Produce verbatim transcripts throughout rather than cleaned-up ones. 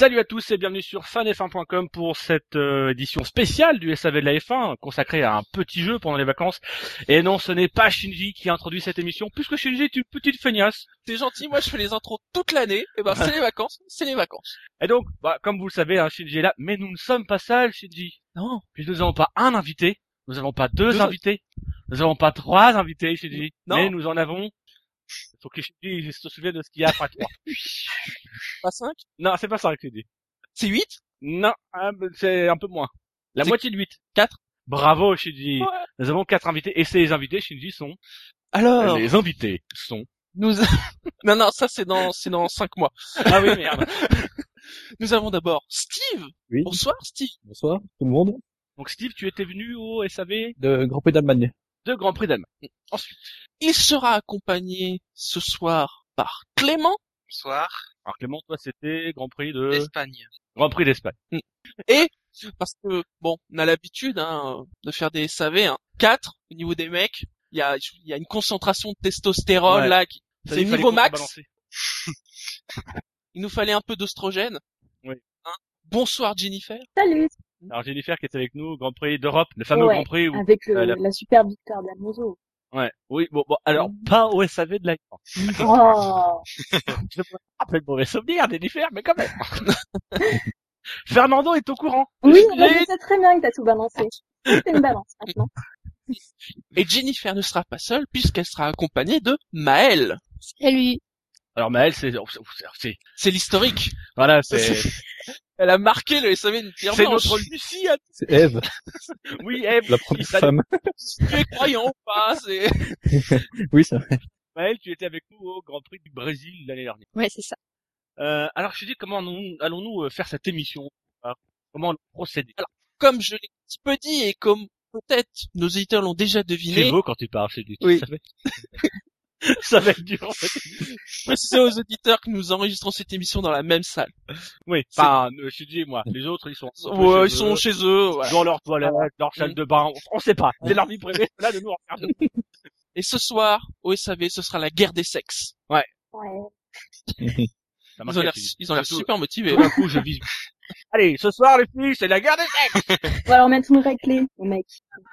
Salut à tous et bienvenue sur fan f un point com pour cette euh, édition spéciale du S A V de la F un consacrée à un petit jeu pendant les vacances. Et non, ce n'est pas Shinji qui a introduit cette émission puisque Shinji est une petite feignasse. C'est gentil, moi je fais les intros toute l'année, et ben c'est les vacances, c'est les vacances. Et donc, bah, comme vous le savez, hein, Shinji est là, mais nous ne sommes pas seuls, Shinji. Non. Puisque nous n'avons pas un invité, nous n'avons pas deux, Deux. invités, nous n'avons pas trois invités, Shinji. Non. Mais nous en avons... Faut que Shinji se souvienne de ce qu'il y a après trois. Pas cinq? Non, c'est pas ça, Shinji. C'est huit? Non, ah, c'est un peu moins. La C'est moitié de huit. quatre? Bravo, Shinji. Ouais. Nous avons quatre invités, et ces invités, Shinji, sont... Alors, Les invités sont... nous... non, non, ça c'est dans, c'est dans cinq mois. Ah oui, merde. Nous avons d'abord Steve. Oui. Bonsoir Steve. Bonsoir tout le monde. Donc Steve, tu étais venu au S A V De Grand Prix d'Allemagne. de Grand Prix d'Allemagne. Ensuite, Il sera accompagné ce soir par Clément. Bonsoir. alors Clément, toi c'était Grand Prix de... Espagne. Grand Prix d'Espagne. Et, parce que, bon, on a l'habitude hein, de faire des S A V, hein, quatre au niveau des mecs. Il y a, il y a une concentration de testostérone Ouais. là, qui, Ça, c'est il fallait niveau max. contrebalancer. Il nous fallait un peu d'ostrogène. Oui. Hein. Bonsoir Jennifer. Salut. Alors Jennifer qui est avec nous au Grand Prix d'Europe, le fameux Ouais, Grand Prix où... avec le, euh, la- la superbe victoire d'Alonso. Ouais, oui, bon, bon, alors pas au S A V de la... Oh. Je me rappelle de mauvais souvenirs, Jennifer, mais quand même. Fernando est au courant. Oui, Je- bah, je sais très bien que t'as tout balancé. C'est une balance maintenant. Et Jennifer ne sera pas seule puisqu'elle sera accompagnée de Maëlle. Salut. Alors Maëlle, c'est... c'est... C'est l'historique. Voilà, c'est... Elle a marqué le S A V d'une pierre C'est blanche. notre Lucie. hein. C'est Eve, Oui, Eve. la première Salut. femme. Tu es croyant ou pas, c'est... Oui, c'est vrai. Maëlle, tu étais avec nous au Grand Prix du Brésil l'année dernière. Ouais, c'est ça. Euh, alors, je te dis, comment allons-nous, allons-nous euh, faire cette émission? hein Comment procéder? Alors, comme je l'ai un petit peu dit et comme peut-être nos éditeurs l'ont déjà C'est deviné, beau quand tu parles, c'est du Oui. Ça va être, ça va être dur, en fait. précisez aux auditeurs que nous enregistrons cette émission dans la même salle. Oui. Enfin, euh, je te dis, moi, les autres, ils sont, Ouais, ils chez sont eux, chez eux, voilà. dans leur toilette, leur salle Mm. de bain. On, on sait pas. C'est leur vie privée. Là, de nous en faire. Et ce soir, au S A V, ce sera la guerre des sexes. Ouais. Ça Ils marche, ont l'air, tu dis. ils ont l'air Surtout, super motivés. tout d'un coup, je vise. Allez, ce soir, les filles, c'est la guerre des sexes. On va leur mettre une raclée, au mec.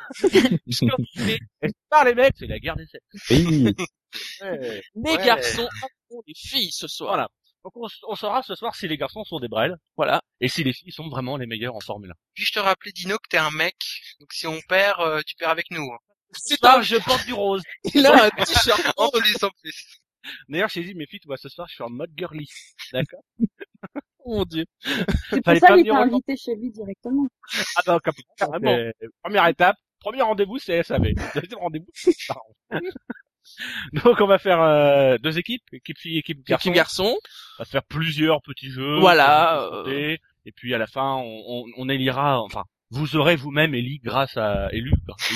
Et ce soir, les mecs, c'est la guerre des sexes. Oui. Ouais. Les Ouais. garçons affrontent les filles ce soir. Voilà. Donc, on, on saura ce soir si les garçons sont des brels. Voilà. Et si les filles sont vraiment les meilleures en Formule un. Puis-je te rappeler, Dino, que t'es un mec, donc si on perd, euh, tu perds avec nous. Hein. C'est Ça, un, je porte du rose. il a un t-shirt En rose. plus, en plus. D'ailleurs, j'ai dit, mes filles, tu vois, ce soir, je suis en mode girly. D'accord? Oh mon dieu. C'est pour Fallait ça pas qu'il venir t'a au- invité chez lui directement. Ah, bah, comme, Carrément. euh, première étape. Premier rendez-vous, c'est S A V. Deuxième rendez-vous, c'est ça. Donc, on va faire, euh, deux équipes. Équipe fille, équipe garçon. Équipe garçon. On va faire plusieurs petits jeux. Voilà, pour vous confronter. Et puis, à la fin, on, on, on élira, enfin, vous aurez vous-même élu grâce à, élu,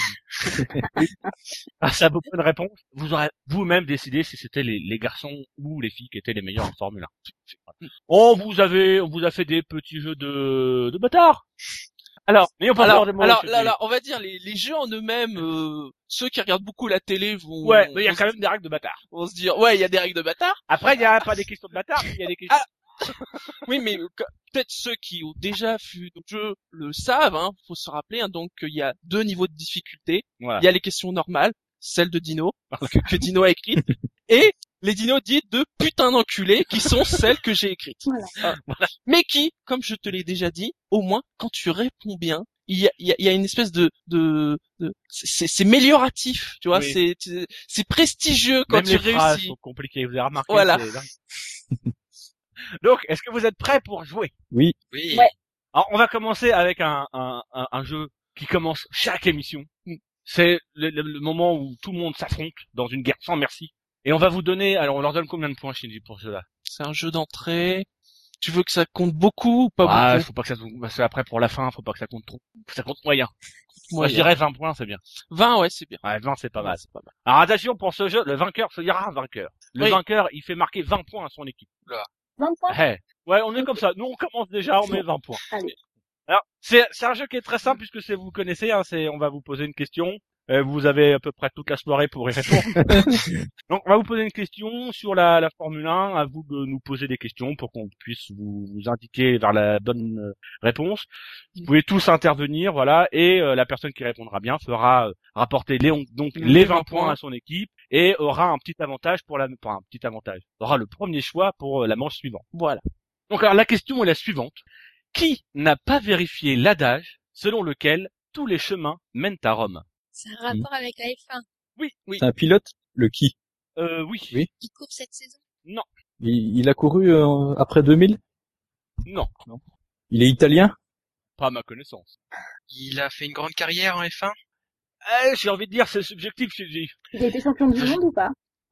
élu. Grâce à vos bonnes réponses, vous aurez vous-même décidé si c'était les, les garçons ou les filles qui étaient les meilleurs en Formule un. On vous avait, on vous a fait des petits jeux de, de bâtards. Alors, Mais on peut alors, avoir des mots, alors, je te là, dis. là, on va dire les, les jeux en eux-mêmes, euh, ceux qui regardent beaucoup la télé vont, Ouais, mais il y a vont quand se- même des règles de bâtards. vont se dire, ouais, il y a des règles de bâtard. Après, il y a pas des questions de bâtards, il y a des questions... Oui, mais euh, que- peut-être ceux qui ont déjà vu le jeu le savent, hein. Faut se rappeler, hein, donc il y a deux niveaux de difficulté. Voilà. Il y a les questions normales, celles de Dino, que, que Dino a écrites, et les Dino dites de putain d'enculés, qui sont celles que j'ai écrites. Voilà. Ah, voilà. Mais qui, comme je te l'ai déjà dit, au moins, quand tu réponds bien, il y a, il y a, il y a une espèce de, de, de c'est, c'est amélioratif, tu vois, Oui. c'est, c'est, c'est prestigieux quand Même tu les phrases réussis. sont compliquées, vous avez remarqué. Voilà. c'est dingue. Donc, est-ce que vous êtes prêts pour jouer? Oui. Oui. Ouais. Alors, on va commencer avec un, un, un, un jeu qui commence chaque émission. C'est le, le- le moment où tout le monde s'affronte dans une guerre sans merci. Et on va vous donner, alors on leur donne combien de points, Shinji, pour ce jeu-là? C'est un jeu d'entrée. Tu veux que ça compte beaucoup ou pas Ah, beaucoup? faut pas que ça, bah, c'est après pour la fin, faut pas que ça compte trop. Ça compte moyen. Moi, Moyen. je dirais vingt points, c'est bien. vingt, ouais, c'est bien. Ouais, vingt, c'est pas mal. C'est pas mal. Alors attention, pour ce jeu, le vainqueur, il y aura un vainqueur. Le Oui. vainqueur, il fait marquer vingt points à son équipe. vingt points? Eh, ouais, on est comme ça. Nous, on commence déjà, on met vingt points. Allez. Alors, c'est, c'est un jeu qui est très simple puisque c'est, vous connaissez, hein, c'est, on va vous poser une question. Euh, vous avez à peu près toute la soirée pour y répondre. Donc, on va vous poser une question sur la, la Formule un. À vous de nous poser des questions pour qu'on puisse vous, vous indiquer vers la bonne euh, réponse. Vous pouvez tous intervenir, voilà, et euh, la personne qui répondra bien fera euh, rapporter les, on- donc les vingt points à son équipe et aura un petit avantage pour la, enfin, un petit avantage. Aura le premier choix pour euh, la manche suivante. Voilà. Donc, alors, la question est la suivante. Qui n'a pas vérifié l'adage selon lequel tous les chemins mènent à Rome? C'est un rapport avec la F un. Oui, oui, C'est un pilote? Le qui? euh, oui, Oui. qui court cette saison. non, Il, il a couru euh, après deux mille? non, Il est italien? pas à ma connaissance. Il a fait une grande carrière en F un. Eh, j'ai envie de dire, c'est subjectif, j'ai dit. Il a été champion du monde ou pas?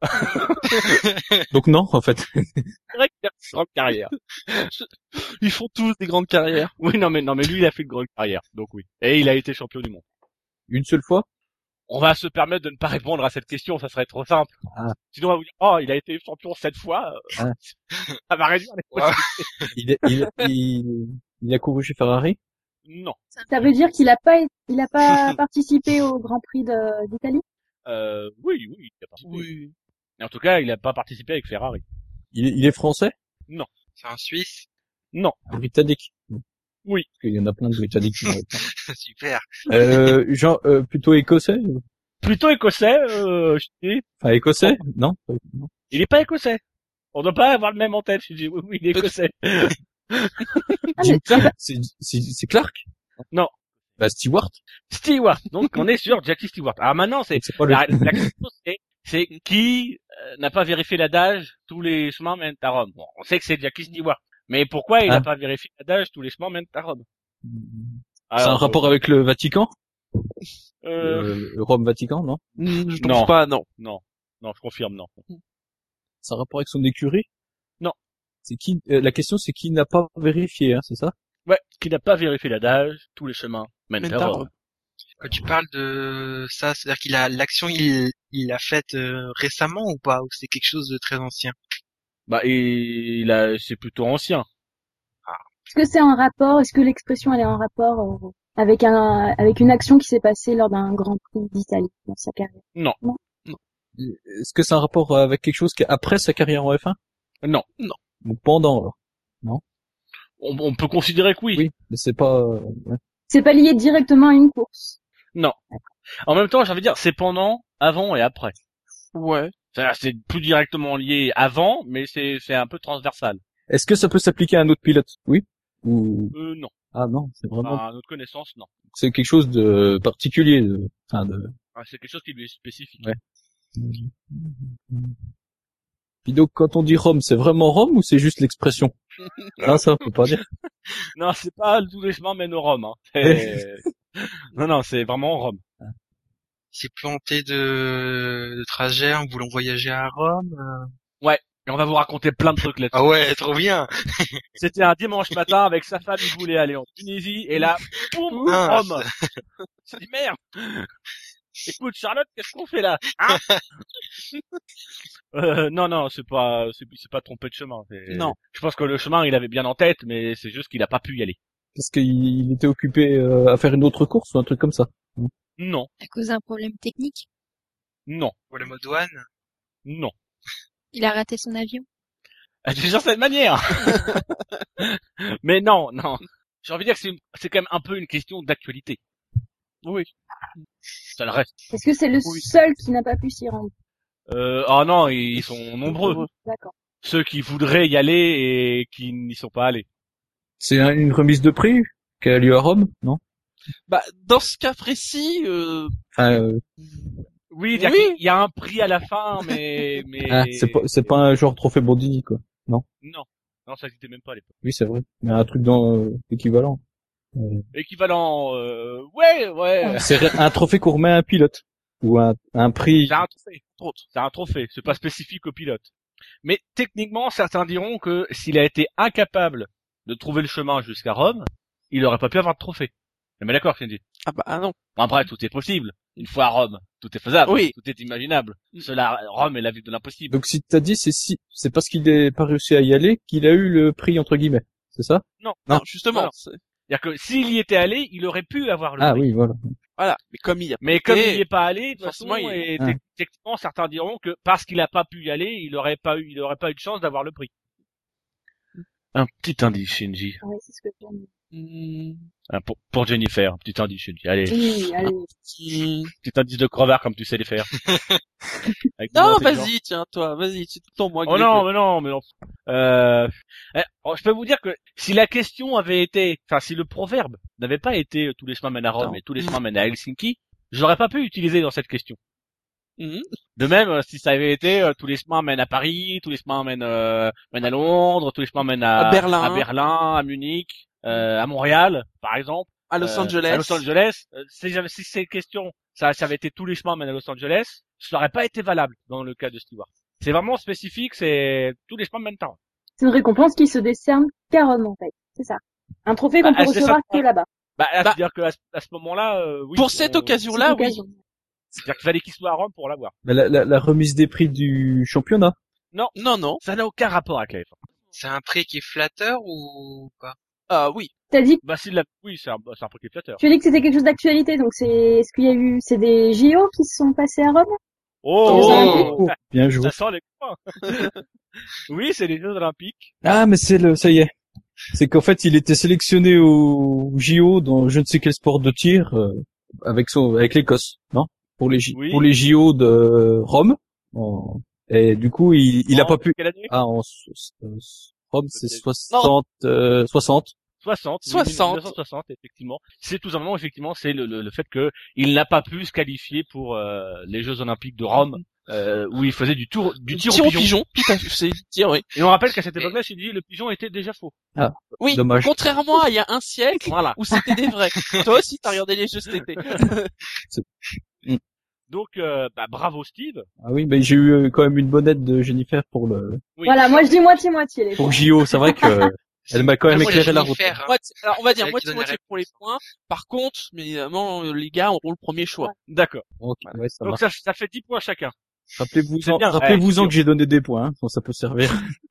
Donc non, en fait. C'est vrai qu'il a fait une grande carrière. Ils font tous des grandes carrières. Oui, non, mais, non, mais lui, il a fait une grande carrière, donc oui. Et il a été champion du monde. Une seule fois? On va se permettre de ne pas répondre à cette question, ça serait trop simple. Ah. Sinon, on va vous dire, oh, il a été champion sept fois. euh, Ah. Ça va réduire les Ouais. possibilités. Il, est- il, il, il a couru chez Ferrari? Non. Ça veut dire qu'il a pas, il a pas participé au Grand Prix de- d'Italie? Euh, oui, oui, il a participé. Oui. Mais en tout cas, il n'a pas participé avec Ferrari. Il, est- il est français? C'est un Suisse. Non. Britannique? Oui. Parce qu'il y en a plein de Britanniques. qui sont- Super. euh, genre, euh, plutôt écossais? Plutôt écossais, euh, je dis. Enfin, écossais? Non? Non. Il est pas écossais. On doit pas avoir le même en tête, je dis. Oui, oui, il est écossais. Ah, Jim mais Clark? C'est, c'est, c'est Clark? Non. Bah, Stewart? Stewart. Donc, on est sur Jackie Stewart. Alors maintenant, c'est, C'est pas le... la, la question, c'est, c'est qui euh, n'a pas vérifié l'adage tous les chemins mènent à Rome. Bon, on sait que c'est Jackie Stewart. Mais pourquoi il n'a Ah. pas vérifié l'adage tous les chemins mènent à Rome? C'est un Alors, rapport avec le Vatican? euh, Euh, le Rome-Vatican, non? Hmm, Je Non. trouve pas, non. non. Non, je confirme, non. C'est un rapport avec son écurie? Non. C'est qui, euh, la question c'est qui n'a pas vérifié, hein, c'est ça? Ouais, qui n'a pas vérifié l'adage tous les chemins mènent Mènent à à Rome. Rome. Quand tu parles de ça, c'est-à-dire qu'il a l'action, il il l'a faite euh, récemment ou pas, ou c'est quelque chose de très ancien? Bah, et il a, c'est plutôt ancien. est-ce que c'est en rapport, est-ce que l'expression elle est en rapport euh, avec un, avec une action qui s'est passée lors d'un Grand Prix d'Italie dans sa carrière? Non. Est-ce que c'est un rapport avec quelque chose qui est après sa carrière en F un? Non. Ou pendant, alors? On, on peut considérer que oui. Oui, mais c'est pas, euh, ouais. C'est pas lié directement à une course. Non. En même temps, j'ai envie de dire, c'est pendant, avant et après. Ouais. C'est-à-dire, c'est plus directement lié avant, mais c'est, c'est un peu transversal. Est-ce que ça peut s'appliquer à un autre pilote? Oui? Ou, Euh, non. ah non, c'est vraiment, À notre connaissance, non. c'est quelque chose de particulier, de, enfin de, Ah, c'est quelque chose qui lui est spécifique. Ouais. Puis donc, quand on dit Rome, c'est vraiment Rome ou c'est juste l'expression? Ah, ça, on peut pas dire. Non, c'est pas tous les chemins mènent au Rome, hein. C'est- non, non, c'est vraiment Rome. Il s'est planté de, de trajet en voulant voyager à Rome. euh. Et on va vous raconter plein de trucs là-dessus. Ah ouais, trop bien. C'était un dimanche matin avec sa femme, il voulait aller en Tunisie, et là, boum, Ah, Rome. Je dis merde. Écoute, Charlotte, qu'est-ce qu'on fait là? Hein? euh, non, non, c'est pas, c'est, c'est pas trompé de chemin. c'est- Non. Je pense que le chemin, il avait bien en tête, mais c'est juste qu'il a pas pu y aller. Parce qu'il il était occupé euh, à faire une autre course ou un truc comme ça. Non, À cause d'un problème technique. non, Problème aux douanes. non. Il a raté son avion. Ah, d'une certaine manière. Mais non, non. J'ai envie de dire que c'est, une- c'est quand même un peu une question d'actualité. Oui. Ça le reste. Est-ce que c'est le Oui. seul qui n'a pas pu s'y rendre? Euh, oh non, ils sont nombreux. D'accord. Ceux qui voudraient y aller et qui n'y sont pas allés. C'est un- une remise de prix qui a lieu à Rome, non? Bah, dans ce cas précis, euh, Enfin, euh, Oui, il y a- Oui. il y a un prix à la fin, mais, mais... ah, c'est pas, c'est pas un genre trophée Bondini, quoi. Non. Non, ça n'existait même pas à l'époque. Oui, c'est vrai. Mais un truc dans euh, équivalent. Euh, Équivalent, euh, ouais, ouais. c'est un trophée qu'on remet à un pilote ou un, un prix. C'est un trophée, entre autres. C'est un trophée. C'est pas spécifique au pilote. Mais techniquement, certains diront que s'il a été incapable de trouver le chemin jusqu'à Rome, il aurait pas pu avoir de trophée. Mais d'accord, Cindy. ah bah ah non. Bon, après, tout est possible. Une fois à Rome, tout est faisable. Oui. Tout est imaginable. Cela, Rome est la ville de l'impossible. Donc si t'as dit c'est si, c'est parce qu'il n'est pas réussi à y aller qu'il a eu le prix entre guillemets. C'est ça? Non. Non, justement. non. c'est- C'est-à-dire que s'il y était allé, il aurait pu avoir le Ah prix. oui, voilà. Voilà. Mais comme il y a Mais comme il n'y est pas allé, de toute façon, forcément, il- et Ah. techniquement, certains diront que parce qu'il n'a pas pu y aller, il aurait pas eu, il aurait pas eu de chance d'avoir le prix. Un petit indice, Shinji. Ouais, c'est ce que j'aime. Hmm, Un pour, pour Jennifer, un petit indice, Shinji. Allez, Oui, allez. qui- petit indice de crevard comme tu sais les faire. Avec Non, mon intelligence. vas-y, tiens, toi, vas-y, c'est tout le temps moi qui Oh l'ai non, fait. mais non, mais non. Euh, eh, oh, je peux vous dire que si la question avait été, enfin, si le proverbe n'avait pas été euh, tous les chemins mènent à Rome Non. et tous les chemins mènent à Helsinki, j'aurais pas pu utiliser dans cette question. Mhm. De même, euh, si ça avait été euh, tous les chemins mènent à Paris, tous les chemins mènent, euh, mènent à Londres, tous les chemins mènent à, À Berlin. à Berlin, à Munich, euh, à Montréal, par exemple, À Los euh, Angeles. à Los Angeles. Euh, si, j'avais- si ces questions, ça, ça avait été tous les chemins mènent à Los Angeles, ça n'aurait pas été valable dans le cas de Stewart. C'est vraiment spécifique, c'est tous les chemins mènent à Rome. C'est une récompense qui se décerne qu'à Rome, en fait. C'est ça. Un trophée qu'on Bah, peut elle se recevoir décerne que là-bas. Bah, là, Bah, c'est-à-dire qu'à ce, à ce moment-là, euh, oui. Pour cette on- occasion-là, C'est oui. l'occasion. C'est-à-dire qu'il fallait qu'il soit à Rome pour l'avoir. Mais la, la, la remise des prix du championnat. Non, non. Ça n'a aucun rapport avec la F un. C'est un prix qui est flatteur ou pas? Ah oui. T'as dit, Bah, s'il l'a, oui, c'est un, c'est un truc flatteur. tu as dit que c'était quelque chose d'actualité, donc c'est, est-ce qu'il y a eu, c'est des J O qui se sont passés à Rome? Oh, Oh, bien joué. ça sent les points. Oui, c'est les Jeux Olympiques. Ah, mais c'est le, ça y est. C'est qu'en fait, il était sélectionné au J O dans je ne sais quel sport de tir, euh, avec son, avec l'Écosse, non? Pour les J, Oui. pour les J O de Rome. En- Et du coup, il, il a En pas pu. Quelle année? Ah, en so- euh, Rome, c'est Peut-être. soixante, euh, soixante. soixante. oui, soixante. mille neuf cent soixante, effectivement. C'est tout simplement, effectivement, c'est le, le, le fait que il n'a pas pu se qualifier pour euh, les Jeux Olympiques de Rome, euh, où il faisait du tour, du tir, Tir au au pigeon. pigeon. Tout à fait. C'est du tir, oui. Et on rappelle qu'à cette époque-là, il dit le pigeon était déjà faux. Oui. Dommage. Contrairement à il y a un siècle Voilà. où c'était des vrais. Toi aussi, t'as regardé les jeux cet été. Donc, euh, bah, bravo Steve. Ah oui, mais j'ai eu euh, quand même une bonne aide de Jennifer pour le, Oui. Voilà, moi je dis moitié-moitié, les pour gars. J O. C'est vrai que elle m'a quand même Moi, éclairé j'ai la fini route. faire, hein. Moitié- alors, on va dire C'est elle qui donne moitié-moitié les pour les réponses. points. Par contre, mais évidemment, euh, les gars auront le premier choix. D'accord. Ok, ouais, ça Donc va. ça, ça fait dix points chacun. Rappelez-vous, c'est en, bien. rappelez-vous-en Ouais, que j'ai donné des points, hein, ça peut servir.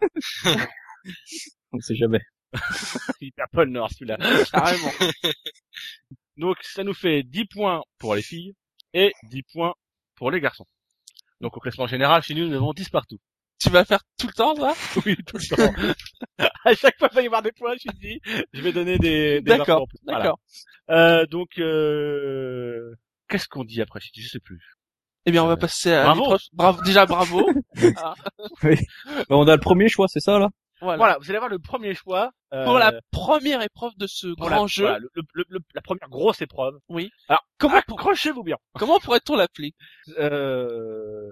On sait jamais. Hyper Paul Nord, celui-là. Carrément. Donc, ça nous fait dix points pour les filles et dix points pour les garçons. Donc, au classement général, chez nous, nous avons dix partout. Tu vas faire tout le temps, ça? Oui, tout le temps. À chaque fois qu'il va y avoir des points, je me dis, je vais donner des, des infos D'accord. en plus. Voilà. D'accord. Euh, donc, euh, qu'est-ce qu'on dit après? Je sais plus. Eh bien, on va passer à Bravo. l'épreuve. Bravo. Déjà, bravo. Ah, Bah, on a le premier choix, c'est ça, là? voilà. Voilà, vous allez avoir le premier choix. euh, Pour la première épreuve de ce pour grand la, jeu. voilà, le, le- le- la première grosse épreuve. Oui. Alors, Comment, accrochez-vous bien. comment pourrait-on l'appeler? Euh...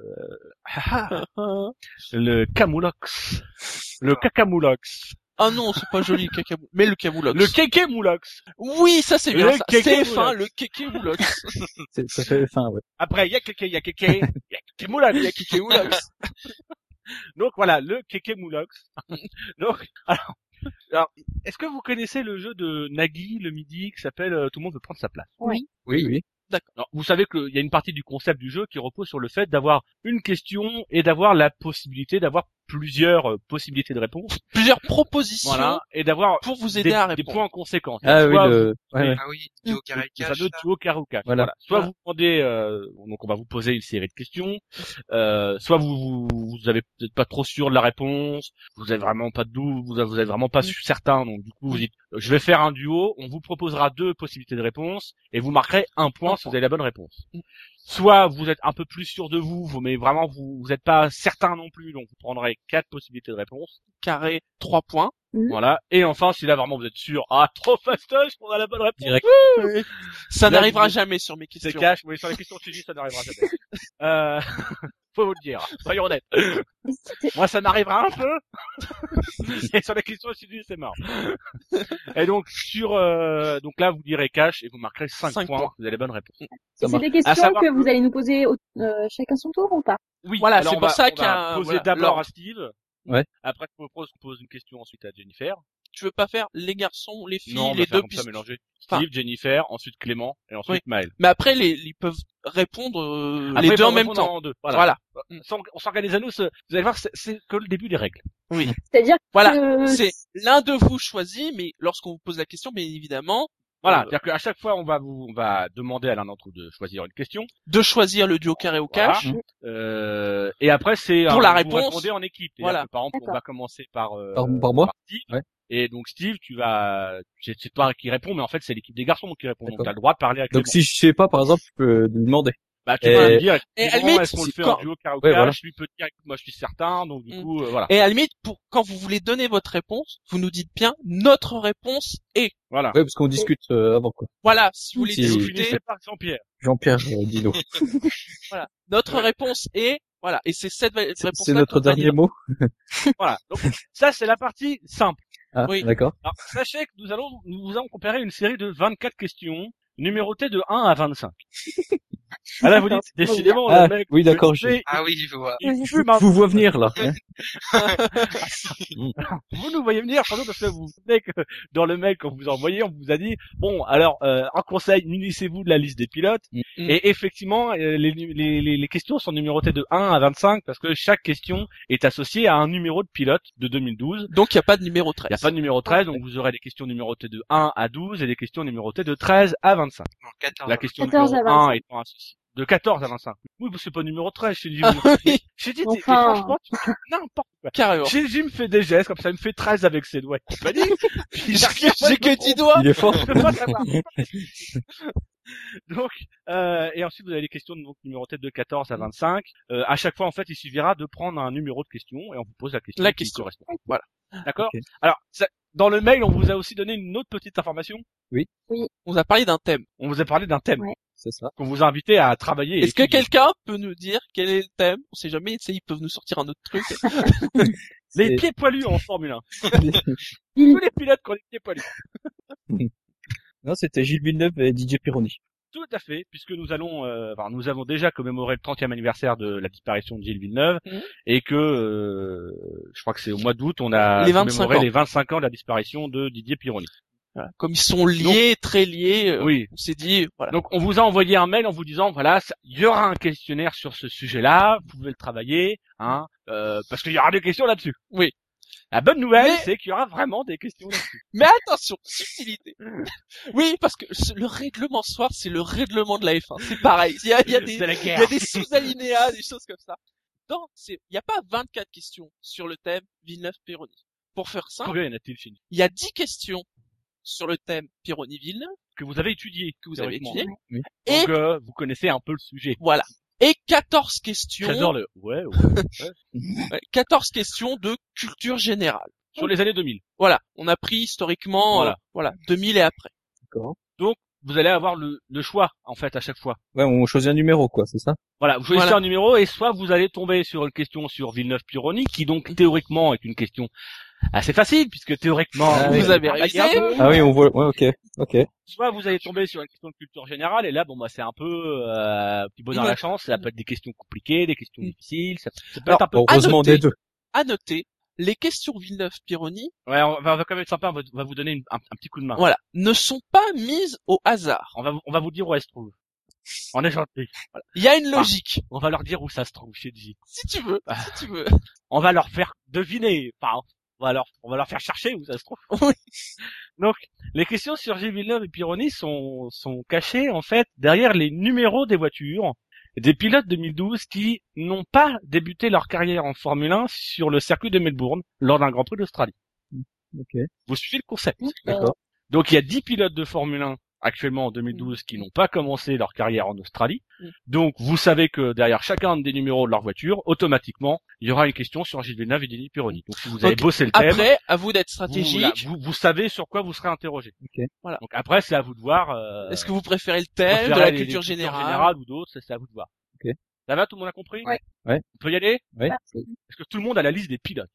le Camoulox. Le Cacamoulox. Ah non, c'est pas joli, le cacamou. Mais le camoulox. Le Kekemoulox. Oui, ça c'est bien, Le ça. kéké C F un, moulox. le kékémoulox. C'est- Ça fait fin, ouais. Après, il y a Keke, il y a Keke, il y a Kekemoulox. Il y a kékémoulox. Donc voilà, le Kekemoulox. Donc, alors, alors, est-ce que vous connaissez le jeu de Nagui le midi qui s'appelle euh, Tout le monde veut prendre sa place? Oui, oui. Alors, vous savez qu'il y a une partie du concept du jeu qui repose sur le fait d'avoir une question et d'avoir la possibilité d'avoir plusieurs euh, possibilités de réponse. Plusieurs propositions Voilà, et d'avoir pour vous aider des, à des répondre. points en conséquence. Ah oui, Soit le, ouais, ouais. Ah oui, duo carré le cash, fameux là. duo carré ou cash. Voilà. Voilà. Soit Voilà. vous demandez, euh, donc on va vous poser une série de questions, euh, soit vous, vous vous avez peut-être pas trop sûr de la réponse, vous avez vraiment pas de doute, vous avez, vous avez vraiment pas su certain, donc du coup vous dites, euh, je vais faire un duo, on vous proposera deux possibilités de réponse et vous marquerez un point Un si point. vous avez la bonne réponse. Mm. Soit vous êtes un peu plus sûr de vous, vous mais vraiment vous vous êtes pas certain non plus, donc vous prendrez quatre possibilités de réponse. Carré, trois points. Mhm. Voilà. Et enfin, si là vraiment vous êtes sûr, ah trop fastoche, on a la bonne réponse. Direct. Ça Là, n'arrivera vous- jamais sur mes C'est questions. cash, oui, sur les questions suivies, ça n'arrivera jamais. euh, faut vous le dire, soyons honnêtes. C'est- Moi, ça m'arrivera un peu. Et sur les questions suivies, c'est mort. Et donc, sur, euh, donc là, vous direz cash et vous marquerez cinq, Cinq points, points. vous avez les bonnes réponses. Ça Et c'est marche. des questions À savoir que que- vous allez nous poser au- euh, chacun son tour ou pas? Oui, Voilà, alors c'est on pour va- ça on qu'il y va a- poser voilà, d'abord l'ordre. à Steve. Ouais. Après, je vous propose qu'on pose une question ensuite à Jennifer. Tu veux pas faire les garçons, les filles, non, on va les faire deux comme ça pistes. mélanger. Enfin- Steve, Jennifer, ensuite Clément, et ensuite Oui. Maël. Mais après, les, ils peuvent répondre euh, Après, les ils deux en peuvent même répondre temps. en deux. Voilà. On s'org- on s'organise à nous, ce- vous allez voir, c'est- c'est que le début des règles. C'est-à-dire Voilà. que C'est l'un de vous choisit, mais lorsqu'on vous pose la question, bien évidemment, Voilà, Euh, c'est-à-dire qu'à chaque fois, on va vous, on va demander à l'un d'entre vous de choisir une question. de choisir le duo carré au Voilà. cash. Euh, et après, c'est Pour un- la vous réponse, répondez en équipe. C'est-à-dire voilà. que, par exemple, on D'accord. va commencer par, euh, Par- par moi Steve. Ouais. Et donc Steve, tu vas, c'est c'est toi qui réponds, mais en fait, c'est l'équipe des garçons qui répond. Donc, D'accord. t'as le droit de parler à Clément. Donc si je sais pas, par exemple, je peux lui demander. Bah, tu Et- peux lui dire, Et à la effectivement, limite, est-ce qu'on le si- fait quand- en duo carré au Ouais, cash, voilà. lui peut dire, écoute, moi, je suis certain, donc du Mm. coup, euh, voilà. Et à la limite, pour quand vous voulez donner votre réponse, vous nous dites bien notre réponse est. Voilà. Ouais, parce qu'on discute euh, avant quoi. Voilà, si vous voulez Si- Et vous discuter, finissez par Jean-Pierre. Jean-Pierre euh, Dino. voilà, notre Ouais. réponse est. Voilà, et c'est cette C'est réponse. c'est notre dernier mot. Voilà. Donc, ça, c'est la partie simple. Ah, Oui. d'accord. Alors, sachez que nous allons, nous allons comparer une série de vingt-quatre questions numérotées de un à vingt-cinq. Ah là, vous dites, décidément, Ah, le mec, oui, d'accord, je sais, Ah oui, je vois. il fume Je un vous vois venir là. hein. Vous nous voyez venir, surtout parce que vous savez que dans le mail qu'on vous a envoyé, on vous a dit, bon, alors, euh, en conseil, munissez-vous de la liste des pilotes. Mm. Et effectivement, euh, les, les, les, les questions sont numérotées de un à vingt-cinq parce que chaque question est associée à un numéro de pilote de deux mille douze. Donc il n'y a pas de numéro Il n'y a treize. pas de numéro treize, donc vous aurez des questions numérotées de un à douze et des questions numérotées de treize à vingt-cinq. Non, quatorze. La question quatorze numéro à un vingt-cinq. étant associée. De quatorze à vingt-cinq. Oui, parce que c'est pas numéro treize, je te dis. Ah oui, Je te dis, Enfin. t'es- franchement, tu fais n'importe quoi. carrément. Jésus me fait des gestes, comme ça, il me fait treize avec ses doigts. Il m'a dit, puis il a rien J'ai que dix doigts. Il est fort. je peux pas savoir. Donc, euh, et ensuite vous avez les questions donc numérotées de quatorze à vingt-cinq. Euh, à chaque fois, en fait, il suffira de prendre un numéro de question et on vous pose la question La qui question. correspond. Voilà. D'accord. Ok. Alors, ça- dans le mail, on vous a aussi donné une autre petite information. On vous a parlé d'un thème. On vous a parlé d'un thème Ouais. C'est ça. qu'on vous a invité à travailler. et Est-ce que étudier. quelqu'un peut nous dire quel est le thème? On sait jamais, tu sais, ils peuvent nous sortir un autre truc. Les C'est- pieds poilus en Formule un. Gilles, Tous les pilotes qui ont les pieds poilus. Non, c'était Gilles Villeneuve et Didier Pironi. Tout à fait, puisque nous allons, euh, enfin, nous avons déjà commémoré le trentième anniversaire de la disparition de Gilles Villeneuve, Mhm. et que, euh, je crois que c'est au mois d'août, on a Les vingt-cinq commémoré ans. les vingt-cinq ans de la disparition de Didier Pironi. Voilà. Comme ils sont liés, très liés, euh, Oui. on s'est dit, voilà. Donc, on vous a envoyé un mail en vous disant, voilà, ça- il y aura un questionnaire sur ce sujet-là, vous pouvez le travailler, hein, euh, parce qu'il y aura des questions là-dessus. Oui. La bonne nouvelle, Mais- c'est qu'il y aura vraiment des questions là-dessus. Mais attention, subtilité. Oui, parce que ce- le règlement soir, c'est le règlement de la F un. C'est pareil. Il y a, il y a des, C'est la il y guerre. a des sous-alinéas, des choses comme ça. Non, c'est, il n'y a pas vingt-quatre questions sur le thème Villeneuve-Pironi. Pour faire simple, Combien y en a-t-il chez nous il y a dix questions sur le thème Pironi-Villeneuve que vous avez étudié, que vous avez théoriquement. étudié. Oui. Et, Donc, euh, vous connaissez un peu le sujet. voilà. Et quatorze questions, J'adore le, ouais, ouais. ouais, quatorze questions de culture générale. Sur les années deux mille. Voilà. On a pris historiquement, Voilà. euh, voilà, deux mille et après. D'accord. Vous allez avoir le, le choix, en fait, à chaque fois. Ouais, on choisit un numéro, quoi, c'est ça? Voilà, vous choisissez Voilà. un numéro et soit vous allez tomber sur une question sur Villeneuve-Pironi, qui donc théoriquement est une question assez facile, puisque théoriquement Ah Vous oui. avez Ah, révisé. il y a un peu. Ah oui, on voit, ouais, ok, ok. Soit vous allez tomber sur une question de culture générale, et là, bon, bah, c'est un peu, euh, petit bonheur à Ouais. la chance, ça peut être des questions compliquées, des questions Mm. difficiles, ça, ça peut Alors, être un peu... Heureusement noter. des deux. À noter, les questions Villeneuve-Pironi, Ouais, on va, on va quand même être sympa, on va, on va vous donner une- un, un petit coup de main. voilà, ne sont pas mises au hasard. On va, vous- on va vous dire où elle se trouve. On est gentil. Il y a une logique. On va leur dire où ça se trouve chez J. Si tu veux, Ah. si tu veux. On va leur faire deviner. Enfin, on va leur, on va leur faire chercher où ça se trouve. Oui. Donc, les questions sur Gilles Villeneuve et Pironi sont, sont cachées, en fait, derrière les numéros des voitures des pilotes deux mille douze qui n'ont pas débuté leur carrière en Formule un sur le circuit de Melbourne lors d'un Grand Prix d'Australie. Ok. Vous suivez le concept? D'accord. Donc, il y a dix pilotes de Formule un actuellement en deux mille douze qui n'ont pas commencé leur carrière en Australie. Mm. Donc, vous savez que derrière chacun des numéros de leur voiture, automatiquement, il y aura une question sur Gilles Villeneuve et Didier Pironi. Donc, si vous avez Donc, bossé le thème, Après, à vous d'être vous, stratégique. vous, vous savez sur quoi vous serez interrogé. Ok. Voilà. Donc après, c'est à vous de voir. Euh, Est-ce que vous préférez le vous thème, de préférez la les- les culture cultures générale? générales ou d'autres, ça, c'est à vous de voir. Ok. Ça va, tout le monde a compris? Ouais. Ouais. On peut y aller? Ouais. parti. Est-ce que tout le monde a la liste des pilotes?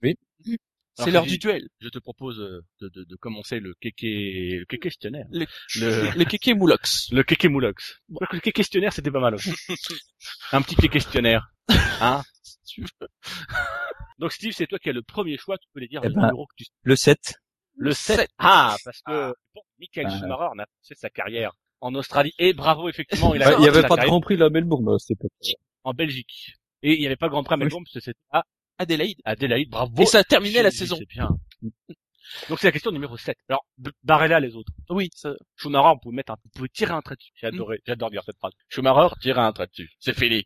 C'est Alors, l'heure je du dis- duel. Je te propose euh, de, de, de commencer le kéké, le kéké questionnaire. Le, Le, le kéké moulox. le kéké moulox. Le kéké questionnaire, c'était pas mal aussi. Un petit kéké questionnaire. Hein? Si tu veux. Donc Steve, c'est toi qui as le premier choix, tu peux les dire Eh le ben, numéro que tu Le sept. Le sept. sept. Ah, parce que bon, Michael Ah. Schumacher en a fait sa carrière en Australie et bravo, effectivement, il a Ouais, il y fait avait sa pas de carrière Grand Prix là à Melbourne à cette époque. en Belgique. Et il n'y avait pas Grand Prix à Melbourne parce que c'était à Adélaïde. Adélaïde, bravo. Et ça a terminé Je la dis, saison. C'est bien. Donc c'est la question numéro sept. Alors, b- barrez-la les autres. Oui, ça... Schumacher, on peut mettre un, vous pouvez tirer un trait dessus. J'ai adoré, j'adore dire cette phrase. Schumacher, tirer un trait dessus. C'est fini.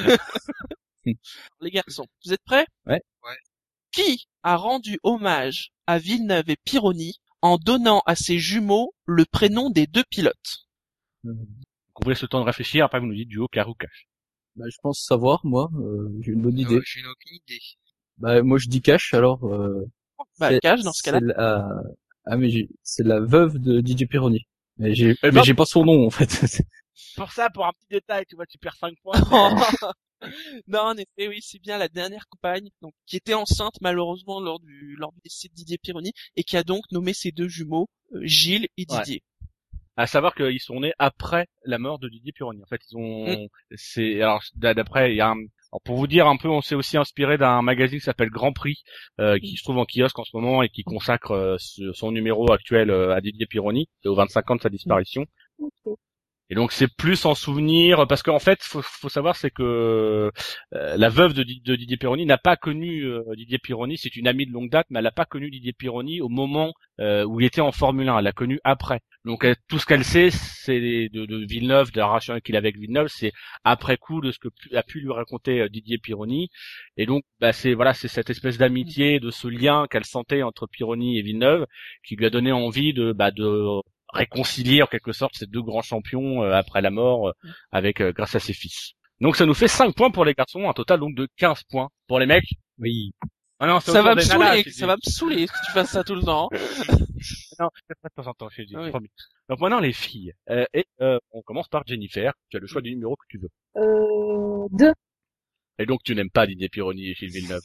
les garçons, vous êtes prêts? Ouais. Ouais. Qui a rendu hommage à Villeneuve et Pironi en donnant à ses jumeaux le prénom des deux pilotes? Euh, On vous laisse le temps de réfléchir, après vous nous dites duo, car ou cash. Bah, je pense savoir, moi. Euh, j'ai une bonne idée. Non, je n'ai aucune idée. Bah, moi, je dis Cash, alors. Euh, Bah, c'est- Cage, dans ce cas-là. c'est la... Ah, mais j'ai- c'est la veuve de Didier Pironi. Mais j'ai, Eh mais ben- j'ai pas son nom, en fait. Pour ça, pour un petit détail, tu vois, tu perds cinq points. Non, en effet, oui, c'est bien la dernière compagne, donc, qui était enceinte, malheureusement, lors du, lors du décès de Didier Pironi, et qui a donc nommé ses deux jumeaux, euh, Gilles et Ouais. Didier. À savoir qu'ils sont nés après la mort de Didier Pironi. En fait, ils ont, c'est, alors, d- d'après, il y a un, alors pour vous dire un peu, on s'est aussi inspiré d'un magazine qui s'appelle Grand Prix, euh, qui se trouve en kiosque en ce moment et qui consacre euh, ce- son numéro actuel euh, à Didier Pironi, c'est aux vingt-cinq ans de sa disparition. Ok. Et donc c'est plus en souvenir, parce qu'en fait, faut, faut savoir, c'est que euh, la veuve de, Di- de Didier Pironi n'a pas connu euh, Didier Pironi. C'est une amie de longue date, mais elle n'a pas connu Didier Pironi au moment euh, où il était en Formule un. Elle l'a connu après. Donc elle- tout ce qu'elle sait, c'est de, de Villeneuve, de la relation qu'il avait avec Villeneuve, c'est après coup de ce que pu- a pu lui raconter euh, Didier Pironi. Et donc bah, c'est voilà, c'est cette espèce d'amitié, de ce lien qu'elle sentait entre Pironi et Villeneuve, qui lui a donné envie de bah, de réconcilier en quelque sorte ces deux grands champions euh, après la mort euh, avec euh, grâce à ses fils. Donc ça nous fait cinq points pour les garçons, un total donc de quinze points pour les mecs. Oui. Ah non, c'est Ça autour va me des nanas, saouler, j'ai dit. ça va me saouler que tu fasses ça tout le temps. Non, c'est pas de temps en temps, j'ai dit, Oui. promis. Donc maintenant les filles. Euh, et euh, on commence par Jennifer. Tu as le choix du numéro que tu veux. Euh, deux. Et donc tu n'aimes pas Didier Pironi et Gilles Villeneuve.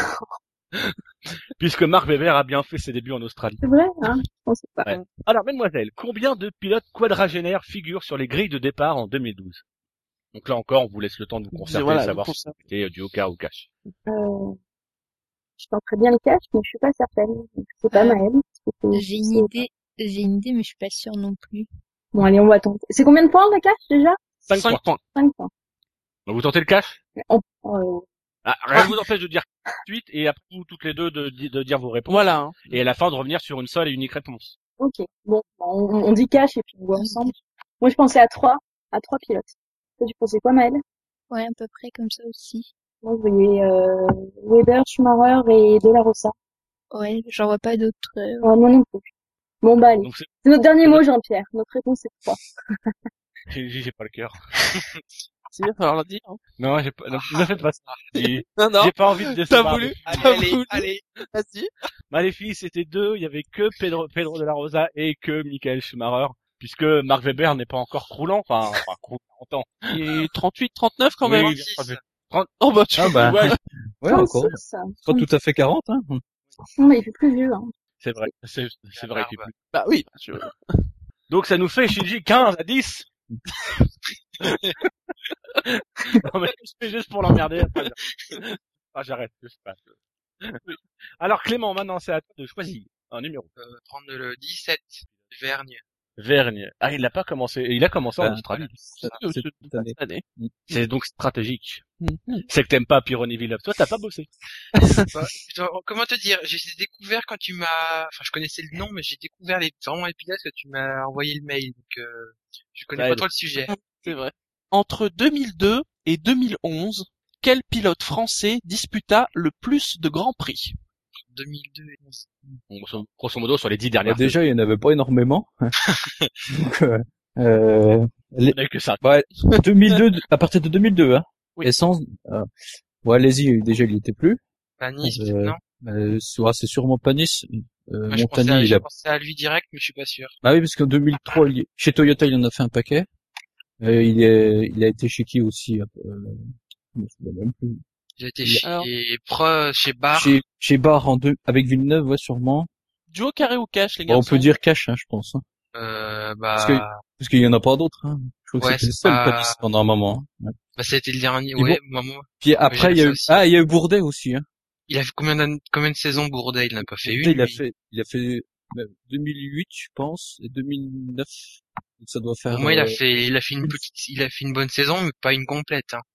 Puisque Marc Webber a bien fait ses débuts en Australie. C'est vrai, hein? On sait pas. Ouais. Alors, mesdemoiselles, combien de pilotes quadragénaires figurent sur les grilles de départ en deux mille douze? Donc là encore, on vous laisse le temps de vous concerter, Voilà, de savoir vous si c'était du Oka ou cash. Euh, je tenterais bien le cash, mais je suis pas certaine. Donc, c'est pas Euh, mal. parce que c'est- J'ai une c'est- idée, j'ai une idée, mais je suis pas sûre non plus. Bon, allez, on va tenter. C'est combien de points, le cash, déjà? cinq cinq points. points. cinq points. Donc vous tentez le cash? On- euh, Ah, rien ne vous empêche de dire suite et après vous toutes les deux de, de dire vos réponses. Voilà. hein. Et à la fin de revenir sur une seule et unique réponse. ok. Bon, on, on dit cash et puis on voit ensemble. Moi, je pensais à trois, à trois pilotes. Toi, tu pensais quoi, Maëlle? Ouais, à peu près comme ça aussi. Moi, je voyais, euh, Weber, Schumacher et De La Rosa. Ouais, j'en vois pas d'autres. euh, Ouais, moi non plus. Bon, bah, allez. Donc c'est, C'est notre dernier mot, Jean-Pierre. Notre réponse, c'est trois. j'ai, j'ai pas le cœur. Si, il va falloir le dire. hein. Non, j'ai pas, non, ne faites pas ça. J'ai, Non, non. j'ai pas envie de T'as décevoir. voulu, Allez, t'as allez, voulu. allez. Vas-y. Bah, les filles, c'était deux. Il y avait que Pedro, Pedro de la Rosa et que Michael Schumacher. Puisque Marc Webber n'est pas encore croulant. Enfin, enfin, croulant, quarante ans. Et trente-huit, trente-neuf quand Oui, même. oui, trente-six. bien Oh bah tu Ah bah, Ouais, ouais, encore. trente-six. Pas tout à fait quarante, hein. Non, mais il fait plus vieux, hein. c'est vrai. C'est, c'est vrai qu'il est plus. Bah oui. Je... Donc ça nous fait, Shinji, quinze à dix. Non mais c'est juste pour l'emmerder. Après, j'arrête. Ah, j'arrête. Je sais pas. Oui. Alors Clément, maintenant c'est à toi de choisir un numéro. Euh, prendre le dix-sept. Vergne. Vergne. Ah, il n'a pas commencé. Il a commencé en Ah, Australie. Cette- Euh, cette cette année. année. C'est donc stratégique. Mhm. C'est que t'aimes pas Pironi Villeneuve. Toi, t'as pas bossé. Bah, je dois- comment te dire, j'ai découvert quand tu m'as, enfin je connaissais le nom, mais j'ai découvert les vraiment les pilotes que tu m'as envoyé le mail, donc euh, je connais Ça pas aide. trop le sujet. C'est vrai. Entre deux mille deux et deux mille onze, quel pilote français disputa le plus de grands prix? deux mille deux et onze. Bon, grosso- grosso modo, sur les dix Bah, dernières. déjà, il n'y en avait pas énormément. Donc, euh, euh, les- Il n'y a que ça. ouais, deux mille deux, à partir de deux mille deux, hein. Oui. Essence, euh, ouais, allez-y, déjà, il y était plus. Panis, Euh, peut-être, non? Euh, c'est ouais, c'est sûrement pas Nice. Euh, Moi, je pensais, Montagny, à, il je a... pensais à lui direct, mais je suis pas sûr. Ah oui, parce qu'en deux mille trois, il y- chez Toyota, il en a fait un paquet. Euh, il est, il a été chez qui aussi? Euh, je me souviens même plus. J'ai été Il- Alors- chez Pro, chez Bar. Chez, chez Barre en deux, avec Villeneuve, ouais, sûrement. Duo carré ou cash, les Bon, garçons? on peut dire cash, hein, je pense. Hein. Euh, bah, Parce que- Parce qu'il y en a pas d'autres, hein. Je crois Ouais, que c'était le c'est seul pas- Panis pendant un moment. Hein. Ouais. bah, ça a été le dernier, Et ouais, maman. Puis après, il y a ça eu, aussi. ah, il y a eu Bourdet aussi, hein. Il a fait combien d'années, combien de saisons Bourdet? Il n'a pas fait une. Bourdet, il a lui. fait, il a fait euh, deux mille huit, je pense, et deux mille neuf. Donc ça doit faire. Pour moi, il a euh, fait, il a fait une une- petite, il a fait une bonne saison, mais pas une complète, hein.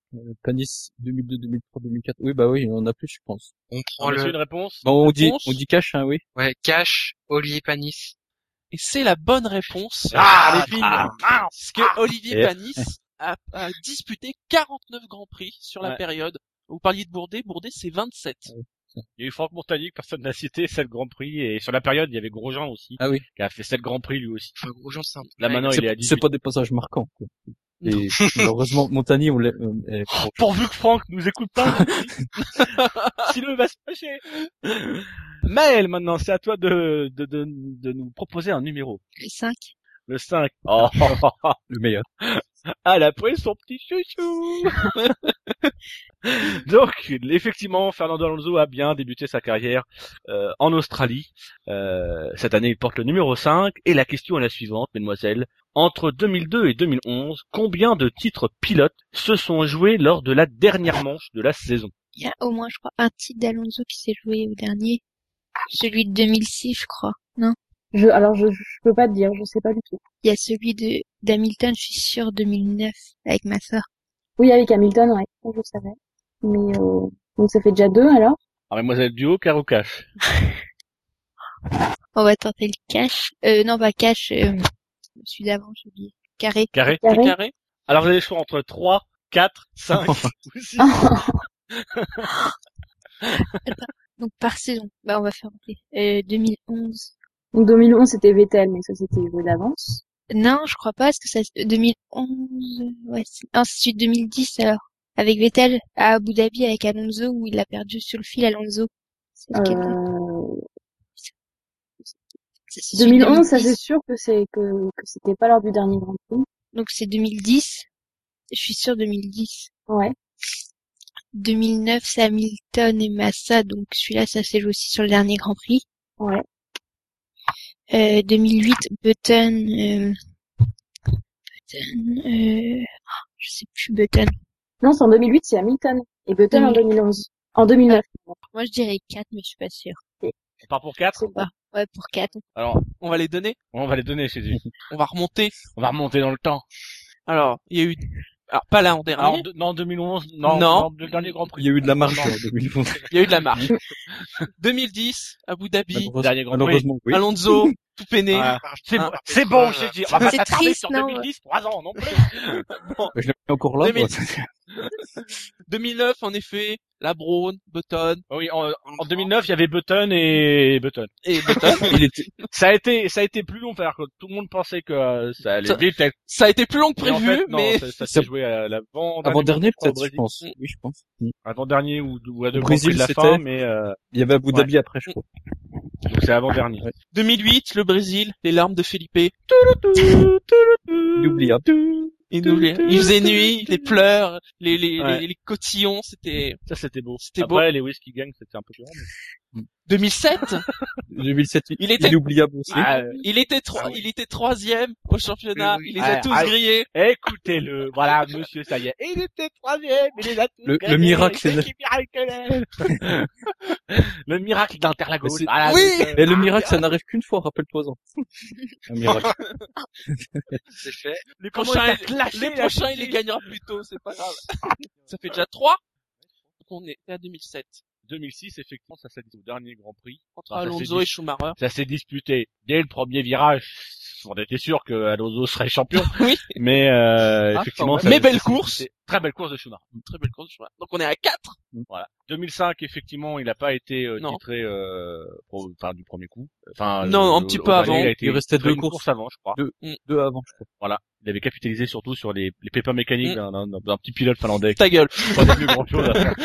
Euh, Panis deux mille deux, deux mille trois, deux mille quatre. Oui, bah oui, on a plus, je pense. On On prend a reçu le, une réponse. Bon, on dit, Réponse on dit cash, hein, oui. ouais, Cash, Olivier Panis. Et c'est la bonne réponse. Ah, les filles, ah, ah, puisque Olivier Et- Panis a, a disputé quarante-neuf grands prix sur la Ouais. période. Vous parliez de Bourdet, Bourdet c'est vingt-sept. Il y a eu Franck Montagny que personne n'a cité, sept Grand Prix, et sur la période, il y avait Grosjean aussi, Ah oui. qui a fait sept Grands Prix lui aussi. Enfin, Grosjean, c'est un peu- Là maintenant, il est à C'est dix-huit. c'est pas des passages marquants, quoi. Et malheureusement, Montagny, on l'a, euh, est- Pourvu que Franck nous écoute pas. Sinon, il va se fâcher. Maël, maintenant, c'est à toi de, de, de, de nous proposer un numéro. Le cinq. Le cinq. Oh, le meilleur. elle a pris son petit chouchou. Donc, effectivement, Fernando Alonso a bien débuté sa carrière euh, en Australie. Euh, cette année, il porte le numéro cinq. Et la question est la suivante, mesdemoiselles. Entre deux mille deux et deux mille onze, combien de titres pilotes se sont joués lors de la dernière manche de la saison? Il y a au moins, je crois, un titre d'Alonso qui s'est joué au dernier. Celui de deux mille six, je crois. Non? Je, alors je, je peux pas te dire, je sais pas du tout. Il y a celui de d'Hamilton, je suis sûre, deux mille neuf, avec ma sœur. Oui, avec Hamilton, ouais, ça, je savais. Mais euh, donc ça fait déjà deux alors. Alors, mesdemoiselles duo, car ou cash? On va tenter le cash. Euh, non, pas cash, euh, celui d'avant, j'ai oublié. Carré. Carré? C'est Carré. carré. Alors, vous avez le choix entre trois, quatre, cinq ou six. Donc par saison. Bah, on va faire ok. Euh, deux mille onze. Donc deux mille onze c'était Vettel, mais ça c'était joué d'avance. Non, je crois pas, parce que ça, deux mille onze, ouais, c'est, non, c'est celui de deux mille dix, alors. Avec Vettel, à Abu Dhabi, avec Alonso, où il a perdu sur le fil, Alonso. C'est lequel, là Euh, Ça, c'est celui de deux mille onze, ça deux mille dix. c'est sûr que c'est que, que c'était pas lors du dernier Grand Prix. Donc c'est deux mille dix. Je suis sûre deux mille dix. Ouais. deux mille neuf, c'est Hamilton et Massa, donc celui-là, ça s'est joué aussi sur le dernier Grand Prix. Ouais. Euh, deux mille huit, Button, euh, Button, euh, je sais plus, Button. Non, c'est en deux mille huit, c'est Hamilton. Et Button en Oui. deux mille onze. En deux mille neuf. Moi, je dirais quatre, mais je suis pas sûre. On part pour quatre? C'est pas. Ouais, pour quatre. Alors, On va les donner. on va les donner chez lui. On va remonter. On va remonter dans le temps. Alors, il y a eu, alors pas là en dernier. Alors, de- non, deux mille onze, non, Non. non, le dernier Grand Prix. Il y a eu de la marge Non. en deux mille onze. Il y a eu de la marche. deux mille dix, Abu Dhabi, Malheureusement- dernier Grand Prix. Malheureusement, oui. Alonso, tout peiné. Voilà. C'est Hein. bon, c'est bon, j'ai dit. On va pas C'est s'attarder triste, sur non, deux mille dix, trois ans, non plus. Je l'ai encore là, deux mille. moi. deux mille neuf, en effet, la Braun, Button Oui, en, en deux mille neuf, il y avait Button et Button. et Button. Il était, Ça a été, ça a été plus long, parce que tout le monde pensait que euh, ça allait Ça- vite. et- Ça a été plus long que mais en prévu, fait, non, mais ça, ça Ça- s'est joué à l'avant avant dernier, crois, au peut-être, je Brésil. pense. Oui, je pense. Mm. Avant dernier ou, ou à deux Au Grands Prix Brésil, de la c'était- fin, mais euh, Il y avait Abu Dhabi après, je crois. donc c'est avant dernier. Ouais. deux mille huit, le Brésil, les larmes de Felipe. Inoubliable. Il nous les, il faisait nuit, les pleurs, les, les, Ouais. les, les cotillons, c'était Ça c'était beau. C'était Après les whisky gang, c'était un peu chiant. mais- deux mille sept. deux mille sept, Il était- inoubliable aussi. Ah, euh, Il était trois, Ah oui. il était troisième au championnat. Oui, oui. Il les a Ah, tous ah, grillés. écoutez-le, voilà, monsieur, ça y est. Il était troisième, il les a tous Le- le gagnés, miracle, c'est c'est- qui Miracle. Le miracle d'Interlagos. Mais c'est- Voilà, Oui. donc, euh, Et le miracle, ça n'arrive qu'une fois, rappelle-toi-en. Un miracle. C'est fait. les Prochain, prochains, il- les prochains, il les gagnera plus tôt, c'est pas grave. Ça fait déjà trois. Donc on est à deux mille sept. deux mille six, effectivement, ça s'est dit au dernier Grand Prix. Entre Ah, ça Alonso s'est et Schumacher. Ça s'est disputé dès le premier virage. On était sûr que Alonso serait champion. Oui. Mais euh, Ah, effectivement, quand ça- même. Mais belle ça s'est course. disputé. Très belle course de Schumacher. Très belle course de Schumacher. Donc on est à quatre. Voilà. deux mille cinq, effectivement, il n'a pas été euh, Non. titré euh, pro- enfin, du premier coup. Enfin, Non, le- un petit le- peu au dernier, avant. Il, a été Il restait titré deux une courses. courses avant, je crois. Deux, Mm. deux avant, je crois. Voilà. Il avait capitalisé surtout sur les, les pépins mécaniques Mm. d'un, d'un- d'un petit pilote finlandais qui Ta gueule. n'a pas devenu grand chose à faire.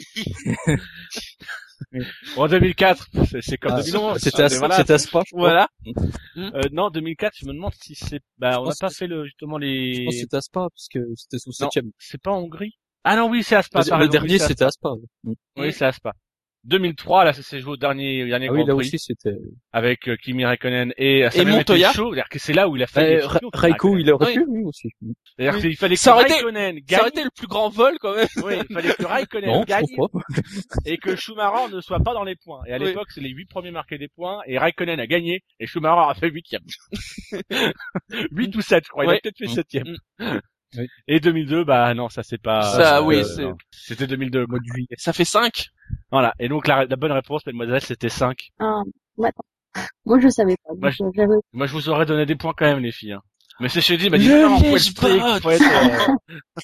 En deux mille quatre, c'est, c'est comme Ah, deux mille onze. C'était à, Mais voilà. c'était à Spa, je crois. Voilà. Euh, non, deux mille quatre, je me demande si c'est, bah, on n'a pense pas que fait le, justement Je les, pense que c'était à Spa, parce que c'était sous Non. septième. c'est pas en Hongrie? Ah non, oui, c'est à Spa. Le, t'as le raison, dernier, oui, c'est à c'était Spa. à Spa. Oui. Oui, c'est à Spa. deux mille trois, là, ça s'est joué au dernier, dernier Ah oui, Grand là Prix. aussi, c'était... Avec euh, Kimi Raikkonen et, ça a Et même été Montoya. chaud, c'est-à-dire que c'est là où il a fallu Euh, être Ra- champion, Kimi Raiko, Raikkonen. il aurait Oui. pu, oui, aussi. C'est-à-dire Oui. qu'il fallait que Ça aurait été- Raikkonen Ça gagne. aurait été le plus grand vol quand même. Oui, il fallait que Raikkonen Non, je gagne trouve pas. et que Schumacher ne soit pas dans les points. Et à Oui. l'époque, c'est les huit premiers marqués des points et Raikkonen a gagné et Schumacher a fait huitième. huit ou sept, je crois. Il Ouais. a peut-être fait septième. Oui. Et deux mille deux, bah non, ça c'est pas... Ça, oui, euh, c'est- non. C'était deux mille deux. Mois de juillet. Ça fait cinq. Voilà. Et donc la, la bonne réponse, mademoiselle, c'était cinq. Ah, ouais, attends. Moi, je savais pas. Moi, Donc, euh, j'avais... Moi, je vous aurais donné des points quand même, les filles. Hein. Mais c'est chez dit, bah, dis Le non, faut être lèche strict, pas. faut être,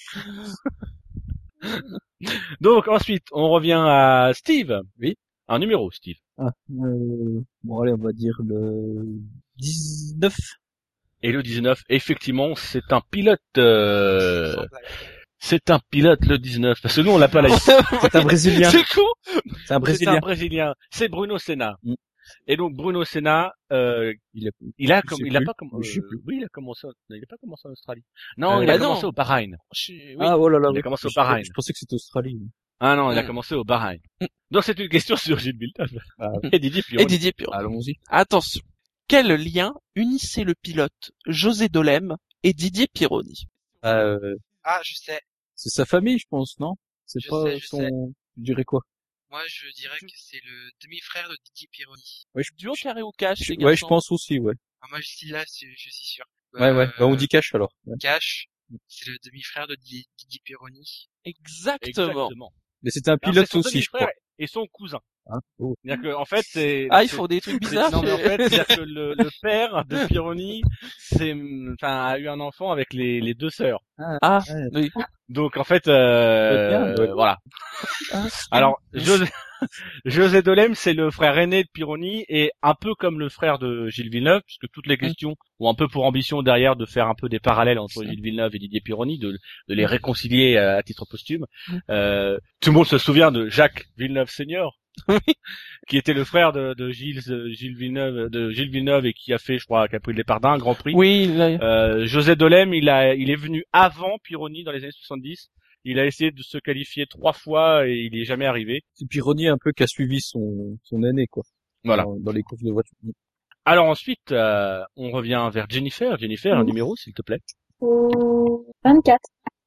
euh, Donc ensuite, on revient à Steve. Oui. Un numéro, Steve. Ah, euh, bon allez, on va dire le dix-neuf. Et le dix-neuf, effectivement, c'est un pilote. Euh... C'est un pilote le dix-neuf, parce que nous on l'a pas là. C'est un Brésilien. C'est con. C'est un C'est un Brésilien. Brésilien. C'est Bruno Senna. Mm. Et donc Bruno Senna, euh, Il a, il a Je comme, sais il a plus. pas comme, Je sais euh, plus. oui, il a commencé, il a pas commencé en Australie. Non, Euh, il a bah commencé non. au Bahreïn. Je suis- oui. Ah, oh là là. Il a oui. commencé au Je- Bahreïn. Je pensais que c'était Australie. Ah non, il a Mm. commencé au Bahreïn. Mm. Donc c'est une question sur Gilles Villeneuve. Ah, Et Didier Et Pironi. Didier Pironi. allons-y. Attention. Quel lien unissait le pilote José Dolem et Didier Pironi? Euh, Ah, je sais. c'est sa famille, je pense, non? C'est Je pas sais, je son, sais. je dirais quoi? Moi, je dirais que c'est le demi-frère de Didier Pironi. Ouais, je, Duo carré ou cash, je- les ouais, je garçons. pense aussi, ouais. Ah, moi, je suis là, c'est- je suis sûr. Ouais, ouais. Bah, on Euh, dit cash alors. Ouais. Cash, c'est le demi-frère de Didier, Didier Pironi. Exactement. Exactement. Mais c'était un Alors, pilote c'est son aussi, je demi-frère crois. et son cousin. Hein oh. C'est-à-dire que, en fait, c'est... Ah, ils c'est- font des trucs c'est- bizarres. Non, mais en fait, c'est-à-dire que le, le père de Pironi, c'est, enfin, a eu un enfant avec les, les deux sœurs. Ah, Ouais. oui. Donc, en fait, euh, Bien, ouais. voilà. Ah, Alors, José, José Dolem, c'est le frère aîné de Pironi et un peu comme le frère de Gilles Villeneuve, puisque toutes les questions ont un peu pour ambition derrière de faire un peu des parallèles entre Gilles Villeneuve et Didier Pironi, de, de les réconcilier à, à titre posthume. Euh, tout le monde se souvient de Jacques Villeneuve senior, qui était le frère de, de Gilles, Gilles Villeneuve, de Gilles Villeneuve et qui a fait, je crois, qui a pris le départ d'un Grand Prix. Oui, là, Euh, José Dolem, il a, il est venu avant Pironi dans les années soixante-dix. Il a essayé de se qualifier trois fois et il n'y est jamais arrivé. C'est Pironi un peu qui a suivi son, son aîné, quoi. Voilà. Dans, dans les courses de voiture. Alors ensuite, euh, on revient vers Jennifer. Jennifer, un Oui. numéro, s'il te plaît. Au vingt-quatre.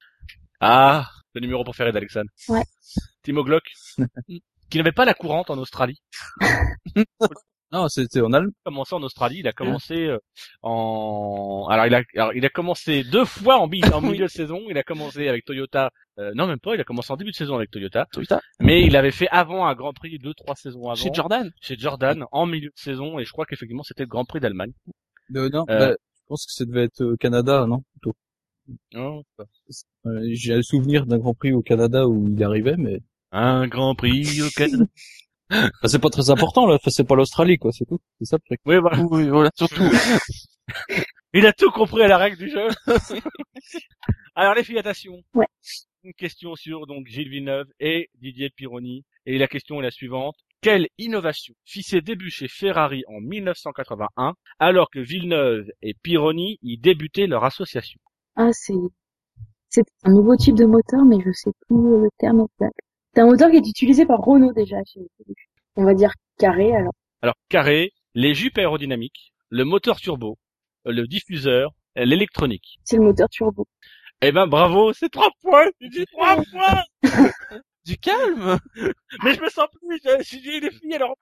Ah, le numéro préféré d'Alexandre. Ouais. Timo Glock, qui n'avait pas la courante en Australie. Non, c'était en Allemagne. Il a commencé en Australie, il a commencé euh, en... Alors il a, alors, il a commencé deux fois en, bi- en Oui. milieu de saison. Il a commencé avec Toyota. Euh, non, même pas. Il a commencé en début de saison avec Toyota. Toyota. Mais il avait fait avant un Grand Prix deux, trois saisons avant. Chez Jordan. Chez Jordan, en milieu de saison. Et je crois qu'effectivement, c'était le Grand Prix d'Allemagne. Euh, non, Euh. bah, je pense que ça devait être au Canada, non? Plutôt. Non, Euh, J'ai le souvenir d'un Grand Prix au Canada où il arrivait, mais un Grand Prix au Canada. enfin, c'est pas très important là. Enfin, c'est pas l'Australie, quoi. C'est tout. C'est ça le truc. Oui, voilà. Oui, voilà, surtout. Il a tout compris à la règle du jeu. Alors les filles, attention. Ouais. Une question sur donc Gilles Villeneuve et Didier Pironi. Et la question est la suivante. Quelle innovation fit ses débuts chez Ferrari en mille neuf cent quatre-vingt-un alors que Villeneuve et Pironi y débutaient leur association? Ah, c'est, c'est un nouveau type de moteur, mais je sais plus le terme exact. C'est un moteur qui est utilisé par Renault déjà. Chez... On va dire carré, alors. Alors carré, les jupes aérodynamiques, le moteur turbo, le diffuseur, l'électronique. C'est le moteur turbo. Eh ben bravo, c'est trois points, tu dis trois points. Du calme. Mais je me sens plus, je suis dit les filles alors.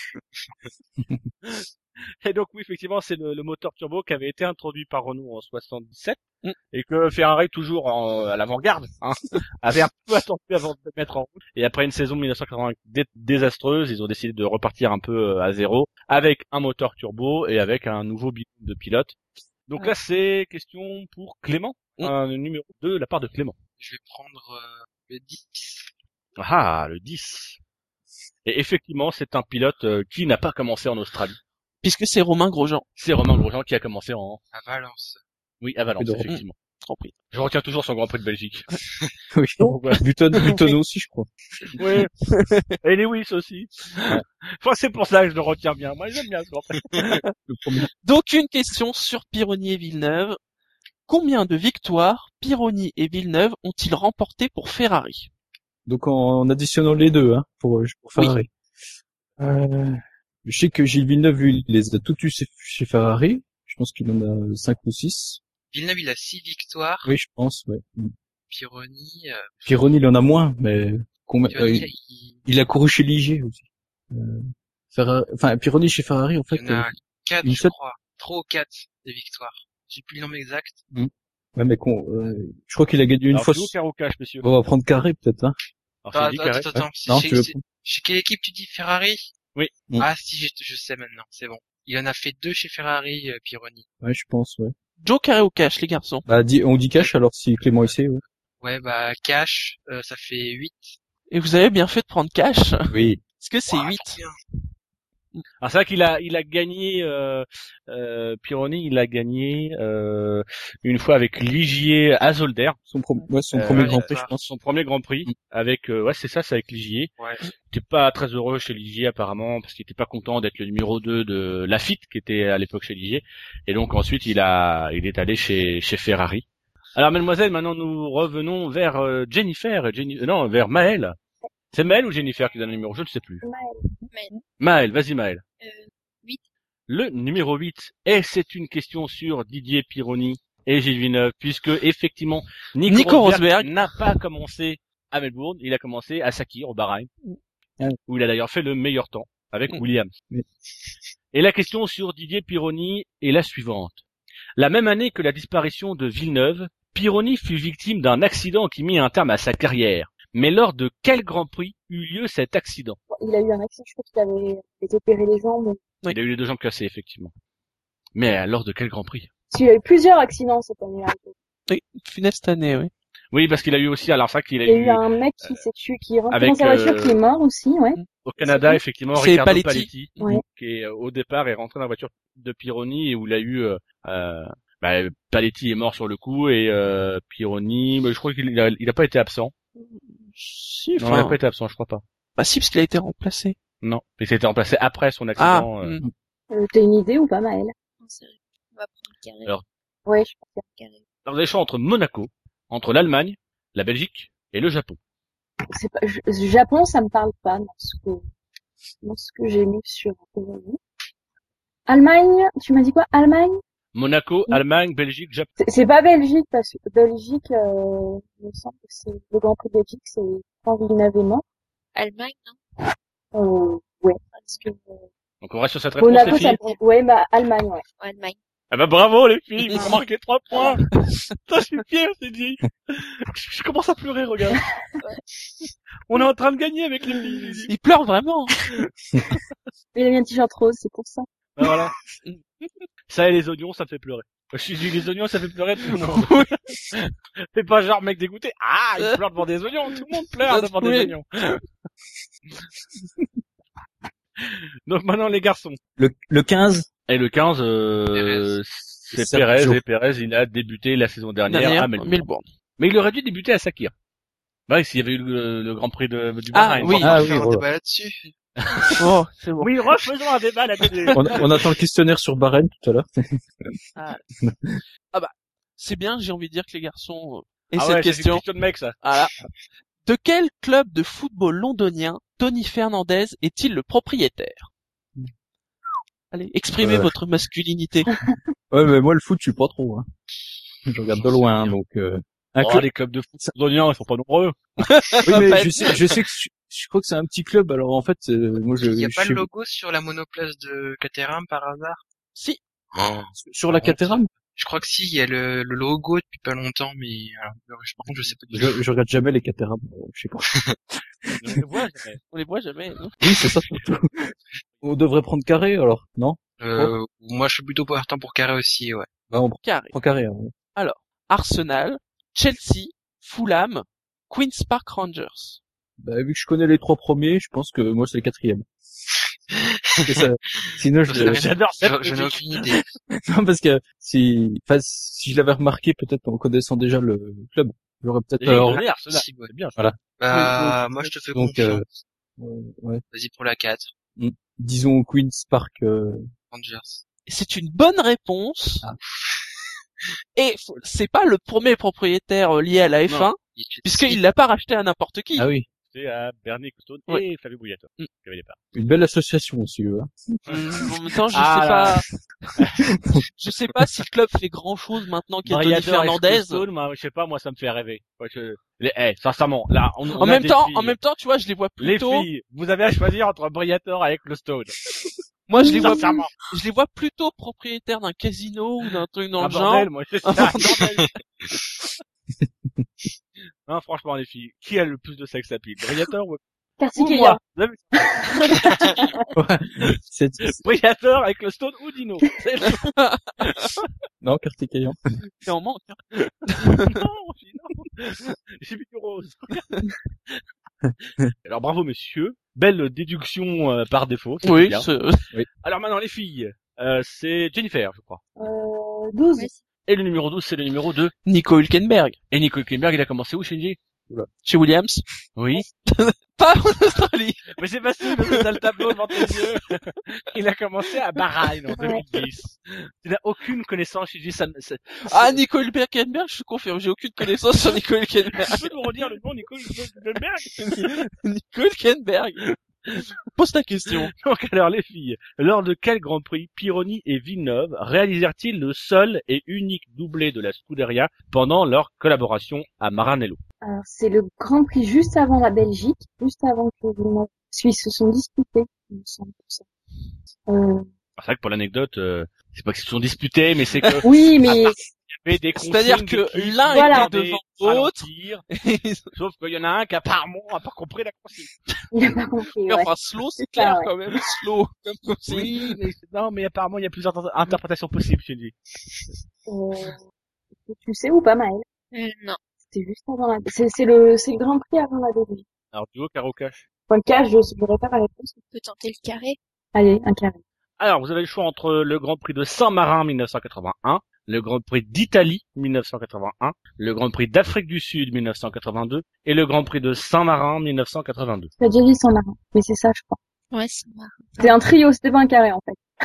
Et donc oui, effectivement, c'est le, le moteur turbo qui avait été introduit par Renault en soixante-dix-sept Mm. et que Ferrari, toujours en, à l'avant-garde, hein, avait un peu attendu avant de le mettre en route. Et après une saison mille neuf cent quatre-vingt dé- désastreuse, ils ont décidé de repartir un peu euh, à zéro avec un moteur turbo et avec un nouveau bilan de pilote. Donc là, c'est question pour Clément, Mm. un numéro deux de la part de Clément. Je vais prendre euh, le dix. Ah, le dix. Et effectivement, c'est un pilote euh, qui n'a pas commencé en Australie. Puisque c'est Romain Grosjean. C'est Romain Grosjean qui a commencé en, À Valence. oui, à Valence, Et de- effectivement. Grand Prix. Je retiens toujours son Grand Prix de Belgique. Oui. Button, Button aussi, je crois. Oui. Et Lewis aussi. Enfin, c'est pour ça que je le retiens bien. Moi, j'aime bien ce Grand Prix. Le premier. Donc une question sur Pironi et Villeneuve. Combien de victoires Pironi et Villeneuve ont-ils remporté pour Ferrari? Donc en, en additionnant les deux, hein, pour, pour Ferrari. Euh, je sais que Gilles Villeneuve, lui, il les a tous eus chez, chez Ferrari. Je pense qu'il en a cinq ou six. Villeneuve, il a six victoires. Oui, je pense, ouais. Pironi, euh, Pironi, il en a moins, mais combien, euh, Pironi, il, il, il a couru chez Ligier aussi. Euh, Ferrari, enfin, Pironi chez Ferrari, en fait. il y en a euh, quatre, une je seule- crois. Trois ou quatre des victoires. J'ai plus le nom exact. ouais, Ouais, mais con, euh, je crois qu'il a gagné une Alors, fois. Flo, Carreau Cash, monsieur. On va prendre Carré, peut-être, hein. Alors, Attends, c'est dit attends, Carré. attends, attends. C'est Non, chez, tu veux c'est- chez quelle équipe tu dis Ferrari? Oui. Mm. Ah si, je, je sais maintenant, c'est bon. Il en a fait deux chez Ferrari, euh, Pironi. Ouais, je pense, ouais. Joe carré ou cash, les garçons? Bah, dis- on dit cash, alors si Clément essaie, ouais. Ouais, bah cash, euh, ça fait huit. Et vous avez bien fait de prendre cash, Oui. parce que c'est Ouah, huit. trop bien. Alors c'est vrai qu'il a il a gagné euh, euh, Pironi, il a gagné euh, une fois avec Ligier à Zolder, Son, pro- ouais, son Euh, premier ouais, Grand c'est Prix, ça. je pense. son premier Grand Prix Mm. avec euh, ouais c'est ça, c'est avec Ligier. Ouais. Il était pas très heureux chez Ligier apparemment parce qu'il était pas content d'être le numéro deux de Lafitte qui était à l'époque chez Ligier et donc ensuite il a il est allé chez chez Ferrari. Alors mademoiselle, maintenant nous revenons vers euh, Jennifer, Jenny, euh, non, vers Maël. C'est Maël ou Jennifer qui donne le numéro, je ne sais plus. Mais, Maël, vas-y Maël. euh, huit. Le numéro huit, et c'est une question sur Didier Pironi et Gilles Villeneuve, puisque effectivement Nico, Nico Rosberg Rosberg n'a pas commencé à Melbourne, il a commencé à Sakir au Bahreïn, Mm. où il a d'ailleurs fait le meilleur temps avec Mm. Williams. Mm. Et la question sur Didier Pironi est la suivante. La même année que la disparition de Villeneuve, Pironi fut victime d'un accident qui mit un terme à sa carrière. Mais lors de quel Grand Prix eut lieu cet accident? Il a eu un accident, je crois qu'il avait été opéré les jambes. Oui. Il a eu les deux jambes cassées, effectivement. Mais lors de quel Grand Prix? Parce qu'il y a eu plusieurs accidents cette année-là. Oui, funeste année, oui. Oui, parce qu'il a eu aussi, alors ça qu'il a Il y a eu eu un mec qui s'est tué, qui est rentré avec, dans sa voiture, euh, qui est mort aussi, ouais. au Canada, C'est effectivement, C'est Riccardo Paletti. Paletti, Ouais. qui est, euh, au départ est rentré dans la voiture de Pironi et où il a eu, euh, euh, bah, Paletti est mort sur le coup et euh, Pironi, bah, je crois qu'il a, il a pas été absent. Si, Non, il enfin, a pas été absent, je crois pas. bah si, parce qu'il a été remplacé. Non, il s'est été remplacé après son Ah, accident. euh. mm. Euh, T'as une idée ou pas, Maël? Non, c'est vrai. On va prendre carré. Alors, Ouais, je pense que carré. Dans les choix entre Monaco, entre l'Allemagne, la Belgique et le Japon. c'est pas, je- le Japon, ça me parle pas dans ce que, dans ce que j'ai lu sur Pironi. Allemagne, tu m'as dit quoi? Allemagne? Monaco, Mm. Allemagne, Belgique, Japon. C'est c'est pas Belgique, parce que Belgique, euh, il me semble que c'est le Grand Prix de Belgique, c'est quand Villeneuve est mort. Allemagne, non? Euh, ouais. Parce que, euh, Donc on reste sur cette réponse, Monaco, les ça filles. me... Ouais, bah, Allemagne, ouais. Allemagne. Ah bah bravo les filles, vous marquez trois points. Putain, je suis fier, c'est dit. Je commence à pleurer, regarde. On est en train de gagner avec les filles. Il pleure vraiment. Il a mis un t-shirt rose, c'est pour ça. Ah, voilà. Ça et les oignons, ça me fait pleurer. Je suis dit les oignons, ça fait pleurer tout le monde. Fais pas genre mec dégoûté. Ah, il pleure devant des oignons. Tout le monde pleure devant des Oui. oignons. Donc maintenant les garçons. Le, le quinze? Et le quinze, euh, c'est C'est Pérez. Sergio. Et Pérez, il a débuté la saison dernière, Dernière, à Melbourne. Melbourne. Mais il aurait dû débuter à Sakir. Bah oui, s'il y avait eu le, le Grand Prix de, du Ah, Bahreïn. oui. On va Ah faire oui, un voilà. débat là-dessus. Oh, c'est bon. Oui, refaisons un débat là-dessus. On, on attend le questionnaire sur Bahreïn tout à l'heure. C'est bien, j'ai envie de dire que les garçons, euh, et Ah cette ouais, c'est une question. question de mec, ça. Voilà. De quel club de football londonien Tony Fernandez est-il le propriétaire? Allez, exprimez Euh. votre masculinité. Ouais, mais moi, le foot, je suis pas trop, hein. Je regarde de loin, donc, euh, un Oh, club. les clubs de foot londoniens, ils sont pas nombreux. Oui, mais Pas- je sais, je sais que je, je crois que c'est un petit club, alors en fait, euh, moi, je, Il y a je pas sais- le logo sur la monoplace de Caterham par hasard? Si. sur la Caterham, Je crois que si, il y a le, le logo depuis pas longtemps, mais alors, je- par contre je sais pas du tout. je, je regarde jamais les Caterham, euh, je sais pas. On les voit jamais. On les voit jamais, non? Oui, c'est ça, surtout. On devrait prendre carré, alors, non? Euh, moi je suis plutôt partant pour carré aussi, ouais. Bah, on Carré. prend carré, hein. Arsenal, Chelsea, Fulham, Queen's Park Rangers. Bah, vu que je connais les trois premiers, je pense que moi, c'est le quatrième. C'est ça. Sinon, je, Je- J'adore cette Je, je n'ai logique. aucune idée. non, parce que si, enfin, si je l'avais remarqué, peut-être en connaissant déjà le club, j'aurais peut-être, J'ai euh, donné Arsenal. Si, ouais. C'est bien. Voilà. Bah, moi je te fais donc, confiance. euh, ouais, ouais. Vas-y pour la quatre, Disons Queen's Park, euh, Rangers. Et c'est une bonne réponse. Ah. Et faut- c'est pas le premier propriétaire euh, lié à la F un, Non. Il est- puisqu'il l'a pas racheté à n'importe qui. ah oui. C'est à Bernie Costone Ouais. et Flavio Bouillato. Mm. Qui avait les parts. Une belle association aussi, eux, hein. Hum, en même temps, je Ah sais pas, je sais pas si le club fait grand chose maintenant qu'il y a Tony Bouillato et Fernandez. Costone, moi, je sais pas, moi, ça me fait rêver. Ouais, je... les... eh, sincèrement, là, on, on En a même des temps, filles. en même temps, tu vois, je les vois Les plutôt. filles, vous avez à choisir entre Briator avec le Stone. Moi, je les vois, Sincèrement. je les vois plutôt propriétaires d'un casino ou d'un truc dans Un le genre. bordel, moi, c'est ça. Un bordel. Non, franchement, les filles, qui a le plus de sex appeal? Briator ou, ou Kartikeyan. moi? Vous avez- Ouais. C'est, Briator avec le stone ou Dino? C'est le- non, Kartikeyan. C'est en manque. Hein. non, j'ai- non. J'ai vu du rose. Alors, bravo, messieurs. Belle déduction euh, par défaut. c'est Oui, bien. c'est- Alors maintenant, les filles, euh, c'est Jennifer, je crois. Euh, douze. Ouais, Et le numéro douze, c'est le numéro deux. Nico Hülkenberg. Et Nico Hülkenberg, il a commencé où, Shinji? Chez Williams. Oui. Pas en Australie. Mais c'est facile, le dans le tableau devant tes yeux. Il a commencé à Bahreïn en deux mille dix. Tu n'as aucune connaissance, Shinji, ça, ça, Ah, Nico Hülkenberg, je confirme, j'ai aucune connaissance sur Nico Hülkenberg. Tu peux nous redire le nom, Nico Hülkenberg? Nico Hülkenberg. Pose ta question. Donc alors, les filles, lors de quel Grand Prix Pironi et Villeneuve réalisèrent-ils le seul et unique doublé de la Scuderia pendant leur collaboration à Maranello? Alors, c'est le Grand Prix juste avant la Belgique, juste avant que les Suisses se sont disputés, il me semble, tout ça. Euh, C'est vrai que pour l'anecdote, euh, c'est pas qu'ils se sont disputés, mais c'est que oui, mais il y avait des consignes C'est-à-dire que d'équipe, l'un Voilà. était devant l'autre. ralentir, sauf qu'il y en a un qui apparemment a pas compris la consigne. il a pas compris, ouais. Enfin, slow, c'est C'est ça, clair ouais. quand même. Slow, comme consigne. Oui, mais non, mais apparemment il y a plusieurs inter- interprétations possibles, je dis. Euh, tu sais ou pas, Maël? Euh, non. C'était juste avant la, c'est, c'est le, c'est le Grand Prix avant la Belgique. Alors duo, carreau, cash. Enfin, le cash, je, j'aurais pas la réponse. On peut tenter le carré. Allez, un carré. Alors, vous avez le choix entre le Grand Prix de Saint-Marin mille neuf cent quatre-vingt-un, le Grand Prix d'Italie mille neuf cent quatre-vingt-un, le Grand Prix d'Afrique du Sud mille neuf cent quatre-vingt-deux et le Grand Prix de Saint-Marin mille neuf cent quatre-vingt-deux. Tu as déjà dit Saint-Marin. Mais c'est ça, je crois. Ouais, c'est marrant. C'était un trio, c'était pas un carré, en fait.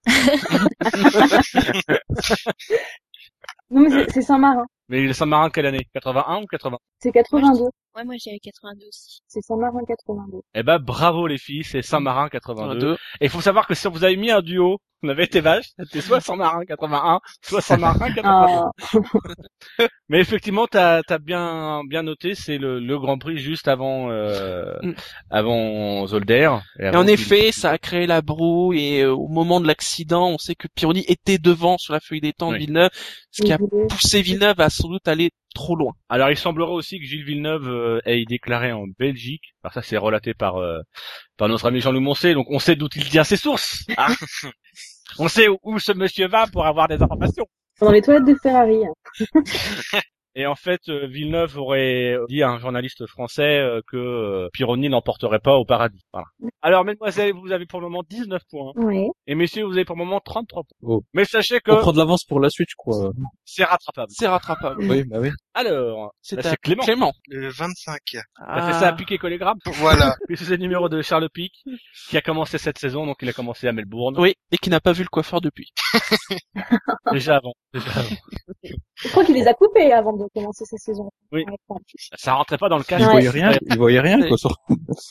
Non, mais c'est, c'est Saint-Marin. Mais le Saint-Marin, quelle année? quatre-vingt-un ou quatre-vingts? C'est quatre-vingt-deux. Ouais, moi j'avais quatre-vingt-deux aussi. C'est Saint-Marin quatre-vingt-deux. Eh ben, bravo les filles, c'est Saint-Marin quatre-vingt-deux. Deux. Et il faut savoir que si vous avez mis un duo, on avait été vache, c'était soit Saint-Marin quatre-vingt-un, soit Saint-Marin quatre-vingt-deux. Ah, Mais effectivement, t'as as bien bien noté, c'est le, le Grand Prix juste avant euh, Mm. avant Zolder. Et avant en qu'il- effet, ça a créé la brouille et euh, au moment de l'accident, on sait que Pironi était devant sur la feuille des temps de Oui. Villeneuve, ce qui a désolé. poussé Villeneuve à sans doute aller trop loin. Alors, il semblerait aussi que Gilles Villeneuve euh, ait déclaré en Belgique. Alors ça, c'est relaté par euh, par notre ami Jean-Loup Moncé, donc on sait d'où il tient ses sources. hein. On sait où, où ce monsieur va pour avoir des informations. Dans les toilettes de Ferrari. hein. Et en fait, euh, Villeneuve aurait dit à un journaliste français euh, que euh, Pironi n'emporterait pas au paradis. Voilà. Alors, mesdemoiselles, vous avez pour le moment dix-neuf points. Ouais. Et messieurs, vous avez pour le moment trente-trois points. Oh. Mais sachez que On prend de l'avance pour la suite, je crois. c'est rattrapable. C'est rattrapable. Oui, bah oui. Alors, C'est là, à c'est Clément. Clément. Le vingt-cinq. T'as fait ça à piquer collégramme. Voilà. Puis c'est le numéro de Charles Pic, qui a commencé cette saison, donc il a commencé à Melbourne. Oui, et qui n'a pas vu le coiffeur depuis. Déjà avant. Déjà avant. Je crois qu'il les a coupés avant de commencer sa saison. Oui. Ouais. Ça rentrait pas dans le cas. Il Ouais. voyait rien, il voyait rien, quoi. sur-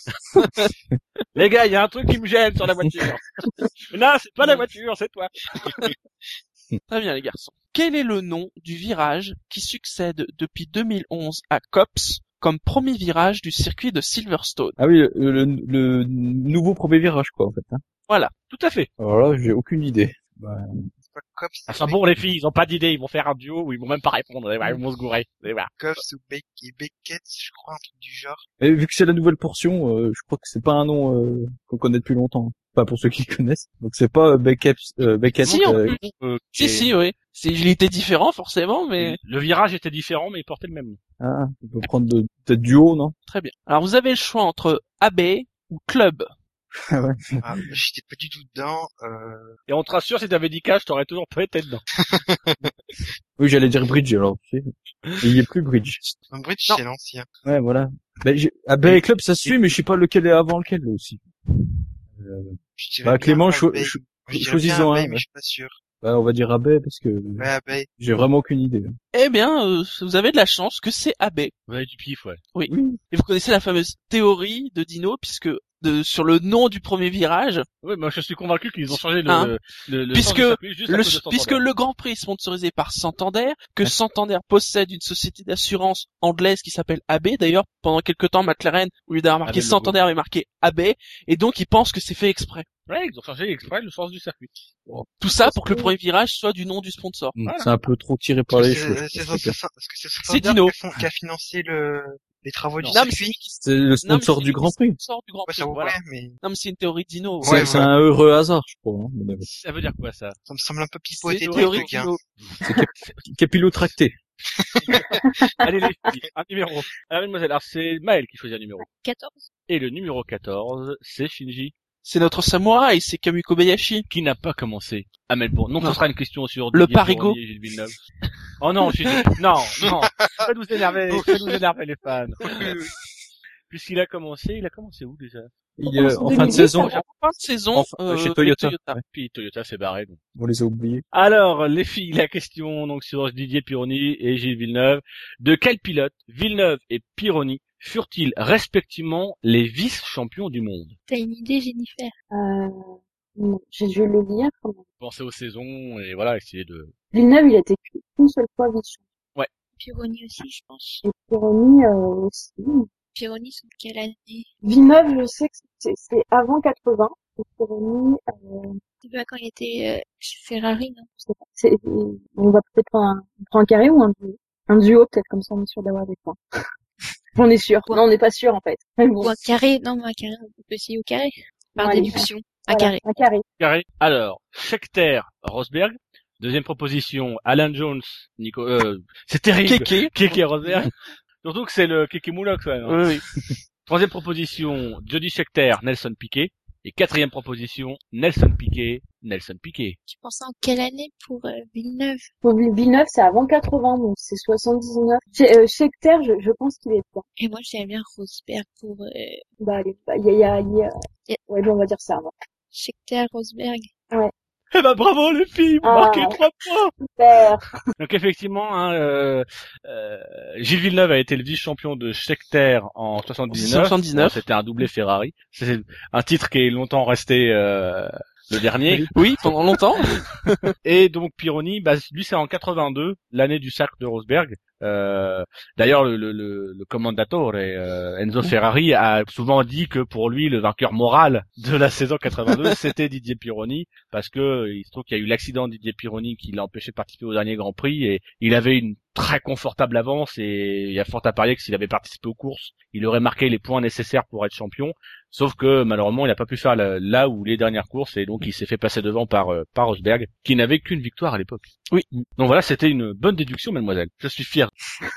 Les gars, il y a un truc qui me gêne sur la voiture. Non, c'est pas la voiture, c'est toi. Très bien les garçons. Quel est le nom du virage qui succède depuis deux mille onze à Copse comme premier virage du circuit de Silverstone? Ah oui, le, le, le nouveau premier virage, quoi, en fait. Hein. Voilà. Tout à fait. Alors là, j'ai aucune idée. Bah, C'est pas Cops, Ah, c'est bon, les filles, ils ont pas d'idée, ils vont faire un duo où ils vont même pas répondre. Ils vont se gourer. Et voilà. Cops ou Beck et Beckett, je crois, un truc du genre. et vu que c'est la nouvelle portion, euh, je crois que c'est pas un nom euh, qu'on connaît depuis longtemps. Pas pour ceux qui le connaissent. Donc c'est pas euh, Beckett, euh, Beckett. Si, on- euh, Euh, Si, et- si, oui. C'est, il était différent, forcément, mais Le virage était différent, mais il portait le même nom. ah, on peut prendre de- peut-être duo, non? très bien. Alors, vous avez le choix entre Abbey ou Club. Ah ouais. Ah, j'étais pas du tout dedans. Euh... Et on te rassure, si t'avais dit cash, t'aurais toujours pas été dedans. Oui, j'allais dire Bridge, alors. Tu sais. Et il y a plus Bridge. Un bridge, Non. c'est l'ancien. Ouais, voilà. Ben, j'ai... Ah, Bay Club, ça se suit, mais je sais pas lequel est avant lequel, là, aussi. Euh, Je dirais bah, bien Clément, cho- Abbey. cho- Je dirais choisissons bien un. Abbey, mais Ouais. je suis pas sûr. Bah, on va dire Abbey, parce que Ouais, Abbey. j'ai vraiment aucune idée. Eh bien, euh, vous avez de la chance que c'est Abbey. Vous avez du pif, ouais. Oui. Oui. Et vous connaissez la fameuse théorie de Dino, puisque de, sur le nom du premier virage, Oui, moi je suis convaincu qu'ils ont changé le, Hein le, le Puisque sens du circuit juste à le, cause de Santander. puisque le Grand Prix est sponsorisé par Santander, que Santander possède une société d'assurance anglaise qui s'appelle Abbey. D'ailleurs, pendant quelque temps, McLaren, au lieu d'avoir marqué Avait le logo. Santander, avait marqué Abbey, et donc ils pensent que c'est fait exprès. Ouais, ils ont changé exprès le sens du circuit. Tout ça pour que le premier virage soit du nom du sponsor. Mm, Voilà. C'est un peu trop tiré par les C'est cheveux. c'est je pense. c'est ça, parce que c'est C'est Dino Dino. qui a, qui a financé le les travaux du Non, mais c'est circuit. lui qui C'est le non, mais sponsor c'est du lui Grand qui Prix. sponsor du Grand Ouais, Prix. ça ouais, voilà. mais Non, mais c'est une théorie de Dino. C'est Ouais, c'est voilà. un heureux hasard, je crois. Hein, mais bon. Ça veut dire quoi, ça? ça me semble un peu C'est pipoté une ton théorie de truc, hein. Dino. C'est cap- capillotracté. Allez, les filles, un numéro. Alors, mademoiselle, alors c'est Maël qui choisit un numéro. quatorze. Et le numéro quatorze, c'est Shinji, C'est notre samouraï, c'est Kamui Kobayashi. qui n'a pas commencé à Melbourne. Donc, Non. ce sera une question sur Le Didier Parigo. Pironi et Gilles Villeneuve. Oh non, Shinji. Non, non. Faites nous énerver, faites nous énerver les fans. Puisqu'il a commencé, il a commencé où déjà? Il est En en fin de deux mille dix, saison. ça va. En fin de saison, Enfin, euh, chez Toyota. avec Toyota. Puis Toyota s'est barré. Donc. On les a oubliés. Alors, les filles, la question donc sur Didier Pironi et Gilles Villeneuve. De quel pilote Villeneuve et Pironi furent-ils respectivement les vice-champions du monde? T'as une idée, Jennifer? Euh, non, je je vais le lire. quand même. Pensez aux saisons et voilà, essayez de... Villeneuve, il a été qu'une seule fois vice-champion. Pironi aussi, je pense. Et Pironi euh, aussi. Pironi, c'est de quelle année? Villeneuve, je sais que c'est c'est avant quatre-vingts. Et Pironi, euh, C'est pas quand il était euh, chez Ferrari, non? je sais pas. C'est, on va peut-être prendre un, on prend un carré ou un duo. Un duo, peut-être, comme ça on est sûr d'avoir des points. On est sûr. Non, on n'est pas sûr, en fait. Mais bon. Ou un carré? Non, mais un carré, on peut essayer au carré. Par Ouais, déduction. Un Voilà, carré. Un carré. Carré. Alors, Scheckter, Rosberg. Deuxième proposition, Alan Jones, Nico, euh, c'est terrible. Keke. Keke Rosberg. Surtout que c'est le Keke Moulox, ouais, non? Oui, oui. Troisième proposition, Jody Scheckter, Nelson Piquet. Et quatrième proposition, Nelson Piquet, Nelson Piquet. Tu penses en quelle année pour euh, Villeneuve? Pour Villeneuve, c'est avant quatre-vingts, donc c'est soixante-dix-neuf. Chez, euh, Scheckter, je, je pense qu'il est dedans. Et moi, j'aime bien Rosberg pour euh, Bah, allez, bah, il y a, il y a, il y a... Yeah. Ouais, bon, on va dire ça, moi. Scheckter, Rosberg. Eh ben bravo les filles, vous Ah. marquez trois points. Super. Donc effectivement, hein, euh, euh, Gilles Villeneuve a été le vice-champion de Scheckter en soixante-dix-neuf. soixante-dix-neuf. Bon, c'était un doublé Ferrari. C'est un titre qui est longtemps resté euh, le dernier. Oui, pendant longtemps. Et donc Pironi, bah, lui c'est en quatre-vingt-deux, l'année du sacre de Rosberg. Euh, D'ailleurs, le, le, le, le commendatore euh, Enzo Ferrari a souvent dit que pour lui, le vainqueur moral de la saison quatre-vingt-deux, c'était Didier Pironi, parce que il se trouve qu'il y a eu l'accident de Didier Pironi qui l'a empêché de participer au dernier Grand Prix, et il avait une très confortable avance, et il y a fort à parier que s'il avait participé aux courses, il aurait marqué les points nécessaires pour être champion. Sauf que malheureusement, il n'a pas pu faire la, là où les dernières courses, et donc il s'est fait passer devant par euh, par Rosberg, qui n'avait qu'une victoire à l'époque. Oui. Donc voilà, c'était une bonne déduction, mademoiselle. Je suis fier.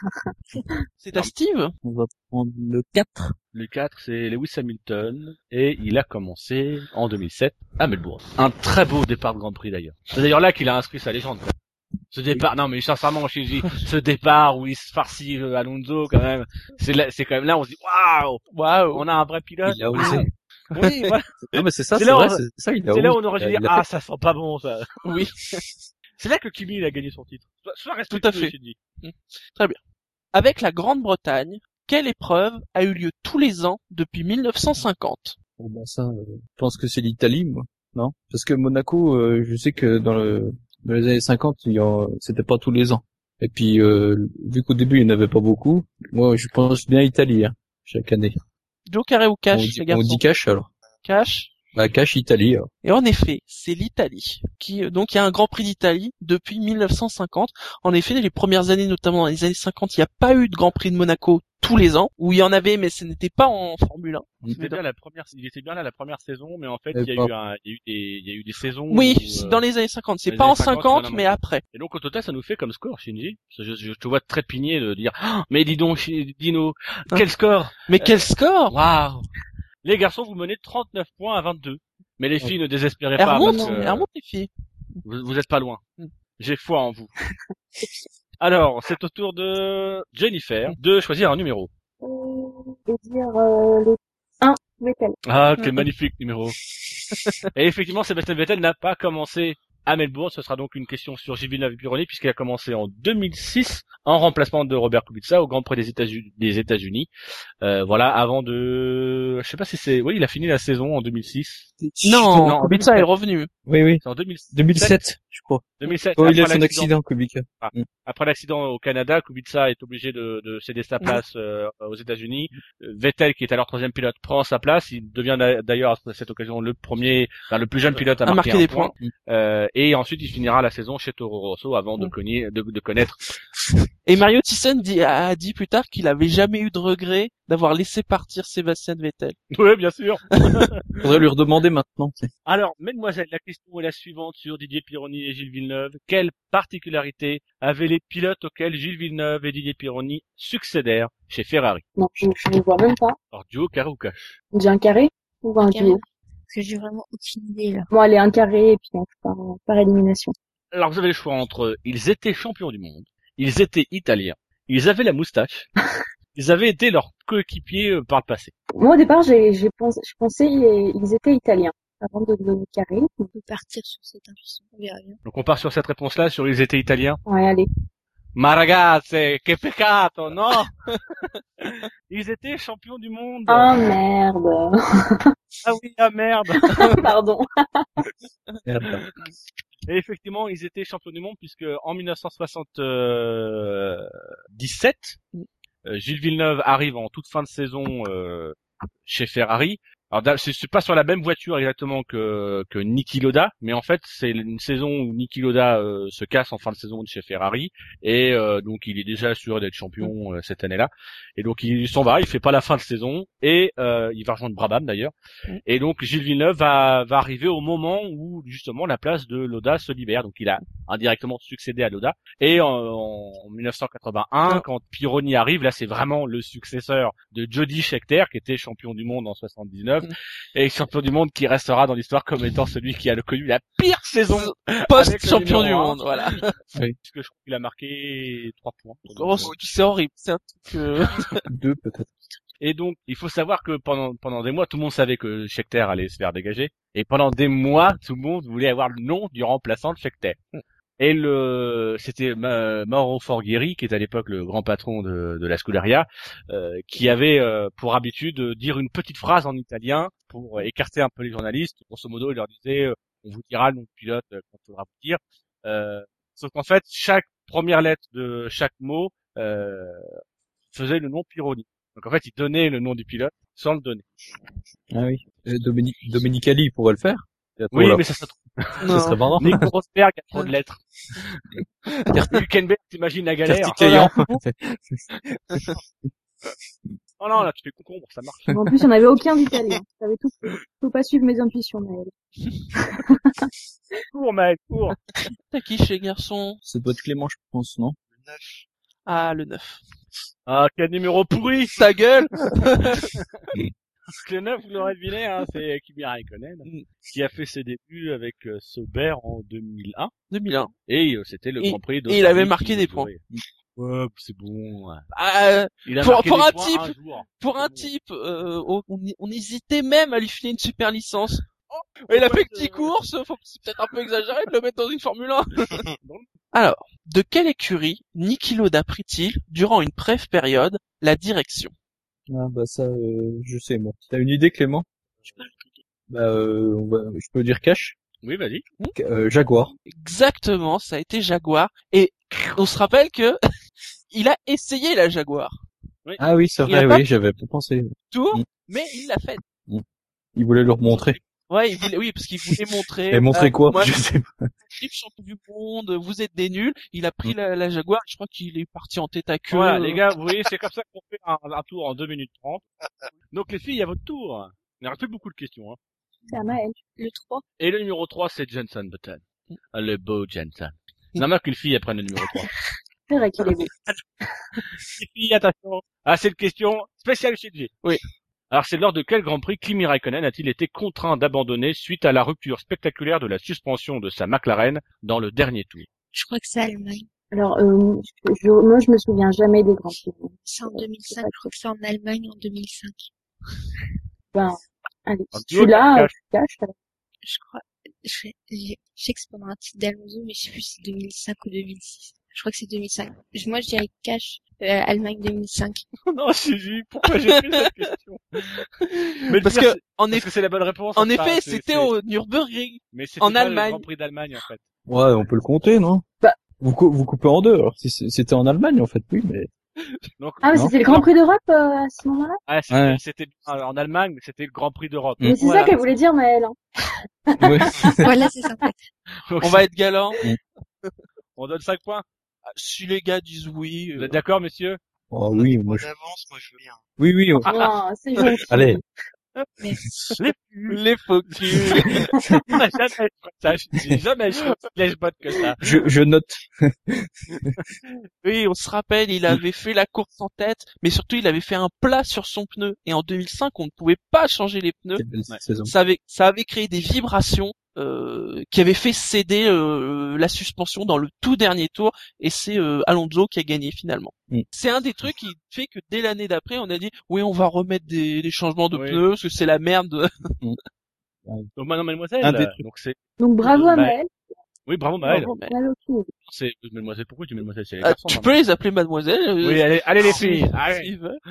C'est à Steve. On va prendre le quatre. Le quatre, c'est Lewis Hamilton, et il a commencé en deux mille sept à Melbourne. Un très beau départ de Grand Prix d'ailleurs. C'est d'ailleurs là qu'il a inscrit sa légende. Quoi. Ce départ, non mais sincèrement, Shinji, ce départ où il se farcit euh, Alonso quand même, c'est là, c'est quand même là où on se dit waouh, waouh, on a un vrai pilote. Il a osé. Oui, voilà. Non, mais c'est ça, C'est c'est là où vrai, on- c'est ça, il a C'est là où osé. on aurait dû Il dire a ah ça sent pas bon ça. Oui. C'est là que Kimi il a gagné son titre. Sois, sois respectueux, Tout à fait. Shinji. Avec la Grande-Bretagne, quelle épreuve a eu lieu tous les ans depuis mille neuf cent cinquante? Bon, bah, ça, euh, je pense que c'est l'Italie, moi. Non? Parce que Monaco, euh, je sais que dans le, dans les années cinquante, il y en, c'était pas tous les ans. Et puis, euh, vu qu'au début, il n'y en avait pas beaucoup, moi, je pense bien Italie, hein, chaque année. Joe Carré ou Cash, on, les dit, on garçons? dit cash, alors. Cash. Bah, cash Italie, alors. Et en effet, c'est l'Italie qui, donc il y a un Grand Prix d'Italie depuis mille neuf cent cinquante. En effet, les premières années, notamment dans les années cinquante, il n'y a pas eu de Grand Prix de Monaco tous les ans, où il y en avait, mais ce n'était pas en Formule un. C'était bien la première, il était bien là la première saison, mais en fait Euh, il y a pas- eu un, il y a eu des, il y a eu des saisons. Oui, où, c'est euh, dans les années cinquante. C'est les pas années en cinquante, cinquante, voilà, mais moi. après. Et donc au total, ça nous fait comme score, Shinji. Je, je, je te vois très pigné de dire, ah, mais dis donc, Shi- Dino, Hein quel score! Mais quel score! Waouh! Les garçons, vous menez trente-neuf points à vingt-deux. Mais les filles, ne désespérez Elle pas, remonte, parce que, elle remonte les filles. vous, vous êtes pas loin. Mm. J'ai foi en vous. Alors, c'est au tour de Jennifer de choisir un numéro. Euh, je vais dire euh, le un, Vettel. Ah, quel magnifique numéro. Et effectivement, Sébastien Vettel n'a pas commencé à Melbourne. Ce sera donc une question sur Gilles Villeneuve et Pironi, puisqu'il a commencé en deux mille six en remplacement de Robert Kubica au Grand Prix des États-Unis. Des États-Unis. Euh, voilà, avant de, je sais pas si c'est, oui, il a fini la saison en deux mille six. Non, Non, Kubica est revenu. Oui, oui. C'est en deux mille sept. deux mille sept, je crois. deux mille sept. Oh, il a Après son l'accident- accident, Kubica. Ah. Mm. Après l'accident au Canada, Kubica est obligé de, de céder sa Mm. place euh, aux États-Unis. Euh, Vettel, qui est alors troisième pilote, prend sa place. Il devient d'a- d'ailleurs à cette occasion le premier, enfin, le plus jeune pilote à, À marquer marquer un des point. points. Euh, et ensuite, il finira la saison chez Toro Rosso avant de, Mm. cogner, de, de connaître. Et Mario Thyssen dit, a dit plus tard qu'il avait jamais eu de regret d'avoir laissé partir Sébastien Vettel. Oui, bien sûr. Faudrait lui redemander maintenant. tu sais. Alors, mesdemoiselles, la question est la suivante sur Didier Pironi et Gilles Villeneuve. Quelle particularité avaient les pilotes auxquels Gilles Villeneuve et Didier Pironi succédèrent chez Ferrari? Non, je je ne vois même pas. Alors, duo carré ou cash? On dit un carré ou un Carré. duo? Parce que j'ai vraiment aucune idée, là. Bon, allez, un carré et puis on fait par, par élimination. Alors, vous avez le choix entre ils étaient champions du monde, ils étaient italiens, ils avaient la moustache, ils avaient été leurs coéquipiers euh, par le passé. Moi, au départ, j'ai, j'ai pensé, je pensais ils étaient italiens. Avant de donner carré. On peut partir sur cette intuition. On verra bien. Donc, on part sur cette réponse-là, sur ils étaient italiens. Ouais, allez. Ma ragazze, che peccato, non? Ils étaient champions du monde. Ah, merde. Ah oui, ah merde. Pardon. Merde. Et effectivement, ils étaient champions du monde puisque en mille neuf cent soixante-dix-sept, euh, Gilles Villeneuve arrive en toute fin de saison euh, chez Ferrari. Alors da- c'est c'est pas sur la même voiture exactement que que Niki Lauda, mais en fait c'est une saison où Niki Lauda euh, se casse en fin de saison de chez Ferrari et euh, donc il est déjà assuré d'être champion euh, cette année-là. Et donc il s'en va, il fait pas la fin de saison et euh, il va rejoindre Brabham d'ailleurs. Mm. Et donc Gilles Villeneuve va va arriver au moment où justement la place de Lauda se libère. Donc il a indirectement succédé à Lauda. Et en, en mille neuf cent quatre-vingt-un, Mm. quand Pironi arrive, là c'est vraiment le successeur de Jody Scheckter qui était champion du monde en soixante-dix-neuf. Et champion du monde qui restera dans l'histoire comme étant celui qui a le connu la pire saison avec le Post-champion numéro du un. monde, voilà. Oui. Puisque je crois qu'il a marqué trois points. Oh, c'est c'est horrible. C'est un truc, euh... Deux, peut-être. Et donc, il faut savoir que pendant pendant des mois, tout le monde savait que Scheckter allait se faire dégager. Et pendant des mois, tout le monde voulait avoir le nom du remplaçant de Scheckter. Et le, c'était Ma- Mauro Forghieri, qui est à l'époque le grand patron de, de la Scuderia, euh, qui avait euh, pour habitude de dire une petite phrase en italien pour écarter un peu les journalistes. Grosso modo, il leur disait euh, on vous dira le nom du pilote euh, quand il faudra vous dire. Euh, sauf qu'en fait, chaque première lettre de chaque mot euh, faisait le nom Pironi. Donc en fait, il donnait le nom du pilote sans le donner. Ah oui. Euh, Dominique, Domenicali pourrait le faire. Oui, Voilà. mais ça, ça non. Ça serait marrant. Nico Rosberg a trop de lettres. Hülkenberg, t'imagines la galère. Verticallant. Oh non, là, tu fais concombre, ça marche. En plus, il n'y en avait aucun d'italien. Ça avait tout fait. Faut pas suivre mes intuitions, Maël. Cours, mec, cours. T'as qui chez garçon? Ça doit être Clément, je pense, non? Le neuf. Ah, le neuf. Ah, quel numéro pourri. Ta gueule! Le neuf, vous l'aurez deviné, hein, c'est Kimi Raikkonen, qui a fait ses débuts avec euh, Sauber en deux mille un. deux mille un. Et euh, c'était le Et- Grand Prix et d'Australie il avait qui marqué des jouait. Ouais, c'est bon. ouais. Ah, Il a Pour- marqué pour des un points type- un jour. pour un C'est bon. type, euh, on, on- on hésitait même à lui filer une super licence. Oh, il a ouais, fait que dix euh, courses, faut c'est peut-être un peu exagéré de le mettre dans une Formule un. Dans le- Alors, de quelle écurie Niki Lauda prit-il, durant une brève période, la direction? Ah, bah, ça, euh, je sais, moi. T'as une idée, Clément? Bah, euh, on va- je peux dire Cash? Oui, vas-y. Euh, Jaguar. Exactement, ça a été Jaguar. Et on se rappelle que il a essayé la Jaguar. Ah oui, c'est Il a vrai, pas- oui, j'avais pas pensé. Tour, Mm. mais il l'a fait. Il voulait leur montrer. Ouais, il voulait, oui, parce qu'il voulait montrer. Et montrer euh, quoi? moi, Je sais pas. je suis champion du monde, vous êtes des nuls. Il a pris la, la Jaguar, je crois qu'il est parti en tête à queue. Voilà, les gars, vous voyez, c'est comme ça qu'on fait un, un tour en deux minutes trente. Donc les filles, il y a votre tour. Il n'y aura plus beaucoup de questions. Hein. C'est à Maël. Le trois. Et le numéro trois, c'est Jenson Button. Le beau Jenson. Non, mais qu'une fille apprenne le numéro trois. C'est vrai qu'il est beau. Les filles, attention. Ah, c'est une question spéciale chez G. Oui. Alors, c'est lors de quel Grand Prix Kimi Raikkonen a-t-il été contraint d'abandonner suite à la rupture spectaculaire de la suspension de sa McLaren dans le dernier tour? Je crois que c'est Allemagne. Alors, euh, je, je- moi, je me souviens jamais des grands prix. C'est en deux mille cinq. Je crois que c'est en Allemagne en deux mille cinq. Ben, allez, Un si duo tu l'as, cash. tu caches. alors. Je crois, je, je, je sais que c'est pendant un titre d'Alonso, mais je sais plus si c'est deux mille cinq ou deux mille six. Je crois que c'est deux mille cinq. Moi, je dirais cash, euh, Allemagne deux mille cinq. Non, Suzy, pourquoi j'ai fait cette question? Mais le Parce pire, que, c'est- en parce effet, que c'est la bonne réponse. en enfin, effet, c'est- c'était c'est- au Nürburgring. Mais c'était en pas Allemagne. le Grand Prix d'Allemagne, en fait. Ouais, on peut le compter, non? Bah. Vous, cou- vous coupez en deux, alors. Si c'est- c'était en Allemagne, en fait, oui, mais... Donc, Ah, mais Non. c'était le Grand Prix d'Europe euh, à ce moment-là. ah, c'était, Ouais. c'était euh, en Allemagne, mais c'était le Grand Prix d'Europe. Mm. Mais c'est Voilà. ça qu'elle voulait dire, Maëlle. Hein. Ouais. Voilà, c'est ça, en fait. Donc, On va être galant. on donne cinq points. Si les gars disent oui, Vous euh, êtes d'accord, messieurs? Oh On a oui, des moi, points je... d'avance, moi je veux bien. Oui, oui, on... Non, c'est gentil. Allez. Merci. les faux culs. On n'a jamais fait ça. J'ai jamais fait flèche bot que ça. Je, je note. Oui, on se rappelle, il avait fait la course en tête, mais surtout il avait fait un plat sur son pneu. Et en deux mille cinq, on ne pouvait pas changer les pneus. Quelle belle Ouais. saison. Ça avait, ça avait créé des vibrations euh, qui avaient fait céder euh, la suspension dans le tout dernier tour. Et c'est euh, Alonso qui a gagné finalement. Mm. C'est un des trucs qui fait que dès l'année d'après, on a dit oui, on va remettre des, des changements de Oui. pneus parce que c'est la merde. Donc maintenant, mademoiselle, Un des trucs. donc c'est, Donc bravo à Bah, Maëlle. oui, bravo Maëlle. Bravo, mais- Elle a aucune idée. C'est, mademoiselle, pourquoi tu dis mademoiselle? C'est les Ah, garçons. tu hein. peux les appeler mademoiselle. euh, Oui, allez, allez les si- filles, si allez. ils veulent.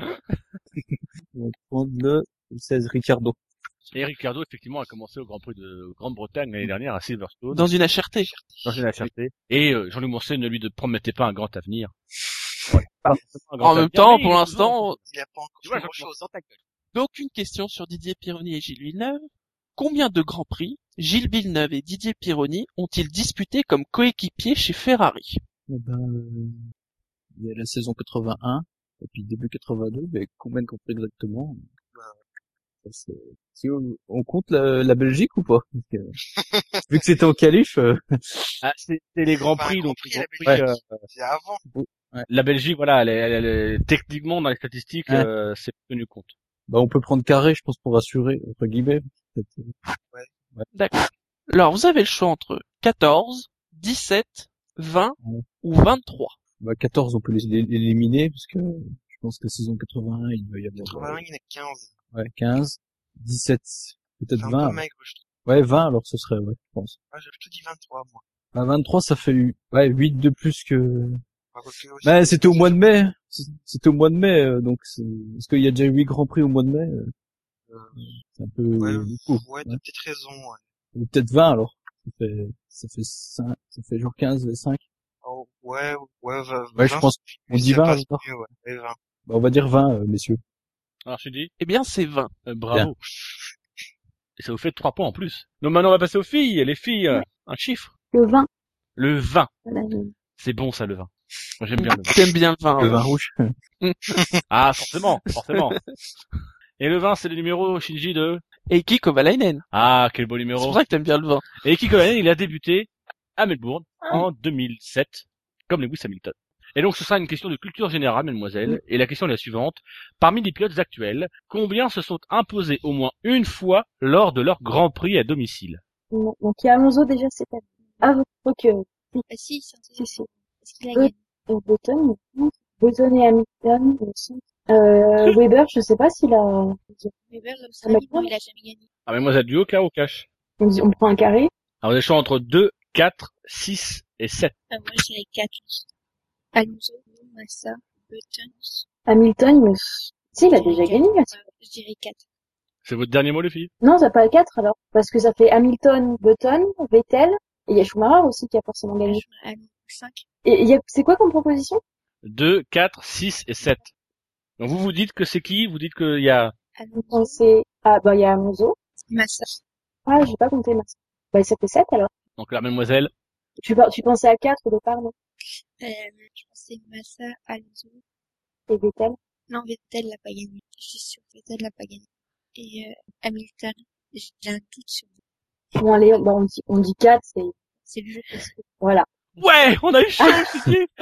On va prendre le seize Ricardo. Et Ricardo, effectivement, a commencé au Grand Prix de Grande-Bretagne l'année dernière à Silverstone, Dans une H R T. dans une H R T. Et euh, Jean-Luc Moncey ne lui de promettait pas un grand avenir. Voilà. Pas forcément un grand En même avenir, temps, mais pour il est l'instant, Il a pas encore tu vois, fait grand Jean-Luc chose. Moncey, ta gueule. donc une question sur Didier Pironi et Gilles Villeneuve. Combien de grands prix Gilles Villeneuve et Didier Pironi ont-ils disputé comme coéquipiers chez Ferrari? Eh ben, euh, il y a la saison quatre-vingt-un, et puis début quatre-vingt-deux, mais combien de Grands Prix exactement? Ça, c'est- Si on, on compte la, la Belgique ou pas? Parce que, vu que c'était en qualif, euh, Ah, c'est c'est les Grands Enfin, Prix, Grand donc Prix, les Grands la Prix, Belgique. euh, C'est avant. la Belgique, voilà, elle est, elle est- elle est- techniquement dans les statistiques, Ouais. euh, c'est tenu compte. bah, on peut prendre carré, je pense, pour assurer, entre guillemets. Peut-être. D'accord. Alors, vous avez le choix entre quatorze, dix-sept, vingt Ouais. ou vingt-trois. Bah, quatorze, on peut les les- éliminer, parce que je pense que la saison quatre-vingt-un, il doit y avoir, quatre-vingt-un, il y en a quinze. ouais, quinze, dix-sept, peut-être C'est un vingt. peu maigre, je trouve. Ouais, vingt, alors ce serait, ouais, je pense. Moi, j'ai plutôt dit vingt-trois, moi. Bah, vingt-trois, ça fait, ouais, huit de plus que, Enfin, quoique aussi, bah, c'était au mois de mai. C'était au mois de mai, euh, donc, c'est... Est-ce qu'il y a déjà huit Grands Prix au mois de mai? euh, Euh, C'est un peu Ouais, beaucoup. ouais, t'as peut-être raison, ouais. Ou peut-être vingt, alors. Ça fait, ça fait cinq, ça fait genre quinze et cinq. Oh, ouais, ouais, vingt, Ouais, je pense, on dit ça vingt, passe alors. mieux, ouais. Ouais, vingt. Bah, on va dire vingt, euh, messieurs. Alors, je te dis, Eh bien, c'est vingt. euh, bravo. Et ça vous fait trois points en plus. Donc maintenant, on va passer aux filles. Les filles, euh, un chiffre. Le vin. Le vingt. Voilà, j'ai- C'est bon, ça, le vingt. Moi, j'aime bien le vingt. T'aimes bien le vin. Le ouais. vin rouge. Ah, forcément, forcément. Et le vingt, c'est le numéro, Shinji, de... Et Eiki Kovalainen. Ah, quel beau C'est numéro. pour ça que t'aimes bien le vin. Et Eiki Kovalainen, il a débuté à Melbourne en deux mille sept, comme Lewis Hamilton. Et donc, ce sera une question de culture générale, mademoiselle. Et la question est la suivante. Parmi les pilotes actuels, combien se sont imposés au moins une fois lors de leur Grand Prix à domicile? Non. Donc il y a Alonso déjà cette année. Ah, ok. Ah si, c'est Si, si. Est-ce qu'il a Oui. gagné? Et Button, non. Button et Hamilton, il me semble. Euh, Weber, je sais pas s'il a... Weber, l'Australie, non, il a jamais gagné. Ah, mademoiselle, du haut, au cash. On, dit, on prend un carré. Alors, des choix entre deux, quatre, six et sept. Ah, moi, je dirais quatre. Alonso, Massa, Button. Hamilton, il me... Si, il a déjà gagné. là. Je dirais quatre. C'est votre dernier mot, les filles? Non, ça pas quatre alors. Parce que ça fait Hamilton, Button, Vettel. Et il y a Schumacher aussi qui a forcément gagné. Ah, cinq. Et il y a... c'est quoi comme proposition? deux, quatre, six et sept. Donc vous vous dites que c'est qui? Vous dites qu'il y a... Donc Alonso, c'est... Ah, bah il y a Alonso. Massa. Ah, j'ai pas compté Massa. Bah ça fait sept alors. Donc la mademoiselle. Tu, par- tu pensais à quatre au départ, non? Euh, je pensais Massa, Alonso. Et Vettel. Non, Vettel l'a pas gagné. Je suis sûre que Vettel l'a pas gagné. Et euh, Hamilton, j'ai un doute sur lui. Bon allez, bah, on dit, on dit quatre, c'est... C'est le jeu. Voilà. Ouais, on a eu chaud, je dis.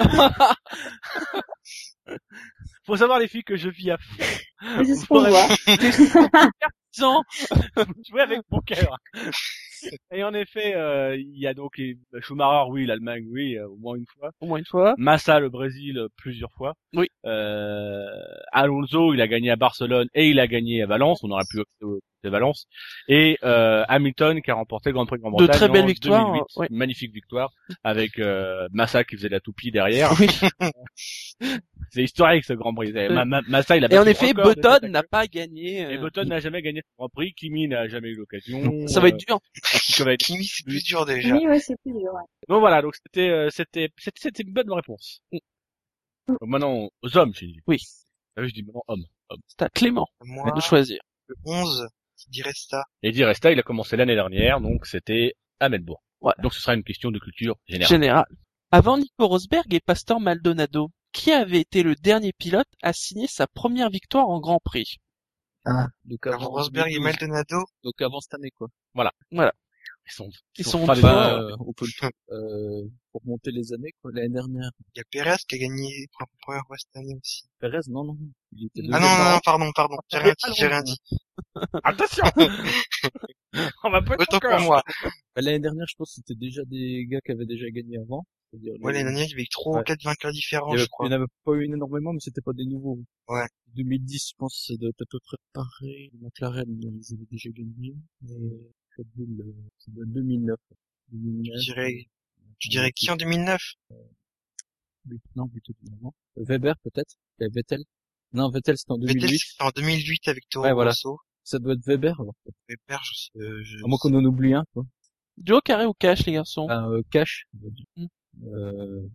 Faut savoir, les filles, que je vis à fond. Mais c'est ce qu'on voit. ans. Jouer avec mon cœur. Et en effet, euh, il y a donc les- Schumacher, oui, l'Allemagne, oui, euh, au moins une fois. Au moins une fois. Massa, le Brésil, euh, plusieurs fois. Oui. Euh, Alonso, il a gagné à Barcelone et il a gagné à Valence. On n'aura plus accès au de Valence. Et euh, Hamilton qui a remporté le Grand Prix de Grande-Bretagne. De très belles en victoires, deux mille huit. ouais. Magnifique victoire avec euh, Massa qui faisait de la toupie derrière. Oui. C'est historique ce Grand Prix. Ma- Ma- Massa, il a Et en battu le effet, record de Button cette n'a attaque. pas gagné. euh, Et Button n'a jamais gagné ce Grand Prix. Kimi n'a jamais eu l'occasion. Ça va être dur. Euh, ça va être- Kimi, c'est plus dur déjà. Oui, ouais, c'est plus dur. Ouais. Donc voilà, donc c'était euh, c'était c'était c'était une bonne réponse. Donc maintenant aux hommes, j'ai dit. Oui. Ah oui, je dis maintenant hommes. Hommes. C'est à Clément Moi, de choisir. le onze, qui dit Resta. Et Di Resta, il a commencé l'année dernière, donc c'était à Melbourne. Ouais. Donc ce sera une question de culture générale. Général. Avant Nico Rosberg et Pastor Maldonado, qui avait été le dernier pilote à signer sa première victoire en Grand Prix? Ah, donc Alors, avant Rosberg et deux mille douze. Maldonado. Donc avant cette année, quoi. Ils sont, Ils sont fans des pas, deux. euh, on peut le, euh, pour monter les années, quoi, l'année dernière. Il y a Perez qui a gagné pour la première fois cette année aussi. Perez, non, non, non. Il était Ah non, deuxième. non, non, pardon, pardon. J'ai rien dit, j'ai rien dit. Attention. On va pas être Autant encore. pour moi. Bah, l'année dernière, je pense que c'était déjà des gars qui avaient déjà gagné avant. C'est-à-dire Ouais, les- l'année dernière, il y avait trois Ouais. ou quatre vainqueurs différents, il y avait- je crois. il y en avait pas eu énormément, mais c'était pas des nouveaux. Ouais. deux mille dix, je pense, ça doit être à peu près pareil. McLaren, ils avaient déjà gagné. Et Red Bull, euh, ça doit être deux mille neuf. deux mille neuf. Tu dirais, tu dirais qui en deux mille neuf? Oui, non, plutôt avant. Weber, peut-être. Et Vettel. Non, Vettel, c'était en Vettel, deux mille huit. c'était en deux mille huit avec Toro Ouais, voilà. Rosso. Ça doit être Weber, alors. Weber, je sais, euh, je... À moins qu'on en oublie un, quoi. Duo carré ou cash, les garçons? Ah, euh, Cash. on va dire. Mm. Euh...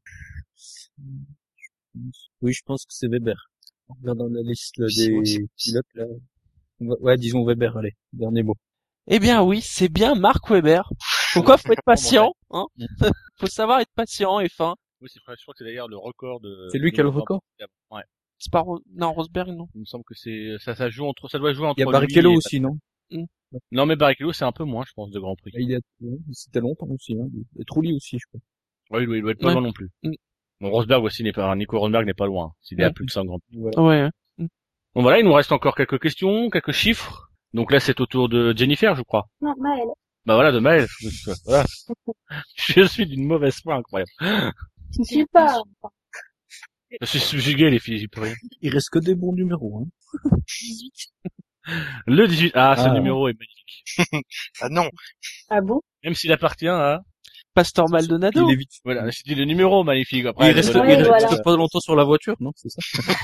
Oui, je pense que c'est Weber. En regardant la liste là, C'est des moi, c'est- pilotes, là. on va- Ouais, disons Weber, allez. Dernier mot. Eh bien oui, c'est bien Mark Webber. Pourquoi faut être patient, hein? Faut savoir être patient et fin. Oui, c'est vrai, je crois que c'est d'ailleurs le record de. C'est lui qui a le de- record? Ouais. C'est pas Ro- non Rosberg non. Il me semble que c'est ça, ça joue entre, ça doit jouer entre. Il y a lui Barrichello et- aussi, non? Non, mais Barrichello, c'est un peu moins, je pense, de Grand Prix. Il y a, ouais, c'était longtemps aussi, hein. Et Trulli aussi, je crois. Oui, il doit être pas Ouais. loin non plus. Mm. Bon, Rosberg aussi n'est pas, Nico Rosberg n'est pas loin. S'il est à Ouais. plus de cinq Grands Prix. Voilà. Ouais. Bon voilà, il nous reste encore quelques questions, quelques chiffres. Donc là, c'est au tour de Jennifer, je crois. Non, Maël. Bah voilà, de Maël. Voilà. Je suis d'une mauvaise foi incroyable. Tu ne suis pas. Je suis subjugué, les filles, j'y peux rien. Il reste que des bons numéros, hein. dix-huit. Le dix-huit. Ah, ce Ah. numéro est magnifique. Ah non. Ah bon? Même s'il appartient à... Pastor Maldonado. Il est vite. Voilà, j'ai dit le numéro magnifique. Après, il reste, le- Ouais, il voilà. reste pas longtemps sur la voiture, non? C'est ça?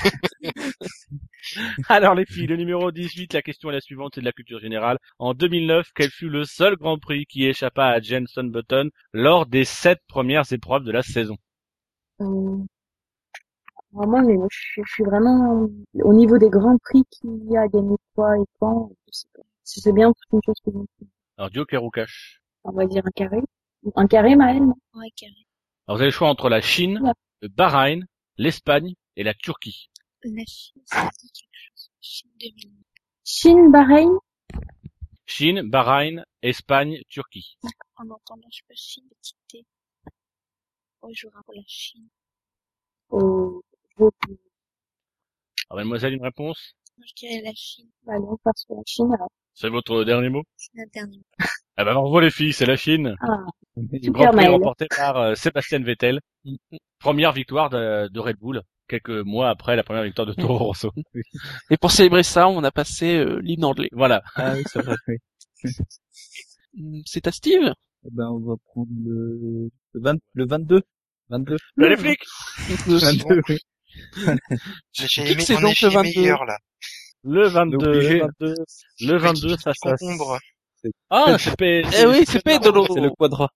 Alors les filles, le numéro dix-huit, la question est la suivante, c'est de la culture générale. En deux mille neuf, quel fut le seul Grand Prix qui échappa à Jenson Button lors des sept premières épreuves de la saison? Euh, Vraiment, mais moi, je suis, je suis vraiment au niveau des grands prix qui a gagné quoi et quand. Je sais pas. Si c'est bien toute une chose que je- Alors Joker ou Cash? on va dire un carré. Un carré, Maël, non? Ouais, carré. Alors vous avez le choix entre la Chine, Ouais. le Bahreïn, l'Espagne et la Turquie. La Chine, ça dit quelque chose. Chine deux mille neuf. Chine, Bahreïn. Chine, Bahreïn, Espagne, Turquie. En entendant, je sais pas, Chine, petit T. Oh, je jouerai pour la Chine. Au, au, Alors mademoiselle, une réponse? Moi, je dirais la Chine. allez, on part sur la Chine, alors. C'est votre dernier mot? C'est un dernier. Ah bah bravo les filles, c'est la Chine. Ah, Le super, Grand Prix Maël. remporté par euh, Sébastien Vettel. Première victoire de, de Red Bull, quelques mois après la première victoire de Toro Rosso. Et pour célébrer ça, on a passé euh, l'hymne anglais. Voilà. Ah oui, c'est vrai, oui. Hum, C'est à Steve. Eh ben, on va prendre le, le vingt, le vingt-deux. vingt-deux. Là, les flics! vingt-deux, oui. J'ai Qui aimé, que c'est on donc est chez le les vingt-deux? meilleurs, là. Le vingt-deux, Obligé. le vingt-deux, le vingt-deux, ça, ça, Concombre. ah, c'est P- Eh oui, c'est Pedro. C'est le quadra.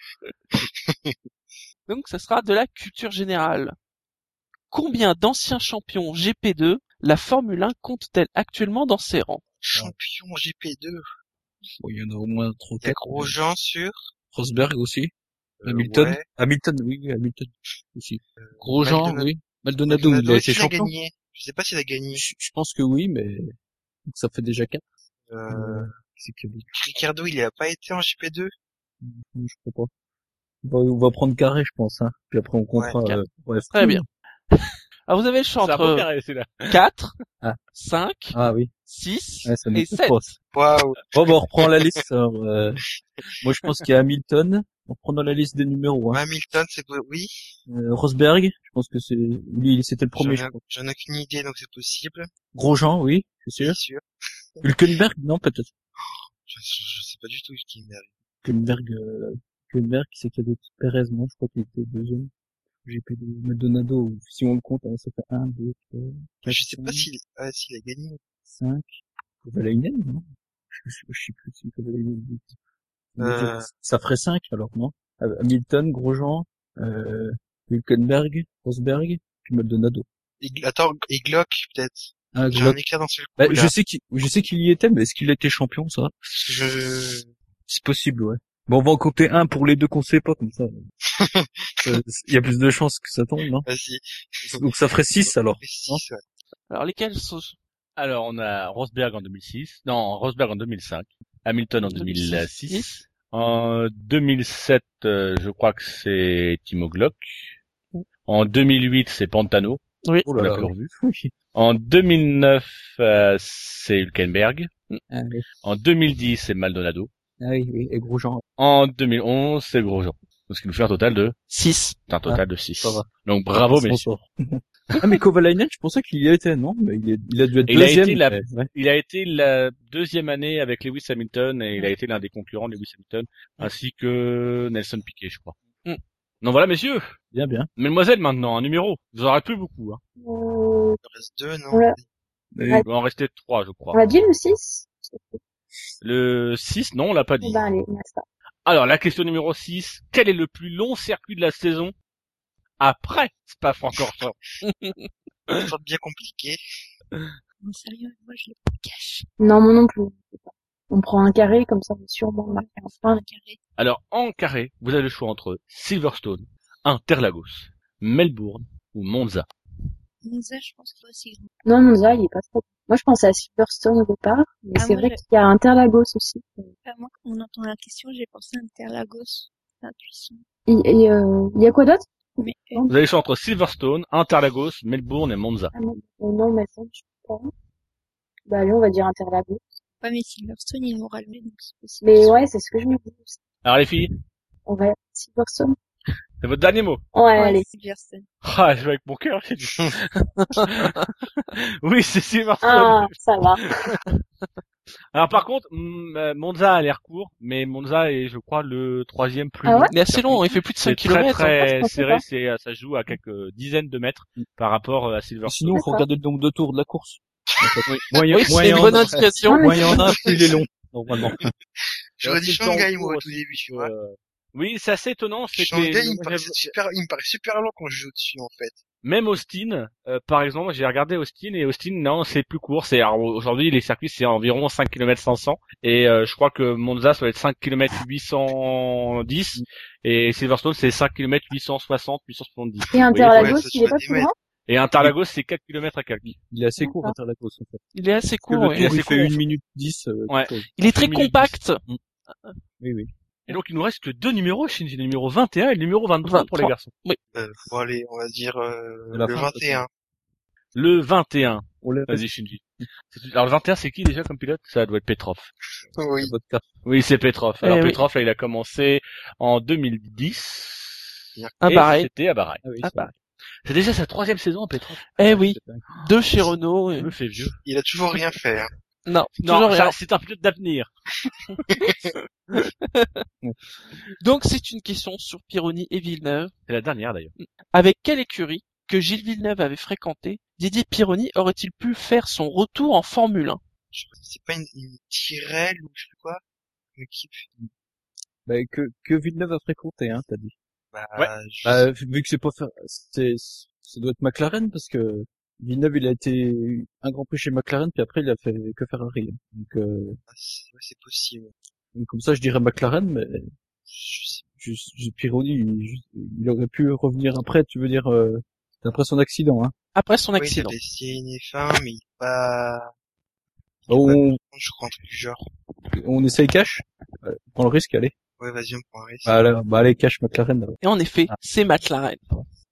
Donc ça sera de la culture générale. Combien d'anciens champions G P deux la Formule un compte-t-elle actuellement dans ses rangs? Champion G P deux. Bon, il y en a au moins trois, Il y a quatre. Grosjean sur. Rosberg aussi. euh, Hamilton. ouais. Hamilton, oui, oui, Hamilton aussi. Grosjean, Maldonado. oui. Maldonado, il a Maldonado, été est-ce qu'il a champion. gagné. Je sais pas s'il a gagné. Je, je pense que oui, mais donc ça fait déjà quatre. Euh, C'est que Ricardo, il a pas été en G P deux. je crois pas. On va, on va prendre carré, je pense, hein. Puis après on comptera. Ouais, euh, bref. Très bien. Alors vous avez le choix C'est un beau entre carré, celui-là. quatre, Ah. cinq, Ah oui. six Ouais, ça nous et fait sept. trois. Waouh. Bon, bah, on reprend la liste. Alors, euh, moi, je pense qu'il y a Hamilton. On reprend dans la liste des numéros. Hein. Hamilton, c'est po- oui. Euh, Rosberg, je pense que c'est lui, c'était le premier. J'en Je ai, crois. j'en ai aucune idée, donc c'est possible. Grosjean, oui, c'est Bien sûr. sûr. Hülkenberg, non, peut-être. Je, je, je sais pas du tout qui mérite. Hülkenberg, euh, Hülkenberg, c'est qu'il y a d'autres. Perez, non, je crois qu'il était deuxième. J'ai P de Maldonado, si on le compte, hein, ça fait un, deux, trois, quatre, Je sais pas cinq, s'il, ah, s'il a gagné. cinq. Kovalainen, non? Je, je, je sais plus si Kovalainen. Euh. Ça ferait cinq, alors, non? Euh, Hamilton, Grosjean, euh, Hülkenberg, Rosberg, puis Maldonado. Et, attends, et Glock, peut-être. Ah, J'ai Glock. un écart dans ce coup, Bah, là. je sais qu'il, je sais qu'il y était, mais est-ce qu'il a été champion, ça? Je, C'est possible, ouais. Bon, on va en compter un pour les deux qu'on sait pas, comme ça. Il y a plus de chances que ça tombe, non? vas-y. Donc ça ferait six, alors. six, ouais. Alors lesquels sont Alors, on a Rosberg en deux mille six. Non, Rosberg en deux mille cinq. Hamilton en deux mille six. En deux mille sept, euh, je crois que c'est Timo Glock. En deux mille huit, c'est Pantano. Oui. Oh On là l'a là. plus revu. En deux mille neuf, euh, c'est Hülkenberg. Ah oui. En deux mille dix, c'est Maldonado. Ah oui, oui, et Grosjean. En deux mille onze, c'est Grosjean. Ce qui nous fait un total de, six. un total de six. ça va. Donc bravo, C'est messieurs. bon, ça. Ah, mais Kovalainen, je pensais qu'il y était, non? Mais il, est, il a dû être Il a deuxième. été la- mais- ouais. Il a été la deuxième année avec Lewis Hamilton et il a été l'un des concurrents de Lewis Hamilton, ainsi que Nelson Piquet, je crois. Mm. Donc voilà, messieurs. Bien, bien. Mesdemoiselles, maintenant, un numéro. Vous en aurez plus beaucoup, hein. Euh, Il en reste deux, non? on l'a, Mais- Il va en rester trois, je on crois. l'a dit le six? Le six, non, on l'a pas Eh dit. ben, allez, basta. Alors, la question numéro six. Quel est le plus long circuit de la saison après Spa-Francorchamps? Ça semble bien compliqué. Non, sérieux, moi je le cache. Non, moi non plus. je sais pas. On prend un carré, comme ça, on est sûrement marqué un Enfin, point. un carré. Alors, en carré, vous avez le choix entre Silverstone, Interlagos, Melbourne ou Monza. Monza, je pense qu'il est aussi grand. Non, Monza, il est pas trop. Moi, je pensais à Silverstone au départ, mais Ah, c'est moi, vrai je- qu'il y a Interlagos aussi. Enfin, moi, quand on entend la question, j'ai pensé à Interlagos. Intuition. Et, et euh, il y a quoi d'autre? Mais, euh, Vous avez le choix entre Silverstone, Interlagos, Melbourne et Monza. Ah non, euh, non, mais ça, je sais pas. Bah, allez, on va dire Interlagos. ouais, mais Silverstone, ils l'ont relevé, donc c'est possible. Mais ouais, c'est ce que je me dis aussi. Alors les filles, On va Silverstone. c'est votre dernier mot. Ouais, Ouais, allez. Silverstone. Ah, je vais avec mon cœur. j'ai dit. Oui, c'est Silverstone. Ah, ça va. Alors par contre, mm, euh, Monza a l'air court, mais Monza est, je crois, le troisième plus Ah long. ouais Il est assez long, il fait plus de C'est cinq très kilomètres. Ah, je très pensais serré, pas. c'est, euh, ça joue à quelques dizaines de mètres par rapport euh, à Silverstone. Sinon, il faut D'accord. regarder le nombre de tours de la course. En fait, moins, il y a- Oui, moins c'est il y une en bonne a- indication. Ah, mais moins il y en a, plus il est long, normalement. J'aurais dit C'est le temps Shanghai, court moi, au aussi, tout début, tu euh, vois. Oui, c'est assez étonnant. C'est que Shanghai, les- il me, moi, paraît j'avoue- super, il me paraît super long quand je joue dessus, en fait. Même Austin, euh, par exemple, j'ai regardé Austin et Austin, non, c'est plus court. C'est alors, aujourd'hui les circuits c'est environ cinq kilomètres cinq cents et euh, je crois que Monza ça va être cinq kilomètres huit cent dix et Silverstone c'est cinq kilomètres huit cent soixante, huit cent soixante-dix. Et Vous voyez, Interlagos, ouais, ça il est se pas fait plus des grand? Et Interlagos c'est quatre kilomètres à quelques. Il est assez court, D'accord. Interlagos, en fait. Il est assez Parce que court. le oui. tour, assez il fait court. une minute dix. Euh, Ouais. quelque chose. Il est très une minute compact. Oui, oui. Et donc il nous reste que deux numéros, Shinji, le numéro vingt et un et le numéro vingt-trois pour les vingt-trois. garçons. Euh, bon, allez, on va dire, euh, De la le fin, vingt et un. Le vingt et un, On l'a vas-y Shinji. C'est- Alors le vingt et un c'est qui déjà comme pilote? Ça doit être Petrov. Oui. votre carte. Oui, c'est Petrov. Alors Eh oui. Petrov, là, il a commencé en deux mille dix. À et Bahreïn. C'était à Bahreïn. Ah oui, Ah c'est bah. vrai. C'est déjà sa troisième saison, Petrov. Eh oui, C'est dingue. deux chez Renault. et- Je me fais vieux. Il a toujours rien fait, hein. Non, Non, toujours ça, rien. c'est un pilote d'avenir. Donc c'est une question sur Pironi et Villeneuve. C'est la dernière, d'ailleurs. Avec quelle écurie que Gilles Villeneuve avait fréquenté, Didier Pironi aurait-il pu faire son retour en Formule un? Je- C'est pas une, une Tyrrell ou je sais plus quoi? Une équipe? Bah, que, que Villeneuve a fréquenté, hein, t'as dit. Bah, Ouais. je Bah, vu que c'est pas faire, c'est, ça doit être McLaren parce que Villeneuve, il a été un Grand Prix chez McLaren puis après il a fait que Ferrari. hein. Donc, euh, sais pas si- ouais, c'est possible. donc comme ça, je dirais McLaren, mais Je sais je, je, Pironi, il, il aurait pu revenir après, tu veux dire, euh, après son accident, hein. Après son pas. Oui, accident. t'as essayé une F un, mais il est pas, On, je crois un truc du genre. on essaye cash? Euh, on prend le risque, allez. Ouais, vas-y, on prend un risque. Bah, allez, bah, allez, cash McLaren, alors. Et en effet, Ah. c'est McLaren.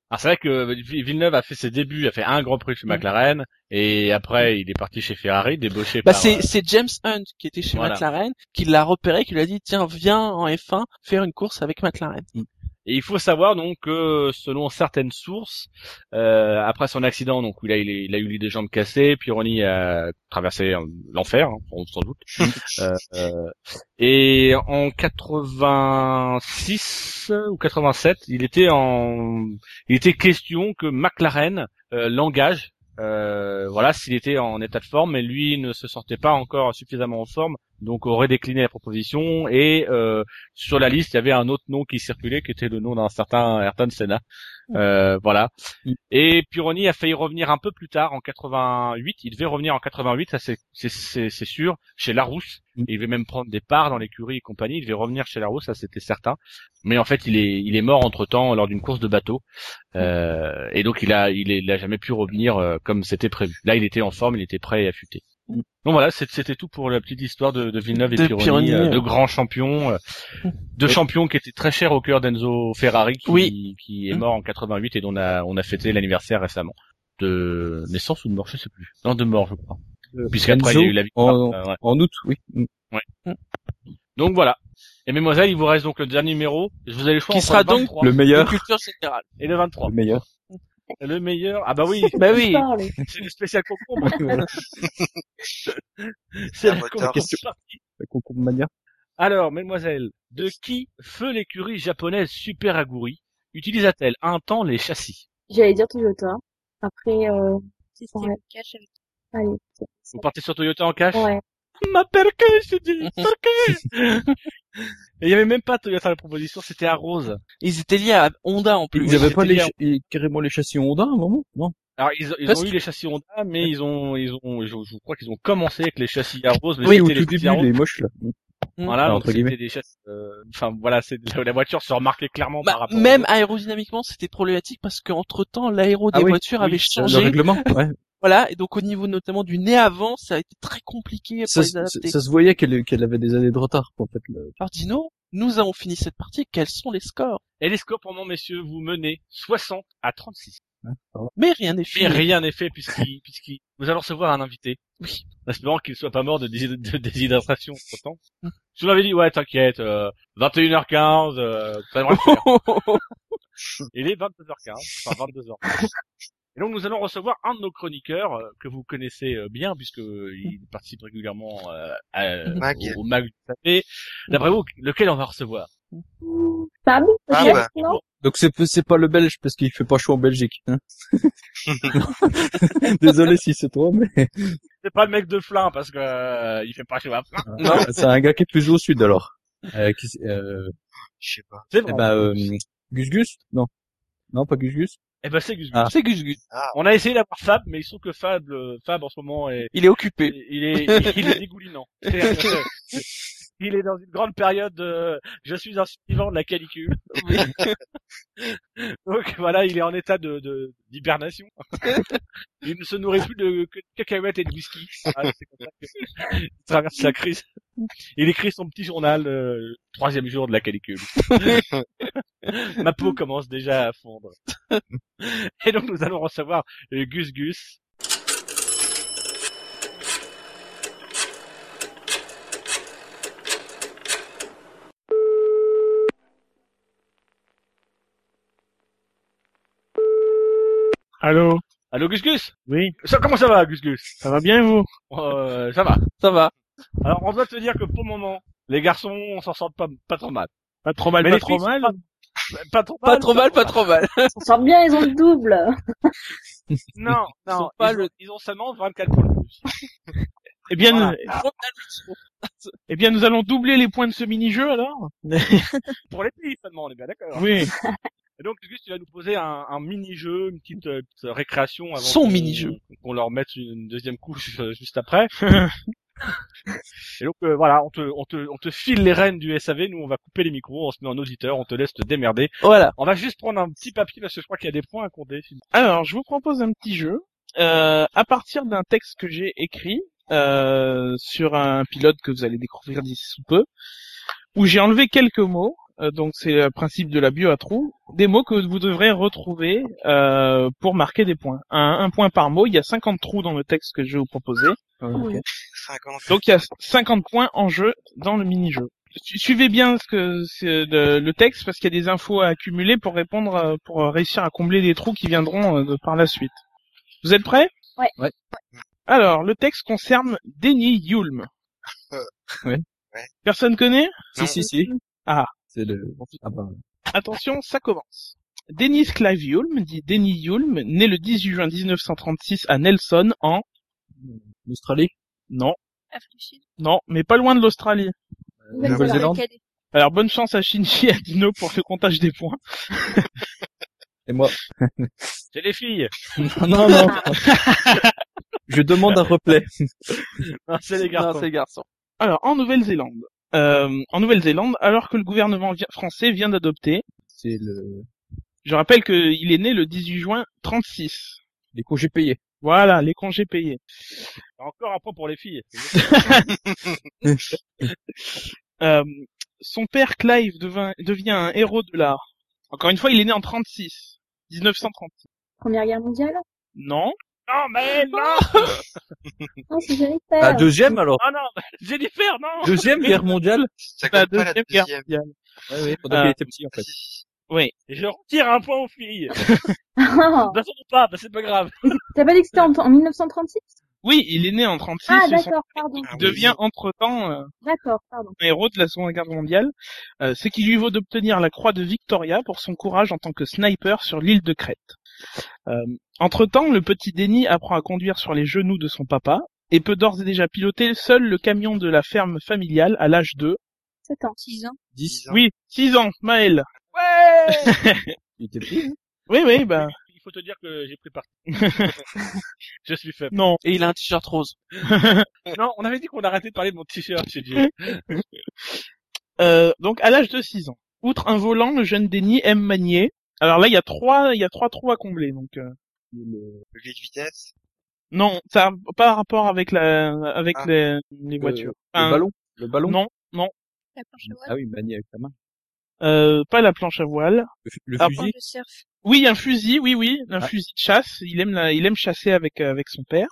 Alors c'est vrai que Villeneuve a fait ses débuts, a fait un Grand Prix chez McLaren, et après il est parti chez Ferrari, débauché Bah par... c'est euh, c'est James Hunt qui était chez Voilà. McLaren, qui l'a repéré, qui lui a dit tiens viens en F un faire une course avec McLaren. Et il faut savoir donc que selon certaines sources, euh, après son accident, donc où il a, il a, il a eu les deux jambes cassées, Pironi a traversé euh, l'enfer, hein, sans doute. euh, euh, et en quatre-vingt-six ou quatre-vingt-sept, il était en, il était question que McLaren euh, l'engage. Euh, voilà, s'il était en état de forme, mais lui ne se sentait pas encore suffisamment en forme, donc aurait décliné la proposition. Et euh, sur la liste, il y avait un autre nom qui circulait, qui était le nom d'un certain Ayrton Senna. Euh, voilà. Et Pironi a failli revenir un peu plus tard, en quatre-vingt-huit. Il devait revenir en quatre-vingt-huit, ça c'est c'est c'est, c'est sûr, chez Larousse. Il devait même prendre des parts dans l'écurie et compagnie. Il devait revenir chez Larousse, ça c'était certain. Mais en fait, il est il est mort entre temps lors d'une course de bateau. Euh, et donc il a il, est, il a jamais pu revenir euh, comme c'était prévu. Là, il était en forme, il était prêt et affûté. Donc voilà, c'était tout pour la petite histoire de, de Villeneuve et De Pironi, Pironi, euh, ouais. de grands champions, euh, de champions qui étaient très chers au cœur d'Enzo Ferrari, qui, Oui. qui est mort en quatre-vingt-huit et dont on a on a fêté l'anniversaire récemment. De naissance ou de mort, je sais plus. Non, de mort, je crois. Puisqu'après il y a eu la victoire. en, euh, ouais. en août, oui. Donc voilà. Et mesdemoiselles, il vous reste donc le dernier numéro. Je vous ai les choix Qui entre sera le donc vingt-trois Le De meilleur, culture générale. et le vingt-trois. le meilleur. Le meilleur. Ah bah oui, Bah oui. Parle. c'est le spécial concombre. Voilà. C'est Un la moteur. question partie. La concombre mania. Alors, mesdemoiselles, de qui Feu l'écurie japonaise Super Aguri utilisa-t-elle un temps les châssis? J'allais dire Toyota. Après, euh, C'était Ouais. le cash avec allez. c'est ça. Vous partez sur Toyota en cash? Ouais. Ma perque, je te dis, perque. Et il y avait même pas Toyota à la proposition, c'était à Rose. Ils étaient liés à Honda en plus. Ils avaient pas c'était les, bien. ch- et carrément les châssis Honda à un moment? Non. Alors ils, ils Parce ont eu les châssis Honda, mais ils ont, ils ont, je, je crois qu'ils ont commencé avec les châssis à Rose. Mais Oui, au c'était tout les début, châssis à Rose. les moches, là. Voilà, Enfin, donc entre c'était guillemets. des châssis. euh, Enfin voilà, c'est la voiture se remarquait clairement Bah, par rapport. aux même autres. aérodynamiquement, c'était problématique parce qu'entre temps, l'aéro des Ah oui, voitures oui, avait Le changé. règlement, ouais. Voilà, et donc au niveau notamment du nez avant, ça a été très compliqué Ça, pour les ça, adapter. ça se voyait qu'elle qu'elle avait des années de retard, en fait. le- Alors Dino, nous avons fini cette partie, quels sont les scores? Et les scores pour moi, messieurs, vous menez soixante à trente-six. Mais rien n'est Mais fini. rien n'est fait puisqu'il, puisqu'il, nous allons recevoir un invité. Oui. En espérant qu'il soit pas mort de, dés- de déshydratation entre temps. Je vous l'avais dit, ouais, t'inquiète, euh, vingt et une heures quinze, euh, ça devrait le faire. Il est vingt-deux heures quinze, enfin vingt-deux heures. Et donc nous allons recevoir un de nos chroniqueurs euh, que vous connaissez euh, bien puisque euh, il participe régulièrement euh, à- Mag. au, au Mag du Café. D'après vous, lequel on va recevoir? Fab, Ah peut-être, bah. non? Donc c'est c'est pas le belge parce qu'il fait pas chaud en Belgique. Hein. Désolé si c'est toi, mais C'est pas le mec de Flin parce que euh, il fait pas chaud à Flin. non, c'est un gars qui est plus au sud alors. Euh, qui, c'est- euh, Je sais pas. C'est eh vrai. ben, euh, Gus Gus, non, non pas Gus Gus. Eh ben c'est Gus Gus. Ah. C'est Gus Gus. Ah, On a essayé d'avoir Fab, mais il se trouve que Fab, euh, Fab en ce moment est, Il est occupé. il est, il est dégoulinant. C'est-à-dire que, il est dans une grande période de, je suis un survivant de la canicule. Donc voilà, il est en état de, de d'hibernation. Il ne se nourrit plus de que de cacahuètes et de whisky. Voilà, c'est comme ça qu'il traverse la crise. Il écrit son petit journal, euh, troisième jour de la canicule. Ma peau commence déjà à fondre. Et donc nous allons recevoir euh, Gus Gus. Allô? Allô Gus Gus? Oui, Ça, comment ça va Gus Gus? ça va bien vous? Euh, ça va. Ça va. Alors on doit te dire que pour le moment, les garçons on s'en sort pas, pas trop mal. Pas trop mal, Mais pas les trop filles, mal? c'est Pas, pas trop mal. Pas trop mal, pas trop mal. Ils s'en sortent bien, ils ont le double. Non, Ils sont non, pas ils, le- ont, ils ont seulement vingt-quatre points de plus. Eh bien, Voilà. nous, eh bien, nous allons doubler les points de ce mini-jeu alors? Pour les filles seulement, on est bien d'accord. Oui. Et donc Gus, tu vas nous poser un, un mini-jeu, une petite, euh, petite récréation avant Son qu'on- mini-jeu. qu'on leur mette une deuxième couche euh, juste après. Et donc euh, voilà, on te, on te, on te file les rênes du S A V. Nous, on va couper les micros, on se met en auditeur, on te laisse te démerder. Voilà. On va juste prendre un petit papier parce que je crois qu'il y a des points à compter. Alors, je vous propose un petit jeu, euh, à partir d'un texte que j'ai écrit, euh, sur un pilote que vous allez découvrir d'ici sous peu, où j'ai enlevé quelques mots, euh, donc c'est le principe de la bio à trous, des mots que vous devrez retrouver euh, pour marquer des points. Un, un point par mot, il y a cinquante trous dans le texte que je vais vous proposer. Ok. cinquante. Donc il y a cinquante points en jeu dans le mini-jeu. Su- Suivez bien ce que c'est le, le texte parce qu'il y a des infos à accumuler pour répondre, euh, pour euh, réussir à combler les trous qui viendront euh, de- par la suite. Vous êtes prêts? Ouais. Ouais. Alors, le texte concerne Denny Hulme. Euh, Ouais. ouais. Personne connaît? Si, si, si. Ah. C'est le... Ah bah... Attention, ça commence. Dennis Clive Hulme, dit Denny Hulme, né le dix-huit juin mille neuf cent trente-six à Nelson en... L'Australie. Non, Afrique du Sud. non, mais pas loin de l'Australie. Nouvelle-Zélande. Nouvelle-Zélande. Cadet. Alors, bonne chance à Shinji et à Dino pour le comptage des points. Et moi. C'est les filles. non, non, non. Je demande un replay. Non, c'est les Non, garçons. c'est les garçons. Alors, en Nouvelle-Zélande. Euh, en Nouvelle-Zélande, alors que le gouvernement vi- français vient d'adopter, C'est le... je rappelle qu'il est né le dix-huit juin trente-six. les congés payés. Voilà, les congés payés. Encore un point pour les filles. Euh, son père Clive devint- devient un héros de l'art. Encore une fois, il est né en trente-six. mille neuf cent trente-six. Première guerre mondiale? Non. Non, mais non. Non, c'est Jennifer. Ah, deuxième alors. Ah non, Jennifer, non. Deuxième guerre mondiale. Ça La compte pas la deuxième guerre deuxième. mondiale. Ouais, ouais, pendant Euh, qu'il était petit en fait. Oui. Je retire un point aux filles. Ah, D'un pas, bah c'est pas grave. t'as pas dit que c'était en, en mille neuf cent trente-six? Oui, il est né en trente-six. Ah, et son- d'accord, pardon. Ah Il oui. devient entre-temps euh, D'accord, pardon. un héros de la Seconde Guerre mondiale. Euh, c'est qu'il lui vaut d'obtenir la croix de Victoria pour son courage en tant que sniper sur l'île de Crète. Euh, entre-temps, le petit Denny apprend à conduire sur les genoux de son papa et peut d'ores et déjà piloter seul le camion de la ferme familiale à l'âge de... sept ans. six ans. dix. ans. Oui, six ans, Maël. Ouais. Il était petit. Hein. Oui, oui, bah... Il faut te dire que j'ai pris parti. Je suis faible. Non. Et il a un t-shirt rose. Non, on avait dit qu'on arrêtait de parler de mon t-shirt chez Dieu. Euh, donc, à l'âge de six ans. Outre un volant, le jeune Denny aime manier. Alors là, il y a trois, il y a trois trous à combler, donc... euh, Le vide vitesse. Non, ça n'a pas rapport avec la, avec Ah. les, les voitures. Le Enfin, ballon. Le ballon. Non, non, La planche à voile. Ah oui, manié avec la main. euh, pas la planche à voile. Le, fu- le Ah, fusil. Le surf. Oui, un fusil, oui, oui, un Ah. fusil de chasse. Il aime, la, il aime chasser avec euh, avec son père.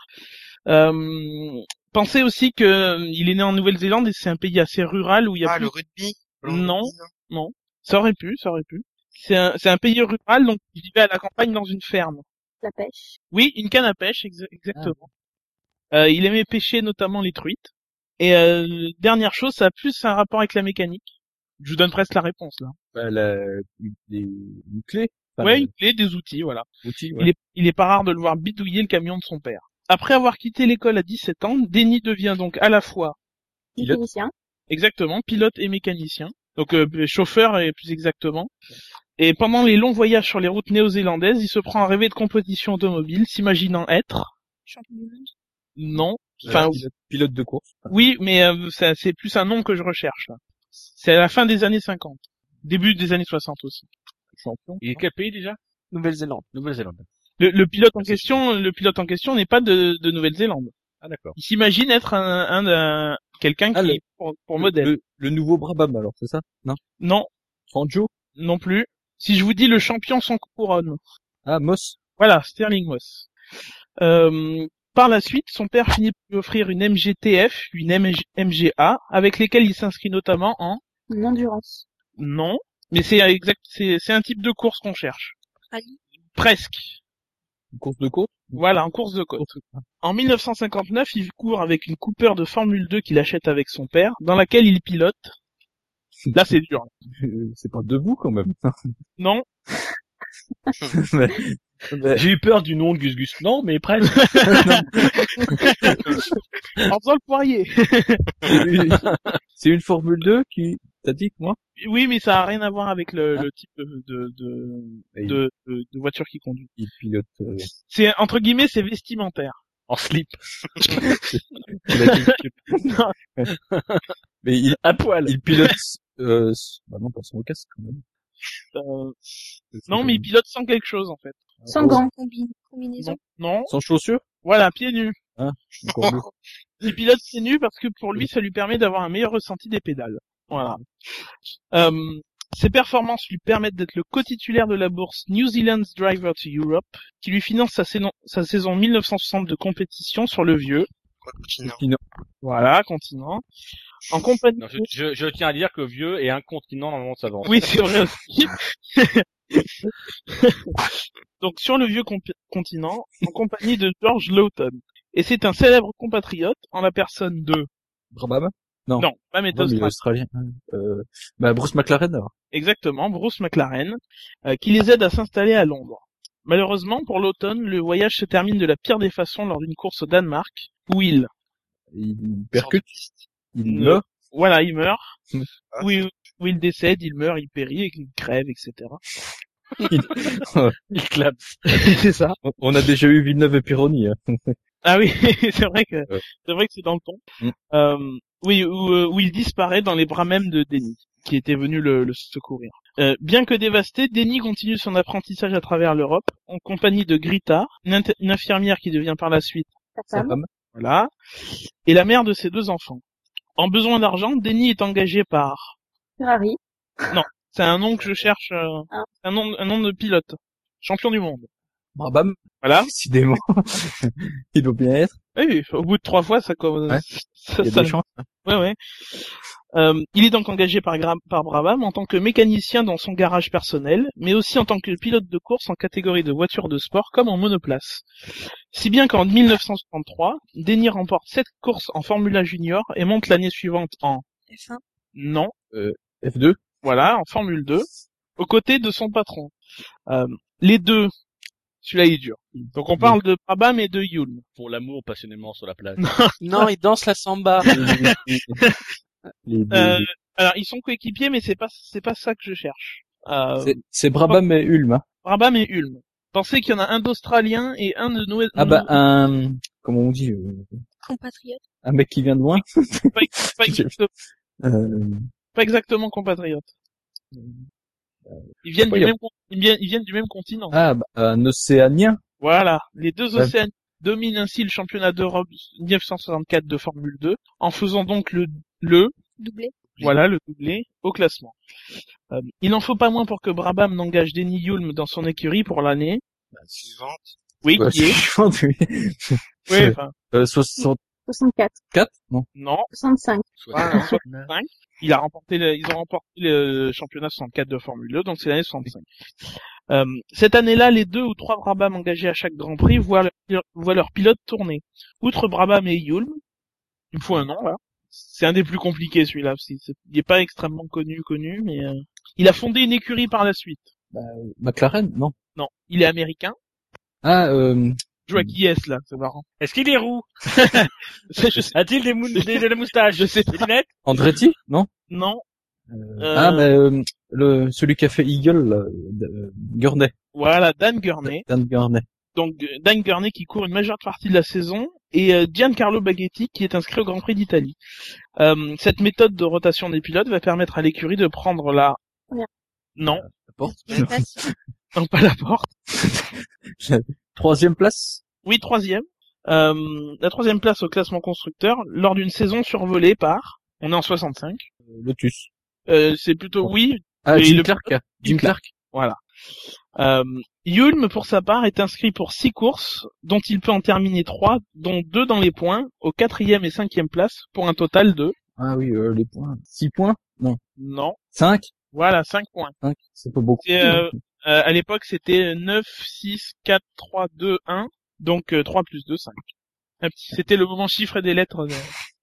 Euh, pensez aussi que euh, il est né en Nouvelle-Zélande et c'est un pays assez rural où il y a Ah, plus... le rugby. Le Non. rugby, Non, ça aurait pu, ça aurait pu. C'est un, c'est un pays rural, donc il vivait à la campagne dans une ferme. La pêche. Oui, une canne à pêche, exa- exactement. Euh, il aimait pêcher notamment les truites. Et euh, dernière chose, ça a plus un rapport avec la mécanique. Je vous donne presque la réponse là. Bah, la, une, des- une clé. Enfin, Ouais, le- une clé, des outils, voilà. outil, ouais. Il est, il est pas rare de le voir bidouiller le camion de son père. Après avoir quitté l'école à dix-sept ans, Denny devient donc à la fois, Pilote. Mécanicien. exactement, pilote et mécanicien. Donc euh, chauffeur et plus exactement. Et pendant les longs voyages sur les routes néo-zélandaises, il se prend à rêver de compétition automobile, s'imaginant être, Champion du monde. non, Euh, enfin pilote, pilote de course. oui, mais euh, ça, c'est plus un nom que je recherche là. C'est à la fin des années cinquante, début des années soixante aussi. Champion. Il est quel pays déjà? Nouvelle-Zélande. Nouvelle-Zélande. Le, le pilote en Ah, c'est question, le pilote en question n'est pas de, de Nouvelle-Zélande. Ah d'accord. Il s'imagine être un, un, un- quelqu'un qui Ah, le- est pour, pour Le- modèle. Le, le nouveau Brabham alors, c'est ça? Non. Non, Fangio. non plus. Si je vous dis le champion sans couronne, Ah, Moss. voilà, Sterling Moss. Euh, par la suite, son père finit par lui offrir une M G T F, une M G M G A, avec lesquelles il s'inscrit notamment en Une endurance. non, mais c'est exact, c'est c'est un type de course qu'on cherche. Rallye. Presque. Une course de côte. Voilà, en course de côte. En mille neuf cent cinquante-neuf, il court avec une Cooper de Formule deux qu'il achète avec son père, dans laquelle il pilote. Là, c'est dur. Euh, c'est pas debout quand même. Non, Mais- mais- J'ai eu peur du nom de Gus Gus. Non, mais presque. en faisant le poirier. c'est une Formule deux qui, t'as dit que moi? Oui, mais ça a rien à voir avec le, le type de, de, de, il, de, de- de voiture qu'il conduit. il pilote, euh, C'est, entre guillemets, c'est vestimentaire. En slip. il a dit- mais il, À poil. il pilote, euh, bah non, pas son casque quand même. Euh, C'est non, comme- mais il pilote sans quelque chose, en fait. Sans Oh, gants. Combi- combinaison. Non, non. Sans chaussures? Voilà, pieds nus. Encore mieux. Il pilote pieds nus parce que pour lui, ça lui permet d'avoir un meilleur ressenti des pédales. Voilà. Euh, ses performances lui permettent d'être le co-titulaire de la bourse New Zealand's Driver to Europe, qui lui finance sa, saison, sa saison mille neuf cent soixante de compétition sur le vieux. Quoi, continent. Continent. Voilà, continent. En compagnie. Non, je, je, je tiens à dire que vieux est un continent dans le monde savant. Oui, c'est vrai aussi. Donc sur le vieux comp- continent, en compagnie de George Lawton. Et c'est un célèbre compatriote en la personne de... Brabham? Non. Non, pas Brabham, il est Australie. australien. Euh, bah, Bruce McLaren, alors. Exactement, Bruce McLaren, euh, qui les aide à s'installer à Londres. Malheureusement, pour Lawton, le voyage se termine de la pire des façons lors d'une course au Danemark, où il... Il percute. Il Ne- meurt. Voilà, il meurt. Ah, Où il, où il décède, il meurt, il périt, et il crève, et cetera. Il clappe. C'est ça. On- On a déjà eu Villeneuve et Pironi, hein. Ah oui, c'est vrai que Ouais. c'est vrai que c'est dans le ton. Mm. Euh, oui, où, euh, où il disparaît dans les bras même de Denny, qui était venu le, le secourir. Euh, bien que dévasté, Denny continue son apprentissage à travers l'Europe, en compagnie de Grita, une, inter- une infirmière qui devient par la suite, Ta Sa femme. femme. voilà, et la mère de ses deux enfants. En besoin d'argent, Denny est engagé par... Ferrari. C'est un nom que je cherche, euh, Ah. un nom, un nom de pilote, champion du monde. Brabham. Voilà. Décidément. Il doit bien être. Oui, au bout de trois fois, ça commence. Ouais. ça- Il y a ça- des chances. Ouais, ouais. Euh, il est donc engagé par, Gra- par Brabham en tant que mécanicien dans son garage personnel, mais aussi en tant que pilote de course en catégorie de voiture de sport comme en monoplace. Si bien qu'en mille neuf cent soixante-trois, Denny remporte sept courses en Formula Junior et monte l'année suivante en... F un. Non, F deux. voilà, en Formule deux, aux côtés de son patron. Euh, les deux, celui-là il est dur. Donc on parle de Brabham et de Hulme. Pour l'amour passionnément sur la plage. Non, il danse la samba. Les deux. Euh, alors ils sont coéquipiers, mais c'est pas c'est pas ça que je cherche. Euh, C'est- C'est Brabham et Ulm, hein. Brabham et Hulme. Pensez qu'il y en a un d'Australien et un de Noël. Ah bah, un, comment on dit, euh, Compatriote. un mec qui vient de loin. pas, pas exactement, Euh, pas exactement compatriote. Ils viennent Pourquoi du il y a- même con- ils viennent, ils viennent du même continent. ah, bah, un Océanien. Voilà, les deux Ouais. Océaniens dominent ainsi le championnat d'Europe mille neuf cent soixante-quatre de Formule deux en faisant donc le le Doublé. voilà le doublé au classement. Euh, il n'en faut pas moins pour que Brabham n'engage Denny Hulme dans son écurie pour l'année. La suivante. Oui, Ouais, qui est je pense, oui. oui, enfin, Euh, soixante-quatre, soixante-quatre. non? non, soixante-cinq. voilà, soixante-cinq. Il a remporté le- ils ont remporté le championnat soixante-quatre de Formule deux, donc c'est l'année soixante-cinq. Euh, cette année-là, les deux ou trois Brabham engagés à chaque Grand Prix voient leur, voient leur pilote tourner. Outre Brabham et Hulme, il me faut un nom là. C'est un des plus compliqués celui-là. C'est, c'est- il est pas extrêmement connu, connu, mais euh, il a fondé une écurie par la suite. Bah, McLaren, non. Non, il est américain. Ah, euh, Je joue à qui est-ce là, c'est marrant. Est-ce qu'il est roux? Je sais- A-t-il des, mou- des, de la moustache? Je sais Des lunettes? Andretti, non? non. Euh, Euh, Ah, mais euh, le celui qui a fait Eagle, là, euh, Gurney, Voilà, Dan Gurney. Dan Gurney. Donc euh, Dan Gurney qui court une majeure partie de la saison et euh, Giancarlo Baghetti qui est inscrit au Grand Prix d'Italie. Euh, cette méthode de rotation des pilotes va permettre à l'écurie de prendre la... Première. Non, La porte. La place. non pas la porte. Troisième place. Oui, troisième. Euh, la troisième place au classement constructeur lors d'une saison survolée par... On est en soixante-cinq. Euh, Lotus. Euh, c'est plutôt oui, Ah, Et Jim le- Clark. Jim Jim Clark. voilà. Euh, Hulme, pour sa part, est inscrit pour six courses, dont il peut en terminer trois, dont deux dans les points, aux quatrième et cinquième places, pour un total de... Ah oui, euh, les points. Six points? Non. Non, Cinq? voilà, cinq points. Cinq. C'est pas beaucoup. C'est, euh, Euh, à l'époque, c'était neuf, six, quatre, trois, deux, un, donc euh, trois plus deux, cinq. Un petit- C'était le moment chiffre des lettres de...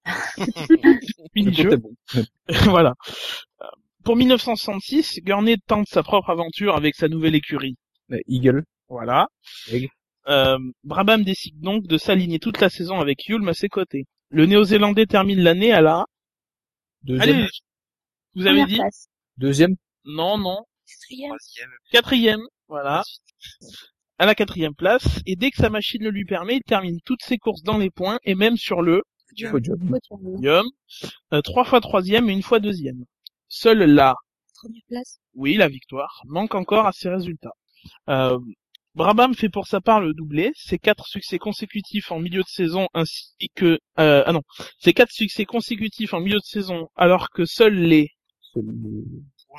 mini-jeu. C'était bon. Voilà. Euh, Pour mille neuf cent soixante-six, Gurney tente sa propre aventure avec sa nouvelle écurie. Euh, Eagle. Voilà. Aigle. Euh, Brabham décide donc de s'aligner toute la saison avec Hulme à ses côtés. Le Néo-Zélandais termine l'année à la... Deuxième. Allez, vous avez Première dit place. Deuxième. Non, non. Quatrième. Troisième. Quatrième, voilà. À la quatrième place. Et dès que sa machine le lui permet, il termine toutes ses courses dans les points et même sur le Podium. Voiture. podium. Euh, trois fois troisième et une fois deuxième. Seule la, Première place. oui, la victoire, manque encore à ses résultats. Euh, Brabham fait pour sa part le doublé, ses quatre succès consécutifs en milieu de saison ainsi que, euh, ah non, ses quatre succès consécutifs en milieu de saison alors que seuls les, Celui-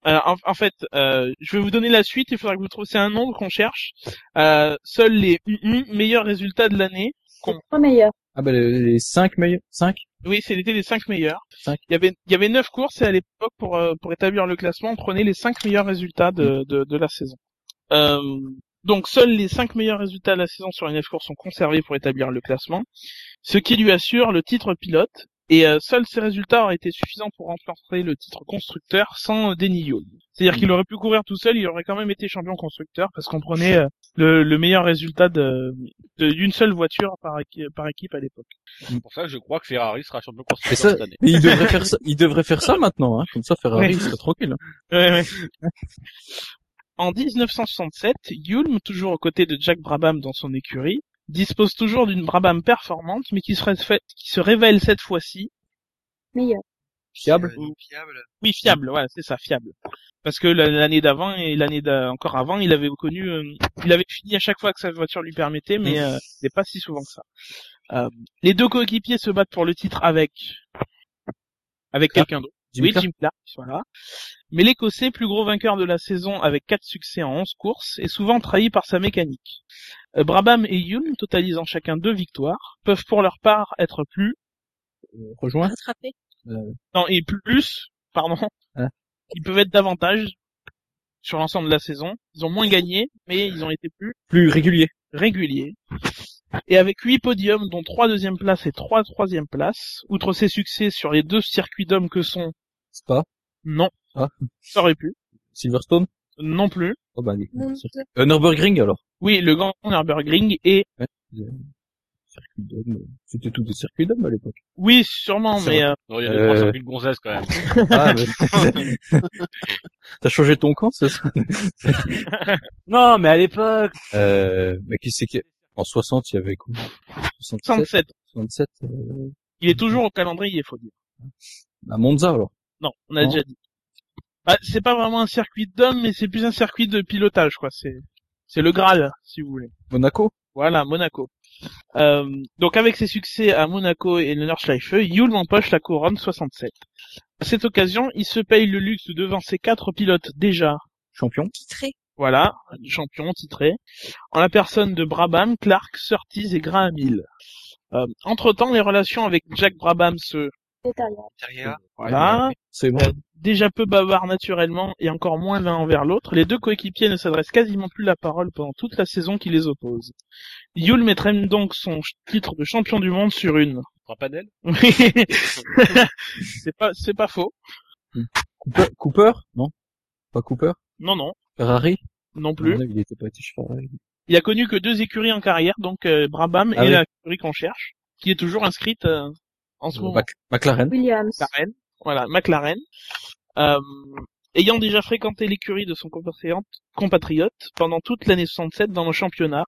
Alors, en, en fait, euh, je vais vous donner la suite. Il faudra que vous trouviez c'est un nombre qu'on cherche. Euh, seuls les mm, mm, meilleurs résultats de l'année. Les trois meilleurs. Ah bah les, les cinq meilleurs, cinq. Oui, c'était les cinq meilleurs. Cinq. Il y avait, il y avait neuf courses et à l'époque, pour euh, pour établir le classement, on prenait les cinq meilleurs résultats de de, de la saison. Euh, donc, seuls les cinq meilleurs résultats de la saison sur les neuf courses sont conservés pour établir le classement, ce qui lui assure le titre pilote. Et euh, seuls ces résultats auraient été suffisants pour remporter le titre constructeur sans euh, Denny Hulme. C'est-à-dire qu'il aurait pu courir tout seul, il aurait quand même été champion constructeur parce qu'on prenait euh, le, le meilleur résultat de de- d'une seule voiture par, équi- par équipe à l'époque. C'est pour ça que je crois que Ferrari sera champion Et constructeur ça, cette année. mais il devrait faire ça, il devrait faire ça maintenant, hein. Comme ça, Ferrari, Ouais. il serait tranquille. Hein. Ouais, ouais. En dix-neuf cent soixante-sept, Hulme, toujours aux côtés de Jack Brabham dans son écurie, dispose toujours d'une Brabham performante, mais qui se, ré- qui se révèle cette fois-ci, Meilleurs. Fiable. Euh, fiable. oui, fiable, voilà, c'est ça, fiable. Parce que la- l'année d'avant et l'année d'a- encore avant, il avait connu, euh, il avait fini à chaque fois que sa voiture lui permettait, mais euh, c'est pas si souvent que ça. Euh, les deux coéquipiers se battent pour le titre avec avec Clark. quelqu'un d'autre. Jim Oui, Clark. Jim Clark, voilà. Mais l'Écossais, plus gros vainqueur de la saison avec quatre succès en onze courses, est souvent trahi par sa mécanique. Euh, Brabham et Hulme, totalisant chacun deux victoires, peuvent pour leur part être plus, Euh, rejoint. Rattrapé. Euh, non, et plus, pardon, Hein ils peuvent être davantage sur l'ensemble de la saison. Ils ont moins gagné, mais ils ont été plus plus régulier. réguliers. Et avec huit podiums, dont trois deuxième places et trois troisième places, outre ses succès sur les deux circuits d'hommes que sont, Spa, non, Ah. ça aurait pu, Silverstone. non plus. Oh bah, allez. Non, Euh, Nürburgring alors. Oui, le Grand Nürburgring et, Euh, Circuit d'homme. euh, C'était tout des circuits d'hommes à l'époque. oui, sûrement, C'est mais, vrai. euh, Non, il y a Euh, deux, trois circuits de gonzesses quand même. Ah, mais... T'as changé ton camp, c'est ça? Non, mais à l'époque. Euh, mais qui c'est qui, en soixante, il y avait quoi? soixante-sept, soixante-sept. soixante-sept, euh, Il est toujours au calendrier, il faut dire. à Monza, alors. Non, on a Non. déjà dit. Ah, c'est pas vraiment un circuit d'hommes, mais c'est plus un circuit de pilotage, quoi. C'est, c'est le Graal, si vous voulez. Monaco? Voilà, Monaco. Euh, donc avec ses succès à Monaco et le Nordschleife, Hulme empoche la couronne soixante-sept. À cette occasion, il se paye le luxe de devancer quatre pilotes déjà, Champion. Titré. voilà, champions titrés, en la personne de Brabham, Clark, Surtees et Graham Hill. Euh, entre-temps, les relations avec Jack Brabham se, Secrétariat. Derrière. voilà, C'est bon. Euh, déjà peu bavards naturellement et encore moins l'un envers l'autre, les deux coéquipiers ne s'adressent quasiment plus la parole pendant toute la saison qui les oppose. Hulme mettrait donc son ch- titre de champion du monde sur une. Rapanel. Oui. c'est pas, c'est pas faux. Cooper? Cooper? Non. Pas Cooper? Non, non, Ferrari? non plus. Non, il était pas été chez Ferrari. Il a connu que deux écuries en carrière, donc euh, Brabham Ah et oui. la écurie qu'on cherche, qui est toujours inscrite euh, en ce Euh, moment. Mac- McLaren. Williams. McLaren, voilà, McLaren. Euh, ayant déjà fréquenté l'écurie de son compatriote, compatriote pendant toute l'année soixante-sept dans le championnat.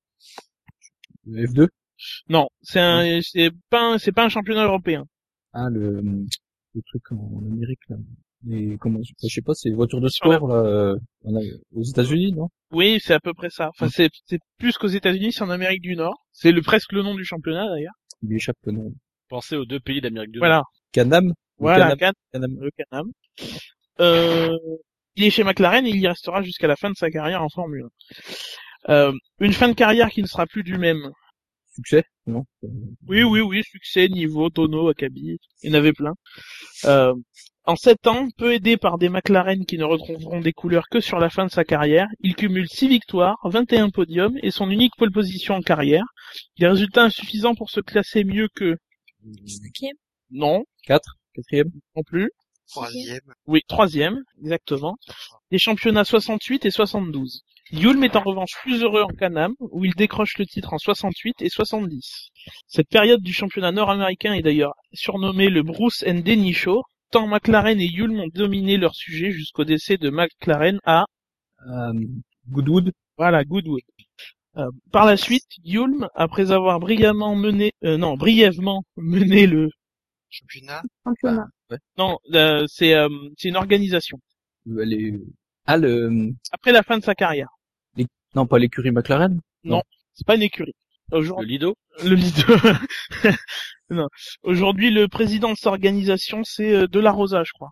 F deux? Non, c'est un, c'est pas, un, c'est pas un championnat européen. Ah, le, le truc en, en Amérique, là. Les, comment, je sais pas, c'est les voitures de Sur la- sport, là, euh, en A- aux États-Unis, non? Oui, c'est à peu près ça. Enfin, Mm. c'est, c'est plus qu'aux États-Unis, c'est en Amérique du Nord. C'est le presque le nom du championnat d'ailleurs. Il lui échappe le nom. Pensez aux deux pays d'Amérique du Nord. Voilà, Canam? Le voilà, Can-Am. Can- Can-Am. le Can-Am. Euh, il est chez McLaren et il y restera jusqu'à la fin de sa carrière en Formule un. Euh, une fin de carrière qui ne sera plus du même. Succès? Non? Euh, Oui, oui, oui, succès, niveau, tonneau, acabit, il y en avait plein. Euh, en sept ans, peu aidé par des McLaren qui ne retrouveront des couleurs que sur la fin de sa carrière, il cumule six victoires, vingt et un podiums et son unique pole position en carrière. Des résultats insuffisants pour se classer mieux que... Cinquième. Non, Quatre? Quatrième? non plus. Troisième. Oui, troisième, exactement. Les championnats soixante-huit et soixante-douze. Hulme est en revanche plus heureux en Can-Am, où il décroche le titre en soixante-huit et soixante-dix. Cette période du championnat nord-américain est d'ailleurs surnommée le Bruce and Denny Show, tant McLaren et Hulme ont dominé leur sujet jusqu'au décès de McLaren à, Euh, Goodwood? voilà, Goodwood. Euh, par la suite, Hulme, après avoir brillamment mené, euh, non, brièvement mené le, Championnat. Championnat. non, euh, c'est, euh, c'est une organisation. Euh, les... Ah, le, Après la fin de sa carrière. non, pas l'écurie McLaren? Non, c'est pas une écurie. Le Aujourd'hui, Lido. le leader. Non. Aujourd'hui, le président de cette organisation, c'est euh, De La Rosa, je crois.